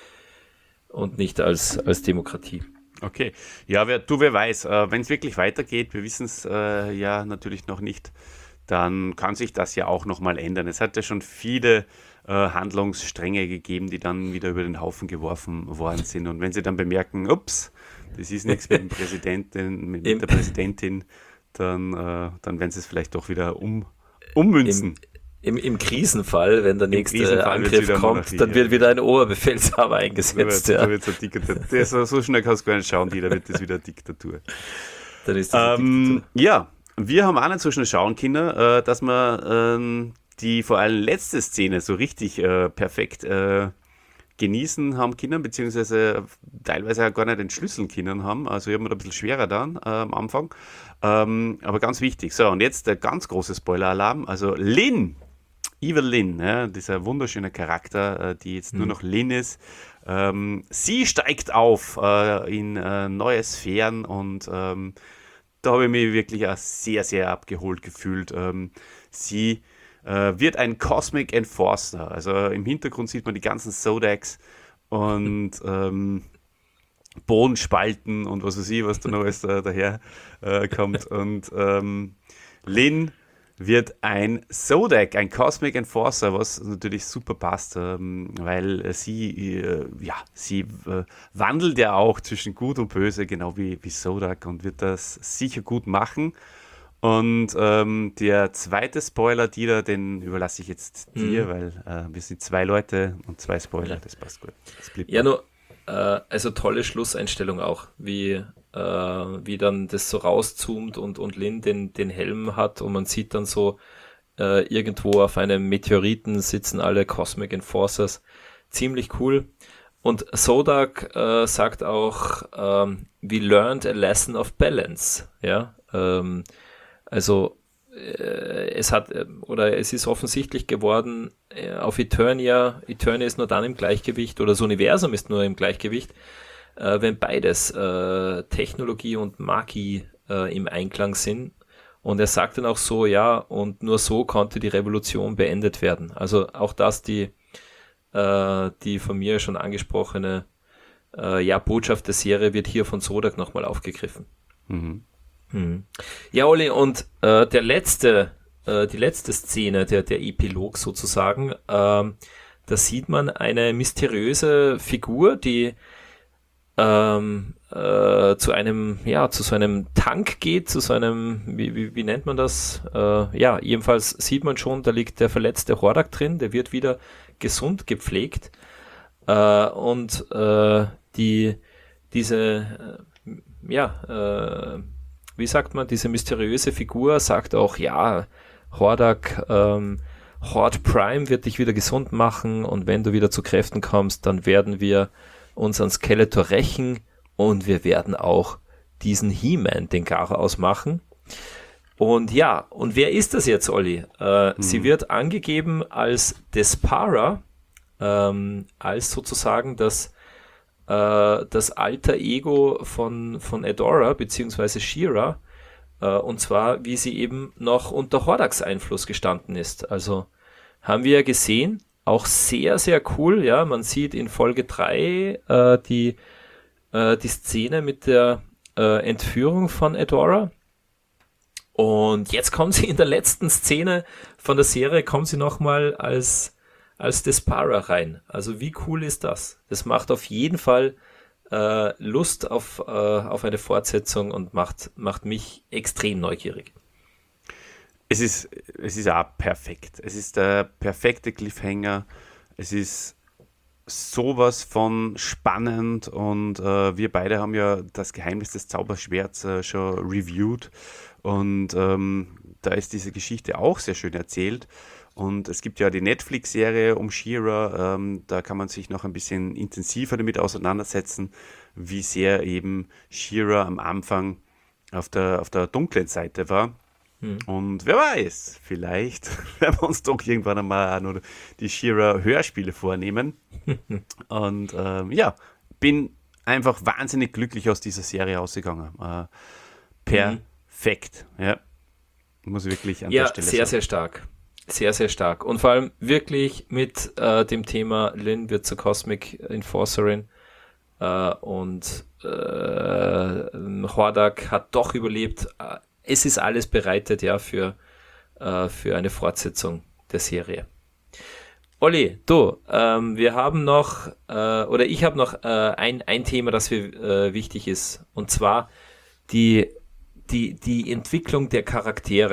und nicht als, als Demokratie. Okay, ja, wer, du, wer weiß, äh, wenn es wirklich weitergeht, wir wissen es äh, ja natürlich noch nicht, dann kann sich das ja auch nochmal ändern. Es hat ja schon viele äh, Handlungsstränge gegeben, die dann wieder über den Haufen geworfen worden sind. Und wenn sie dann bemerken, ups, das ist nichts mit dem Präsidenten, mit, mit der Präsidentin, dann, äh, dann werden sie es vielleicht doch wieder um, ummünzen. Im, Im, Im Krisenfall, wenn der nächste Krisenfall wird's Angriff wieder kommt, Monarchie, dann ja. wird wieder ein Oberbefehlshaber Da eingesetzt. wird, Ja. da wird's eine Diktatur. Das, so schnell kannst du gar nicht schauen, die, da wird das wieder eine Diktatur. Dann ist das eine Ähm, Diktatur. ja, wir haben auch nicht so schnell schauen können, äh, dass wir ähm, die vor allem letzte Szene so richtig äh, perfekt äh, genießen haben können, beziehungsweise teilweise auch gar nicht entschlüsseln können haben. Also ich habe mir da ein bisschen schwerer dann äh, am Anfang. Ähm, aber ganz wichtig. So, und jetzt der ganz große Spoiler-Alarm. Also Lynn, Evil Lynn, ja, dieser wunderschöne Charakter, äh, die jetzt nur noch Lynn ist. Ähm, sie steigt auf äh, in äh, neue Sphären und ähm, da habe ich mich wirklich auch sehr, sehr abgeholt gefühlt. Ähm, sie äh, wird ein Cosmic Enforcer. Also im Hintergrund sieht man die ganzen Zodiacs und ähm, Bodenspalten und was weiß ich, was da noch alles da, daher äh, kommt. Und ähm, Lynn wird ein Zodiac, ein Cosmic Enforcer, was natürlich super passt, ähm, weil äh, sie, äh, ja, sie äh, wandelt ja auch zwischen Gut und Böse, genau wie, wie Zodiac und wird das sicher gut machen. Und ähm, der zweite Spoiler, Dieter, den überlasse ich jetzt dir, Mhm. weil äh, wir sind zwei Leute und zwei Spoiler, das passt gut. Das blieb Ja, nur, äh, also tolle Schlusseinstellung auch, wie, äh, wie dann das so rauszoomt und, und Lynn den, den Helm hat und man sieht dann so, äh, irgendwo auf einem Meteoriten sitzen alle Cosmic Enforcers. Ziemlich cool. Und Zodiac äh, sagt auch, ähm, we learned a lesson of balance. Ja, ähm, also äh, es hat, äh, oder es ist offensichtlich geworden, äh, auf Eternia, Eternia ist nur dann im Gleichgewicht, oder das Universum ist nur im Gleichgewicht, äh, wenn beides, äh, Technologie und Magie, äh, im Einklang sind. Und er sagt dann auch so, ja, und nur so konnte die Revolution beendet werden. Also auch das, die, äh, die von mir schon angesprochene, äh, ja, Botschaft der Serie wird hier von Zodiac nochmal aufgegriffen. Mhm. Mhm. Ja, Olli, und äh, der letzte, äh, die letzte Szene, der, der Epilog sozusagen, ähm, da sieht man eine mysteriöse Figur, die ähm, äh, zu einem, ja, zu so einem Tank geht, zu so einem, wie, wie, wie nennt man das? Äh, ja, jedenfalls sieht man schon, da liegt der verletzte Hordak drin, der wird wieder gesund gepflegt. Äh, und äh, die, diese, äh, ja, äh, wie sagt man, diese mysteriöse Figur sagt auch, ja, Hordak, ähm, Horde Prime wird dich wieder gesund machen und wenn du wieder zu Kräften kommst, dann werden wir unseren Skeletor rächen und wir werden auch diesen He-Man, den Garaus, machen. Und ja, und wer ist das jetzt, Olli? Äh, mhm. Sie wird angegeben als Despara, ähm, als sozusagen das das alter Ego von, von Adora beziehungsweise She-Ra, äh, und zwar wie sie eben noch unter Hordaks Einfluss gestanden ist. Also haben wir ja gesehen, auch sehr, sehr cool, ja, man sieht in Folge drei äh, die, äh, die Szene mit der äh, Entführung von Adora und jetzt kommt sie in der letzten Szene von der Serie, kommt sie nochmal als als Despara rein. Also wie cool ist das? Das macht auf jeden Fall äh, Lust auf, äh, auf eine Fortsetzung und macht, macht mich extrem neugierig. Es ist, es ist auch perfekt. Es ist der perfekte Cliffhanger. Es ist sowas von spannend und äh, wir beide haben ja das Geheimnis des Zauberschwerts äh, schon reviewed und ähm, da ist diese Geschichte auch sehr schön erzählt. Und es gibt ja die Netflix-Serie um She-Ra, ähm, da kann man sich noch ein bisschen intensiver damit auseinandersetzen, wie sehr eben She-Ra am Anfang auf der, auf der dunklen Seite war. Mhm. Und wer weiß, vielleicht werden wir uns doch irgendwann einmal auch noch die She-Ra-Hörspiele vornehmen. Und ähm, ja, bin einfach wahnsinnig glücklich aus dieser Serie ausgegangen. Äh, perfekt, mhm. ja. Muss ich wirklich an ja, der Stelle sehr, sagen. sehr stark. Sehr, sehr stark. Und vor allem wirklich mit äh, dem Thema, Lynn wird zur Cosmic Enforcerin äh, und äh, Hordak hat doch überlebt. Es ist alles bereitet, ja, für, äh, für eine Fortsetzung der Serie. Olli, du, ähm, wir haben noch, äh, oder ich habe noch äh, ein, ein Thema, das mir äh, wichtig ist, und zwar die, die, die Entwicklung der Charaktere,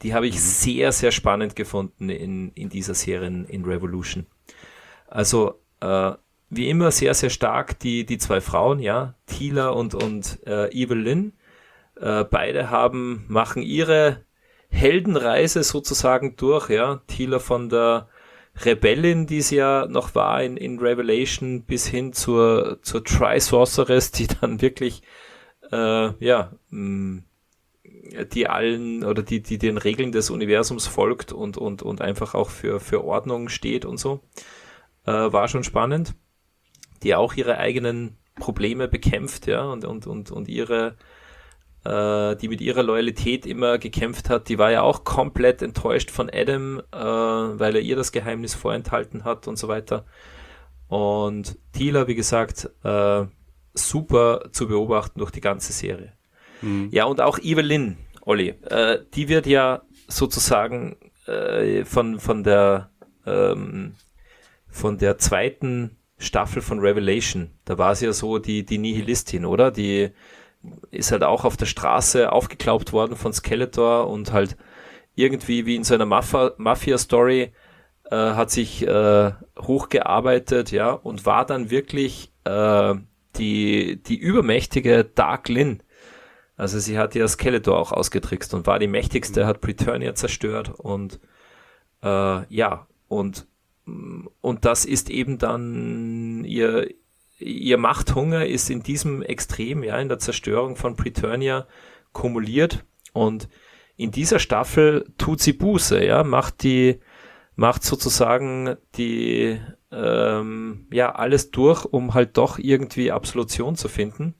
Die habe ich Mhm. sehr, sehr spannend gefunden in, in dieser Serie in, in Revolution. Also, äh, wie immer sehr, sehr stark die, die zwei Frauen, ja, Teela und, und äh, Evelyn. Äh, beide haben, machen ihre Heldenreise sozusagen durch, ja. Teela von der Rebellin, die sie ja noch war in, in Revelation, bis hin zur, zur Tri-Sorceress, die dann wirklich, äh, ja, mh, die allen oder die, die den Regeln des Universums folgt und, und, und einfach auch für, für Ordnung steht und so. Äh, war schon spannend. Die auch ihre eigenen Probleme bekämpft, ja, und, und, und, und ihre, äh, die mit ihrer Loyalität immer gekämpft hat, die war ja auch komplett enttäuscht von Adam, äh, weil er ihr das Geheimnis vorenthalten hat und so weiter. Und Teela, wie gesagt, äh, super zu beobachten durch die ganze Serie. Mhm. Ja, und auch Evelyn, Olli, äh, die wird ja sozusagen äh, von, von der ähm, von der zweiten Staffel von Revelation, da war sie ja so die, die Nihilistin, oder? Die ist halt auch auf der Straße aufgeklaubt worden von Skeletor und halt irgendwie wie in so einer Mafia- Mafia-Story äh, hat sich äh, hochgearbeitet, ja, und war dann wirklich äh, die, die übermächtige Dark Lynn. Also sie hat ja Skeletor auch ausgetrickst und war die mächtigste, hat Preternia zerstört und äh, ja, und und das ist eben dann ihr, ihr Machthunger ist in diesem Extrem, ja, in der Zerstörung von Preternia kumuliert und in dieser Staffel tut sie Buße, ja, macht die, macht sozusagen die, ähm, ja, alles durch, um halt doch irgendwie Absolution zu finden.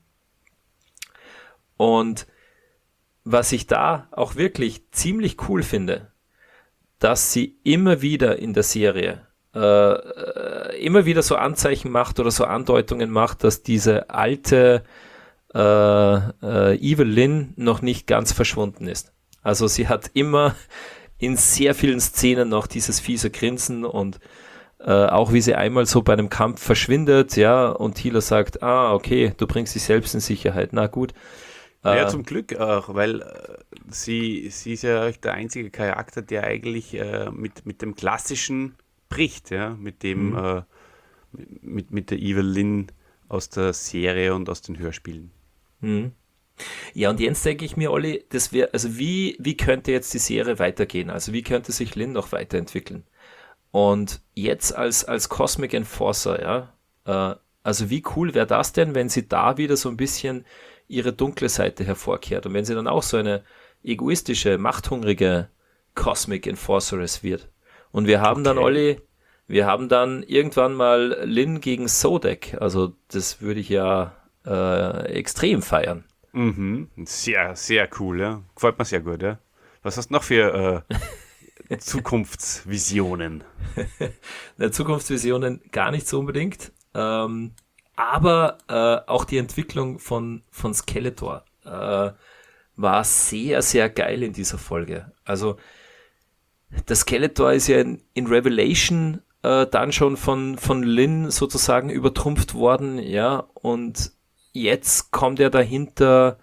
Und was ich da auch wirklich ziemlich cool finde, dass sie immer wieder in der Serie äh, immer wieder so Anzeichen macht oder so Andeutungen macht, dass diese alte äh, äh, Evelyn noch nicht ganz verschwunden ist. Also sie hat immer in sehr vielen Szenen noch dieses fiese Grinsen und äh, auch wie sie einmal so bei einem Kampf verschwindet, ja, und Teela sagt, ah, okay, du bringst dich selbst in Sicherheit, na gut. Ja, zum Glück auch, weil äh, sie, sie ist ja der einzige Charakter, der eigentlich äh, mit, mit dem Klassischen bricht, ja, mit dem, mhm. äh, mit, mit der Evelyn aus der Serie und aus den Hörspielen. Mhm. Ja, und jetzt denke ich mir, Olli, das wäre, also wie, wie könnte jetzt die Serie weitergehen? Also wie könnte sich Lynn noch weiterentwickeln? Und jetzt als, als Cosmic Enforcer, ja, äh, also wie cool wäre das denn, wenn sie da wieder so ein bisschen ihre dunkle Seite hervorkehrt und wenn sie dann auch so eine egoistische, machthungrige Cosmic Enforceress wird. Und wir haben okay. dann, Olli, wir haben dann irgendwann mal Lynn gegen Sodek, also das würde ich ja äh, extrem feiern. Mhm. Sehr, sehr cool, ja. Gefällt mir sehr gut, ja. Was hast du noch für äh, Zukunftsvisionen? Na, Zukunftsvisionen gar nicht so unbedingt. Ähm, aber äh, auch die Entwicklung von, von Skeletor äh, war sehr, sehr geil in dieser Folge. Also der Skeletor ist ja in, in Revelation äh, dann schon von, von Lynn sozusagen übertrumpft worden, ja, und jetzt kommt er dahinter,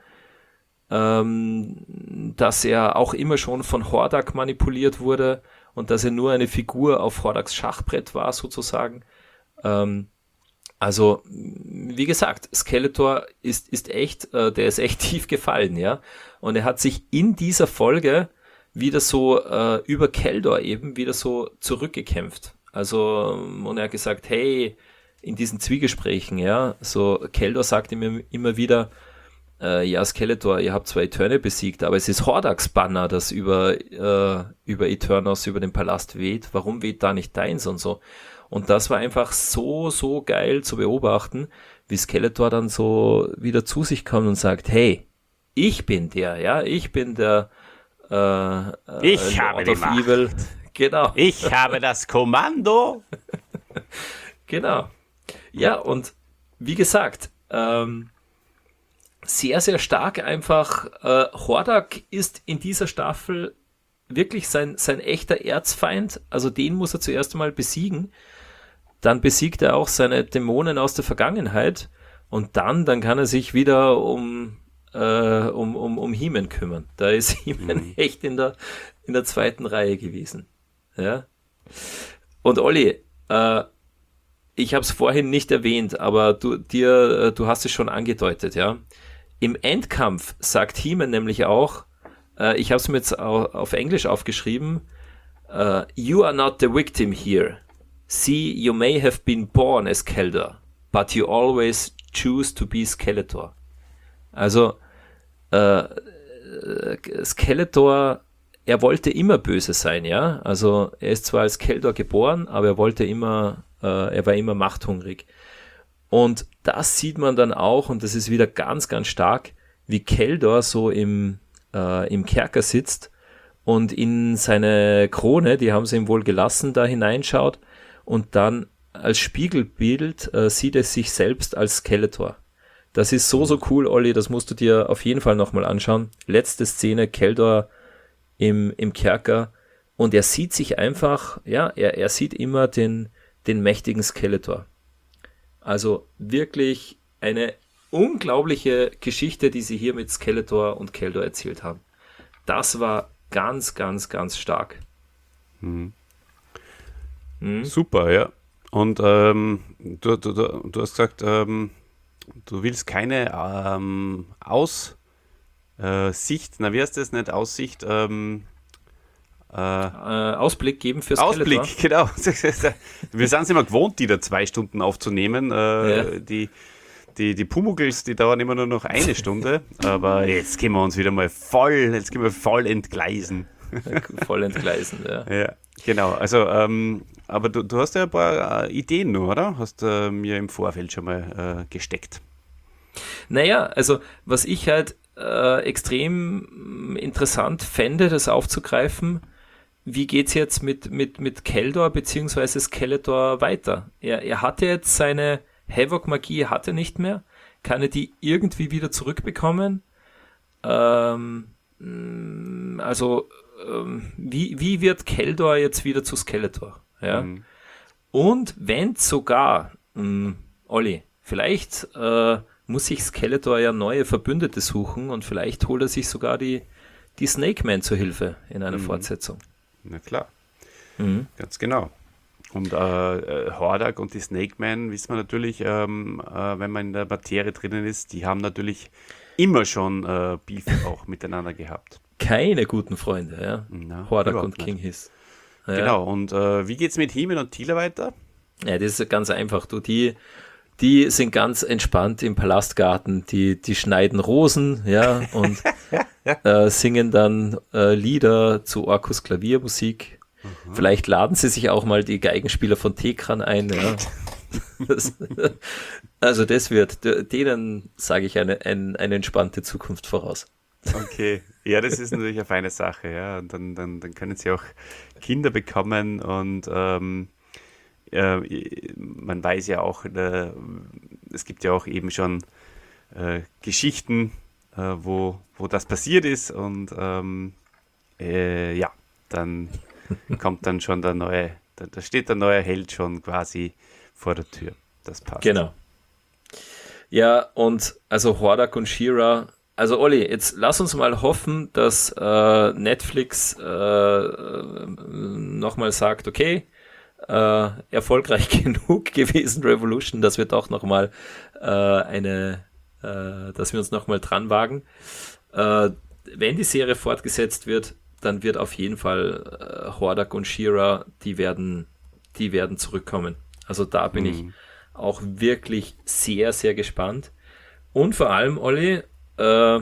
ähm, dass er auch immer schon von Hordak manipuliert wurde und dass er nur eine Figur auf Hordaks Schachbrett war sozusagen. Ähm, also, wie gesagt, Skeletor ist, ist echt, äh, der ist echt tief gefallen, ja, und er hat sich in dieser Folge wieder so äh, über Keldor eben wieder so zurückgekämpft. Also, und er hat gesagt, hey, in diesen Zwiegesprächen, ja, so Keldor sagt ihm immer wieder, äh, ja, Skeletor, ihr habt zwar Eternia besiegt, aber es ist Hordaks Banner, das über, äh, über Eternos, über den Palast weht. Warum weht da nicht deins und so? Und das war einfach so, so geil zu beobachten, wie Skeletor dann so wieder zu sich kommt und sagt, hey, ich bin der, ja, ich bin der äh, Ich äh, habe die Macht. Evil. Genau. Ich habe das Kommando. Genau. Ja, und wie gesagt, ähm, sehr, sehr stark einfach. Äh, Hordak ist in dieser Staffel wirklich sein, sein echter Erzfeind. Also den muss er zuerst einmal besiegen. Dann besiegt er auch seine Dämonen aus der Vergangenheit. Und dann, dann kann er sich wieder um äh, um, um, um He-Man kümmern. Da ist He-Man mhm. echt in der, in der zweiten Reihe gewesen. Ja. Und Olli, äh, ich habe es vorhin nicht erwähnt, aber du, dir, du hast es schon angedeutet, ja. Im Endkampf sagt He-Man nämlich auch, äh, ich habe es mir jetzt auf Englisch aufgeschrieben, uh, you are not the victim here. See, you may have been born as Keldor, but you always choose to be Skeletor. Also, äh, Skeletor, er wollte immer böse sein, ja. Also, er ist zwar als Keldor geboren, aber er wollte immer, äh, er war immer machthungrig. Und das sieht man dann auch, und das ist wieder ganz, ganz stark, wie Keldor so im, äh, im Kerker sitzt und in seine Krone, die haben sie ihm wohl gelassen, da hineinschaut und dann als Spiegelbild äh, sieht er sich selbst als Skeletor. Das ist so, so cool, Olli, das musst du dir auf jeden Fall nochmal anschauen. Letzte Szene, Keldor im, im Kerker, und er sieht sich einfach, ja, er, er sieht immer den, den mächtigen Skeletor. Also wirklich eine unglaubliche Geschichte, die sie hier mit Skeletor und Keldor erzählt haben. Das war ganz, ganz, ganz stark. Mhm. Mhm. Super, ja. Und ähm, du, du, du, du hast gesagt, ähm, du willst keine ähm, Aussicht, na wie heißt das nicht, Aussicht, ähm, äh, äh, Ausblick geben fürs Skeletor. Ausblick, genau. Wir sind es immer gewohnt, die da zwei Stunden aufzunehmen. Äh, ja. Die Die, die Pumuckls, die dauern immer nur noch eine Stunde, aber jetzt können wir uns wieder mal voll, jetzt können wir voll entgleisen. Voll entgleisen, ja. Ja, genau. Also, ähm, aber du, du hast ja ein paar äh, Ideen nur, oder? Hast äh, mir im Vorfeld schon mal äh, gesteckt. Naja, also was ich halt äh, extrem interessant fände, das aufzugreifen, wie geht's jetzt mit, mit, mit Keldor bzw. Skeletor weiter? Er, er hatte jetzt seine Havoc-Magie, hat er nicht mehr. Kann er die irgendwie wieder zurückbekommen? Ähm, also, ähm, wie, wie wird Keldor jetzt wieder zu Skeletor? Ja? Mhm. Und wenn sogar, mh, Olli, vielleicht äh, muss sich Skeletor ja neue Verbündete suchen und vielleicht holt er sich sogar die, die Snake Man zur Hilfe in einer mhm. Fortsetzung. Na klar, mhm. ganz genau. Und äh, Hordak und die Snake Man, wissen wir natürlich, ähm, äh, wenn man in der Materie drinnen ist, die haben natürlich immer schon äh, Beef auch miteinander gehabt. Keine guten Freunde, ja. Na, Hordak und King Hiss. Ja. Genau, und äh, wie geht's mit He-Man und Teela weiter? Ja, das ist ganz einfach. Du, die, die sind ganz entspannt im Palastgarten, die, die schneiden Rosen, ja, und äh, singen dann äh, Lieder zu Orkus Klaviermusik. Mhm. Vielleicht laden sie sich auch mal die Geigenspieler von Tekran ein. Ja. Das, also das wird, denen sage ich eine, eine, eine entspannte Zukunft voraus. Okay, ja, das ist natürlich eine feine Sache. Ja. Und dann, dann, dann können sie auch Kinder bekommen und ähm, äh, man weiß ja auch, äh, es gibt ja auch eben schon äh, Geschichten, äh, wo, wo das passiert ist und ähm, äh, ja, dann kommt dann schon der neue, da, da steht der neue Held schon quasi vor der Tür. Das passt. Genau. Ja, und also Hordak und She-Ra, also Olli, jetzt lass uns mal hoffen, dass äh, Netflix äh, nochmal sagt, okay, äh, erfolgreich genug gewesen, Revolution, dass wir doch nochmal äh, eine, äh, dass wir uns nochmal dran wagen. Äh, wenn die Serie fortgesetzt wird, dann wird auf jeden Fall äh, Hordak und She-Ra, die werden, die werden zurückkommen. Also da bin mhm. ich auch wirklich sehr, sehr gespannt. Und vor allem, Olli, äh,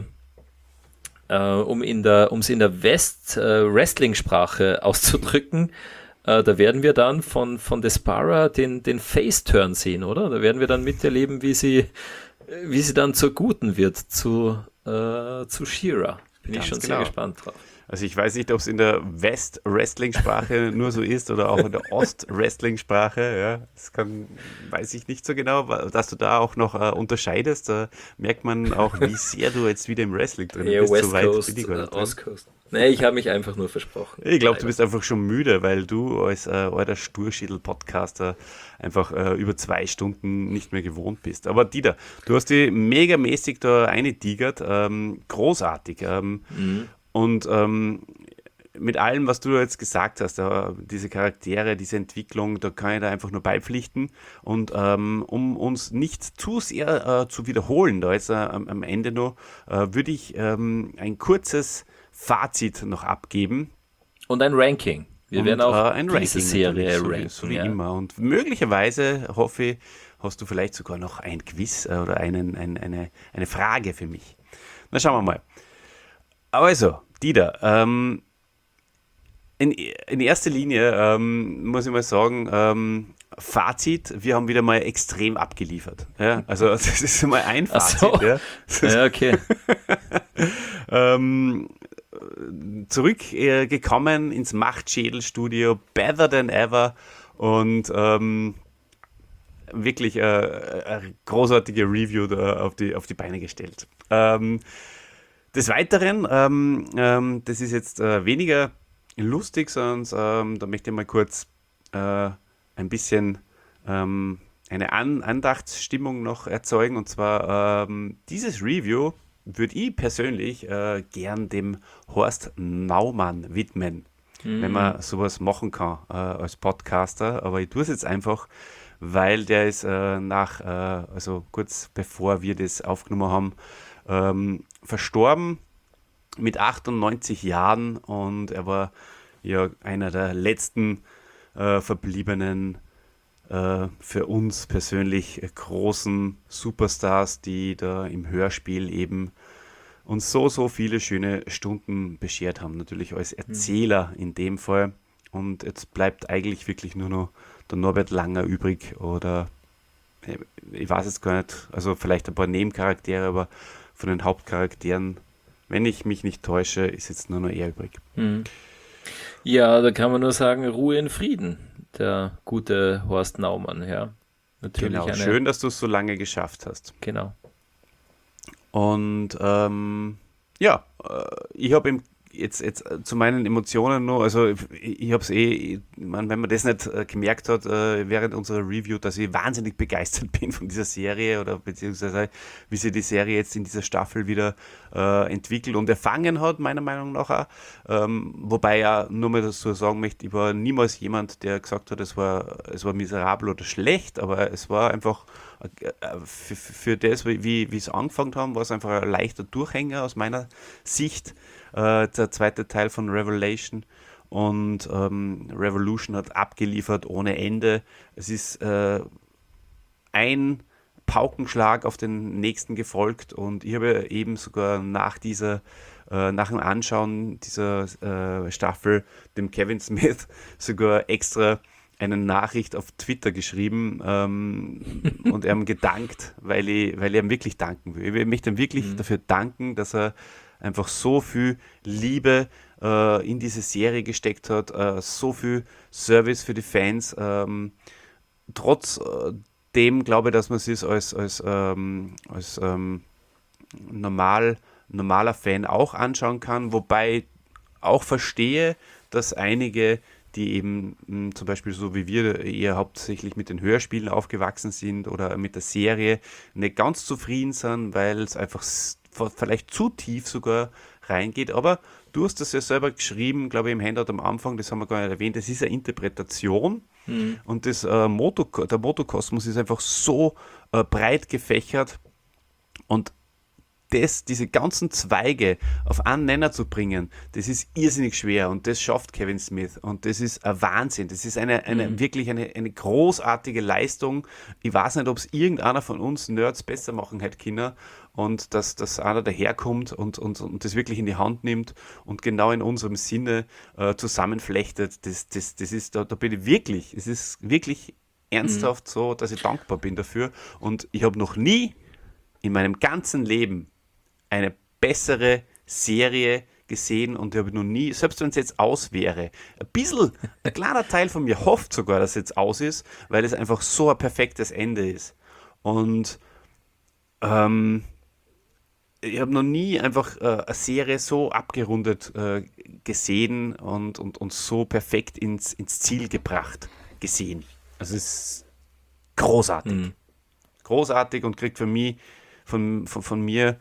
äh, um in der, um es in der West-Wrestling-Sprache äh, auszudrücken, äh, da werden wir dann von, von Despara den, den Face-Turn sehen, oder? Da werden wir dann miterleben, wie sie, wie sie dann zur Guten wird, zu, äh, zu She-Ra. Bin Ganz ich schon genau. sehr gespannt drauf. Also ich weiß nicht, ob es in der West-Wrestling-Sprache nur so ist oder auch in der Ost-Wrestling-Sprache. Ja, das kann, weiß ich nicht so genau, dass du da auch noch äh, unterscheidest. Da merkt man auch, wie sehr du jetzt wieder im Wrestling drin ja, bist. West so weit Coast, bin ich gar nicht uh, Ost Coast. Nee, ich habe mich einfach nur versprochen. Ich glaube, du bist einfach schon müde, weil du als äh, alter Sturschädel-Podcaster einfach äh, über zwei Stunden nicht mehr gewohnt bist. Aber Dieter, du hast die megamäßig da reingetigert, ähm, großartig. Ähm, mhm. Und ähm, mit allem, was du jetzt gesagt hast, äh, diese Charaktere, diese Entwicklung, da kann ich da einfach nur beipflichten. Und ähm, um uns nicht zu sehr äh, zu wiederholen, da jetzt äh, am Ende noch, äh, würde ich ähm, ein kurzes Fazit noch abgeben. Und ein Ranking. Wir und, werden auch äh, ein diese Ranking Serie so ranken. Wie, so wie ja. immer. Und möglicherweise, hoffe ich, hast du vielleicht sogar noch ein Quiz äh, oder einen, ein, eine, eine Frage für mich. Na, schauen wir mal. Also, Dieter, ähm, in, in erster Linie ähm, muss ich mal sagen, ähm, Fazit, wir haben wieder mal extrem abgeliefert. Ja? Also das ist mal ein Fazit. Ach so. Ja, ja okay. ähm, zurückgekommen äh, ins Machtschädel-Studio, better than ever und ähm, wirklich äh, eine großartige Review da auf die, auf die Beine gestellt. Ähm, des Weiteren, ähm, ähm, das ist jetzt äh, weniger lustig, sondern ähm, da möchte ich mal kurz äh, ein bisschen ähm, eine An- Andachtsstimmung noch erzeugen. Und zwar ähm, dieses Review würde ich persönlich äh, gern dem Horst Naumann widmen, mhm. wenn man sowas machen kann äh, als Podcaster. Aber ich tue es jetzt einfach, weil der ist äh, nach, äh, also kurz bevor wir das aufgenommen haben, ähm, verstorben mit achtundneunzig Jahren und er war ja einer der letzten äh, verbliebenen äh, für uns persönlich äh, großen Superstars, die da im Hörspiel eben uns so, so viele schöne Stunden beschert haben. Natürlich als Erzähler in dem Fall. Und jetzt bleibt eigentlich wirklich nur noch der Norbert Langer übrig oder ich weiß jetzt gar nicht, also vielleicht ein paar Nebencharaktere, aber von den Hauptcharakteren, wenn ich mich nicht täusche, ist jetzt nur noch er übrig. Mhm. Ja, da kann man nur sagen, Ruhe in Frieden, der gute Horst Naumann, ja. Natürlich genau, eine... schön, dass du es so lange geschafft hast. Genau. Und ähm, ja, äh, ich habe ihm jetzt, jetzt zu meinen Emotionen noch, also ich, ich habe es eh, ich mein, wenn man das nicht äh, gemerkt hat äh, während unserer Review, dass ich wahnsinnig begeistert bin von dieser Serie oder beziehungsweise wie sich die Serie jetzt in dieser Staffel wieder äh, entwickelt und erfangen hat, meiner Meinung nach auch. Ähm, wobei ja nur mal das so sagen möchte, ich war niemals jemand, der gesagt hat, es war, es war miserabel oder schlecht, aber es war einfach für, für das, wie, wie es angefangen haben, war es einfach ein leichter Durchhänger aus meiner Sicht. Äh, der zweite Teil von Revelation und ähm, Revolution hat abgeliefert ohne Ende. Es ist äh, ein Paukenschlag auf den nächsten gefolgt und ich habe eben sogar nach dieser äh, nach dem Anschauen dieser äh, Staffel dem Kevin Smith sogar extra eine Nachricht auf Twitter geschrieben ähm, und er ihm gedankt, weil ich, weil ich ihm wirklich danken will. Ich möchte ihm wirklich mhm. dafür danken, dass er einfach so viel Liebe äh, in diese Serie gesteckt hat, äh, so viel Service für die Fans. Ähm, trotzdem glaube ich, dass man es sich als, als, ähm, als ähm, normal, normaler Fan auch anschauen kann, wobei ich auch verstehe, dass einige, die eben mh, zum Beispiel so wie wir eher hauptsächlich mit den Hörspielen aufgewachsen sind oder mit der Serie, nicht ganz zufrieden sind, weil es einfach vielleicht zu tief sogar reingeht, aber du hast das ja selber geschrieben, glaube ich, im Handout am Anfang, das haben wir gar nicht erwähnt, das ist eine Interpretation mhm. und das, äh, Moto, der Motokosmos ist einfach so äh, breit gefächert und das, diese ganzen Zweige auf einen Nenner zu bringen, das ist irrsinnig schwer und das schafft Kevin Smith und das ist ein Wahnsinn, das ist eine, eine mhm. wirklich eine, eine großartige Leistung. Ich weiß nicht, ob es irgendeiner von uns Nerds besser machen hätte können und dass, dass einer daherkommt und, und, und das wirklich in die Hand nimmt und genau in unserem Sinne äh, zusammenflechtet, das, das, das ist, da, da bin ich wirklich, es ist wirklich ernsthaft mhm. so, dass ich dankbar bin dafür und ich habe noch nie in meinem ganzen Leben eine bessere Serie gesehen und ich habe noch nie, selbst wenn es jetzt aus wäre, ein bisschen, ein kleiner Teil von mir hofft sogar, dass es jetzt aus ist, weil es einfach so ein perfektes Ende ist. Und ähm, ich habe noch nie einfach äh, eine Serie so abgerundet äh, gesehen und, und, und so perfekt ins, ins Ziel gebracht gesehen. Also es ist großartig. Mhm. Großartig und kriegt für mich, von, von, von mir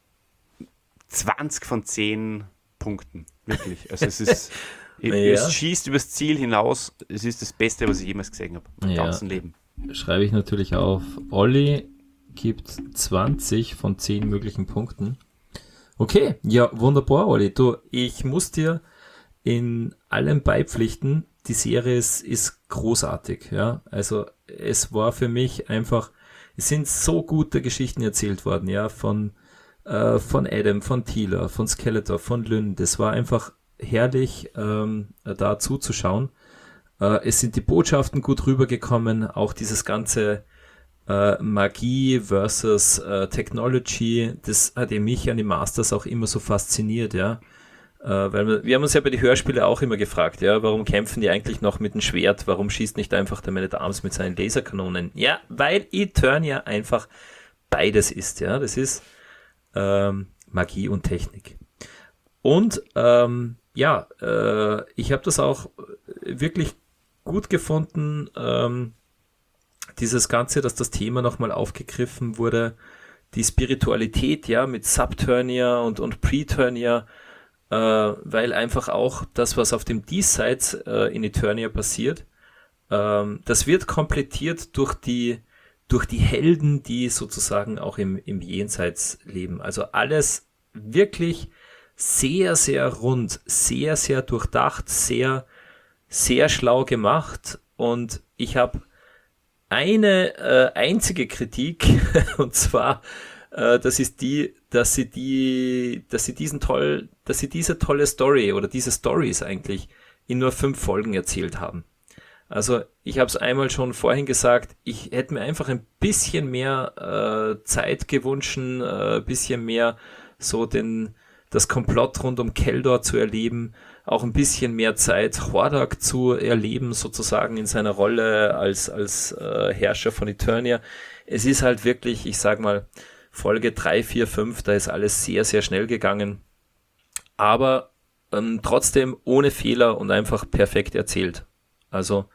zwanzig von zehn Punkten. Wirklich. Also es ist, ja. Es schießt übers Ziel hinaus. Es ist das Beste, was ich jemals gesehen habe. Im ja. ganzen Leben. Schreibe ich natürlich auf. Olli gibt zwanzig von zehn möglichen Punkten. Okay, ja, wunderbar, Olli. Du, ich muss dir in allem beipflichten, die Serie ist, ist großartig, ja. Also es war für mich einfach, es sind so gute Geschichten erzählt worden, ja, von, äh, von Adam, von Teela, von Skeletor, von Lynn. Das war einfach herrlich, ähm, da zuzuschauen. Äh, es sind die Botschaften gut rübergekommen, auch dieses ganze äh, Magie versus äh, Technology, das hat ja mich an die Masters auch immer so fasziniert, ja. Äh, weil wir, wir haben uns ja bei den Hörspielen auch immer gefragt, ja, warum kämpfen die eigentlich noch mit dem Schwert? Warum schießt nicht einfach der Man at Arms mit seinen Laserkanonen? Ja, weil Eternia einfach beides ist, ja. Das ist ähm, Magie und Technik. Und ähm, ja, äh, ich habe das auch wirklich gut gefunden, ähm, dieses Ganze, dass das Thema nochmal aufgegriffen wurde, die Spiritualität, ja, mit Subternia und, und Preternia, äh, weil einfach auch das, was auf dem Diesseits äh, in Eternia passiert, ähm, das wird komplettiert durch die, durch die Helden, die sozusagen auch im, im Jenseits leben. Also alles wirklich sehr, sehr rund, sehr, sehr durchdacht, sehr, sehr schlau gemacht. Und ich habe eine äh, einzige Kritik, und zwar, äh, das ist die, dass sie die, dass sie diesen toll, dass sie diese tolle Story oder diese Stories eigentlich in nur fünf Folgen erzählt haben. Also ich habe es einmal schon vorhin gesagt, ich hätte mir einfach ein bisschen mehr äh, Zeit gewünscht, ein äh, bisschen mehr so den das Komplott rund um Keldor zu erleben, auch ein bisschen mehr Zeit Hordak zu erleben, sozusagen in seiner Rolle als als äh, Herrscher von Eternia. Es ist halt wirklich, ich sag mal, Folge drei, vier, fünf, da ist alles sehr, sehr schnell gegangen, aber ähm, trotzdem ohne Fehler und einfach perfekt erzählt. Also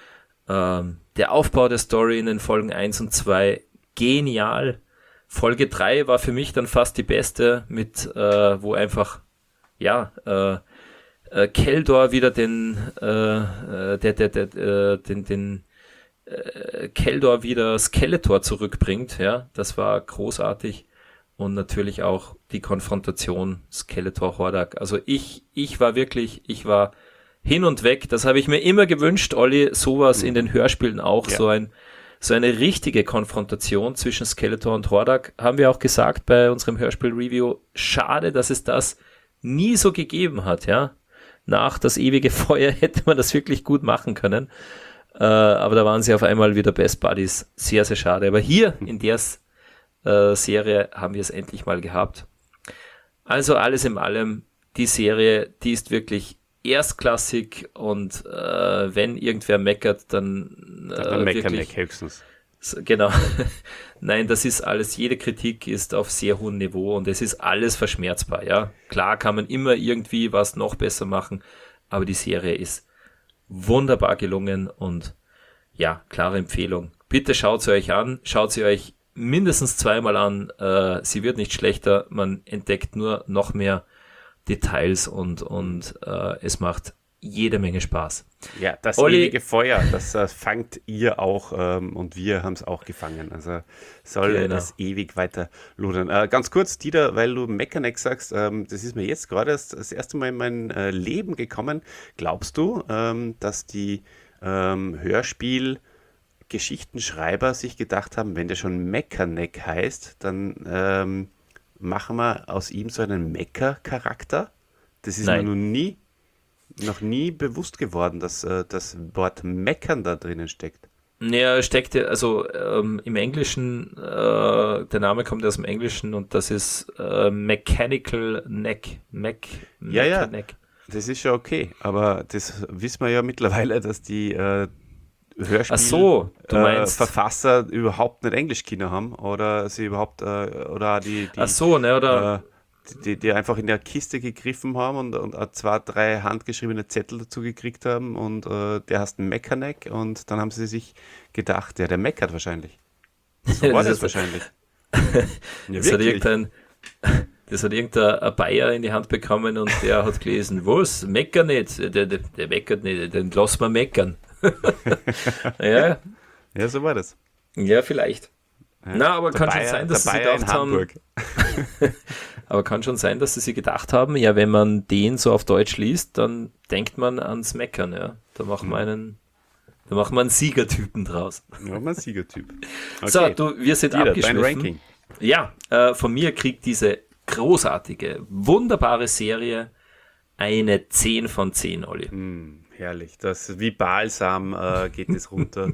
ähm, der Aufbau der Story in den Folgen eins und zwei, genial. Folge drei war für mich dann fast die beste, mit äh, wo einfach ja äh, äh, Keldor wieder den äh, äh, der der der äh, den den äh, Keldor wieder Skeletor zurückbringt, ja, das war großartig. Und natürlich auch die Konfrontation Skeletor Hordak. Also ich ich war wirklich, ich war hin und weg. Das habe ich mir immer gewünscht, Olli, sowas mhm. in den Hörspielen auch, ja. so ein So eine richtige Konfrontation zwischen Skeletor und Hordak, haben wir auch gesagt bei unserem Hörspiel-Review. Schade, dass es das nie so gegeben hat, ja. Nach das ewige Feuer hätte man das wirklich gut machen können. Äh, aber da waren sie auf einmal wieder Best Buddies. Sehr, sehr schade. Aber hier in der äh, Serie haben wir es endlich mal gehabt. Also alles in allem, die Serie, die ist wirklich erstklassig und äh, wenn irgendwer meckert, dann äh, dann meckern wir höchstens. Genau. Nein, das ist alles, jede Kritik ist auf sehr hohem Niveau und es ist alles verschmerzbar, ja. Klar kann man immer irgendwie was noch besser machen, aber die Serie ist wunderbar gelungen und ja, klare Empfehlung. Bitte schaut sie euch an, schaut sie euch mindestens zweimal an, äh, sie wird nicht schlechter, man entdeckt nur noch mehr Details und, und äh, es macht jede Menge Spaß. Ja, das Olli, ewige Feuer, das äh, fangt ihr auch ähm, und wir haben es auch gefangen. Also soll genau. es ewig weiter lodern. Äh, ganz kurz, Dieter, weil du Mechaneck sagst, ähm, das ist mir jetzt gerade das, das erste Mal in mein äh, Leben gekommen. Glaubst du, ähm, dass die ähm, Hörspiel-Geschichtenschreiber sich gedacht haben, wenn der schon Mechaneck heißt, dann ähm, machen wir aus ihm so einen Mecha-Charakter? Das ist Nein. mir noch nie, noch nie bewusst geworden, dass äh, das Wort Meckern da drinnen steckt. Ja, steckt ja, also ähm, im Englischen, äh, der Name kommt aus dem Englischen und das ist äh, Mechanical Neck. Mech, ja, ja, das ist schon okay, aber das wissen wir ja mittlerweile, dass die äh, Hörspiel Ach so, du meinst- äh, Verfasser überhaupt nicht Englischkinder haben oder sie überhaupt äh, oder die, die Ach so, ne, oder? äh, die, die einfach in der Kiste gegriffen haben und, und auch zwei, drei handgeschriebene Zettel dazu gekriegt haben und äh, der heißt Meckerneck und dann haben sie sich gedacht, ja, der meckert wahrscheinlich. So war das, Das ist- wahrscheinlich. Ja, Das hat wirklich. irgendein, das hat irgendein Bayer in die Hand bekommen und der hat gelesen, was, meckern nicht, der, der, der meckert nicht, den lass mal meckern. ja, Ja, so war das. ja, vielleicht. Na, aber Der kann schon Bayer- sein, dass der sie sich Bayer in gedacht haben, Hamburg. aber kann schon sein, dass sie sich gedacht haben, ja, wenn man den so auf Deutsch liest, dann denkt man ans Meckern, ja. Da machen wir einen, da machen wir einen Siegertypen draus. Ja, mein Siegertyp. Okay. So, du, wir sind Jeder, dein abgeschliffen. Ranking. Ja, äh, von mir kriegt diese großartige, wunderbare Serie eine zehn von zehn, Olli. Hm, herrlich. Das wie Balsam äh, geht es runter.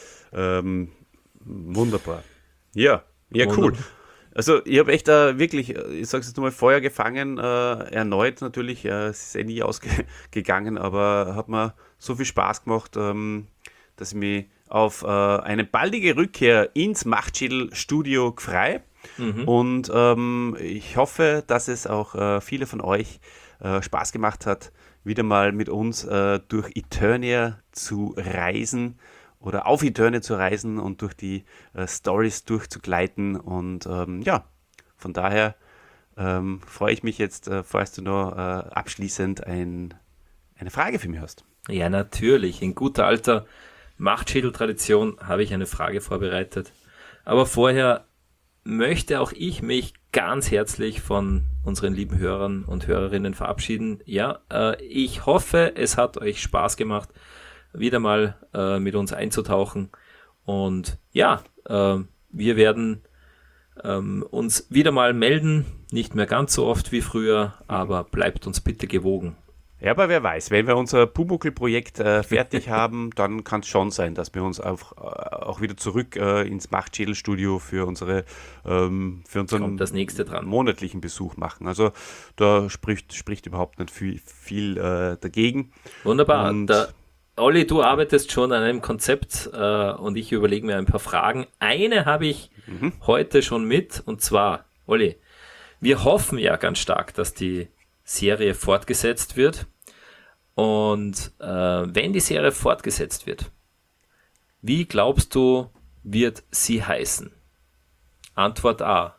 ähm, wunderbar. Ja, ja, cool. Wunderbar. Also ich habe echt äh, wirklich, äh, ich sage es jetzt nochmal, Feuer gefangen, äh, erneut natürlich, äh, es ist eh nie ausgegangen, aber hat mir so viel Spaß gemacht, ähm, dass ich mich auf äh, eine baldige Rückkehr ins Machtschädel-Studio frei und ähm, ich hoffe, dass es auch äh, viele von euch äh, Spaß gemacht hat, wieder mal mit uns äh, durch Eternia zu reisen oder auf Eternia zu reisen und durch die äh, Stories durchzugleiten und ähm, ja, von daher ähm, freue ich mich jetzt, äh, falls du noch äh, abschließend ein, eine Frage für mich hast. Ja, natürlich. In guter alter Machtschädel-Tradition habe ich eine Frage vorbereitet. Aber vorher möchte auch ich mich ganz herzlich von unseren lieben Hörern und Hörerinnen verabschieden. Ja, äh, ich hoffe, es hat euch Spaß gemacht, wieder mal äh, mit uns einzutauchen. Und ja, äh, wir werden ähm, uns wieder mal melden. Nicht mehr ganz so oft wie früher, aber bleibt uns bitte gewogen. Ja, aber wer weiß, wenn wir unser Pumuckl-Projekt äh, fertig haben, dann kann es schon sein, dass wir uns auch, äh, auch wieder zurück äh, ins Machtschädel-Studio für, unsere, ähm, für unseren Kommt das nächste dran. monatlichen Besuch machen. Also da spricht, spricht überhaupt nicht viel, viel äh, dagegen. Wunderbar. Und- Der, Olli, du arbeitest schon an einem Konzept äh, und ich überlege mir ein paar Fragen. Eine habe ich heute schon mit und zwar, Olli, wir hoffen ja ganz stark, dass die Serie fortgesetzt wird und äh, wenn die Serie fortgesetzt wird, wie glaubst du, wird sie heißen? Antwort A.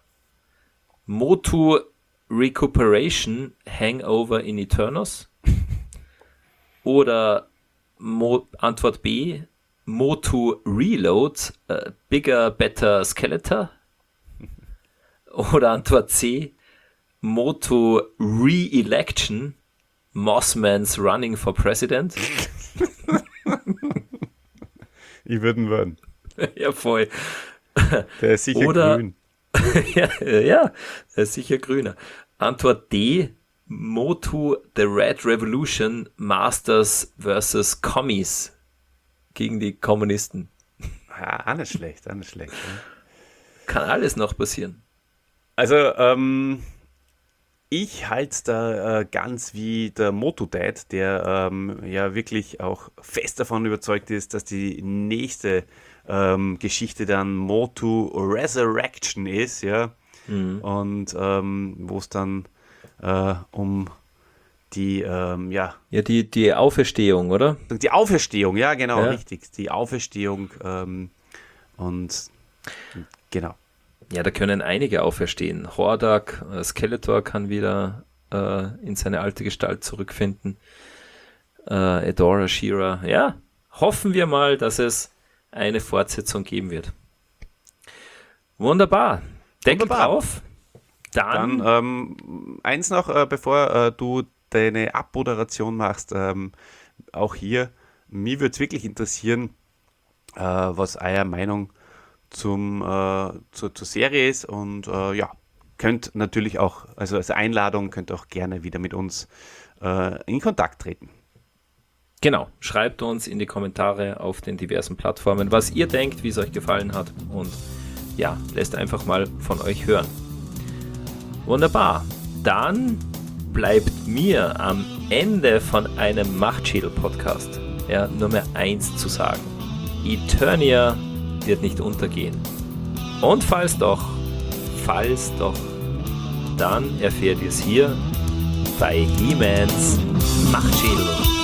Motu Recuperation Hangover in Eternus oder Mo Antwort B, Motu Reload, äh, Bigger, Better Skeletor. Oder Antwort C, Motu Re-Election, Mossman's Running for President. Ich würde ihn werden. Ja, voll. Der ist sicher Oder- grün. ja, ja, er ist sicher grüner. Antwort D, Motu The Red Revolution Masters versus Commies gegen die Kommunisten. Ja, auch nicht schlecht, auch nicht schlecht. Ja. Kann alles noch passieren. Also, ähm, ich halte es da äh, ganz wie der Moto-Dad, der ähm, ja wirklich auch fest davon überzeugt ist, dass die nächste ähm, Geschichte dann Motu Resurrection ist, ja. Und ähm, wo es dann äh, um die, ähm, ja, Ja, die, die Auferstehung, oder? die Auferstehung, ja, genau, Ja. richtig, die Auferstehung ähm, und genau. Ja, da können einige auferstehen. Hordak, äh, Skeletor kann wieder äh, in seine alte Gestalt zurückfinden. Äh, Edora, She-Ra. Ja, hoffen wir mal, dass es eine Fortsetzung geben wird. Wunderbar. Deckel Wunderbar. drauf. Dann, Dann ähm, eins noch, äh, bevor äh, du deine Abmoderation machst, ähm, auch hier, mich würde es wirklich interessieren, äh, was eure Meinung zum, äh, zur, zur Serie ist und äh, ja, könnt natürlich auch, also als Einladung, könnt auch gerne wieder mit uns äh, in Kontakt treten. genau, schreibt uns in die Kommentare auf den diversen Plattformen, was ihr denkt, wie es euch gefallen hat und ja, lässt einfach mal von euch hören. Wunderbar. Dann bleibt mir am Ende von einem Machtschädel-Podcast ja, nur mehr eins zu sagen. Eternia wird nicht untergehen. Und falls doch, falls doch, dann erfährt ihr es hier bei He-Mans Machtschädel.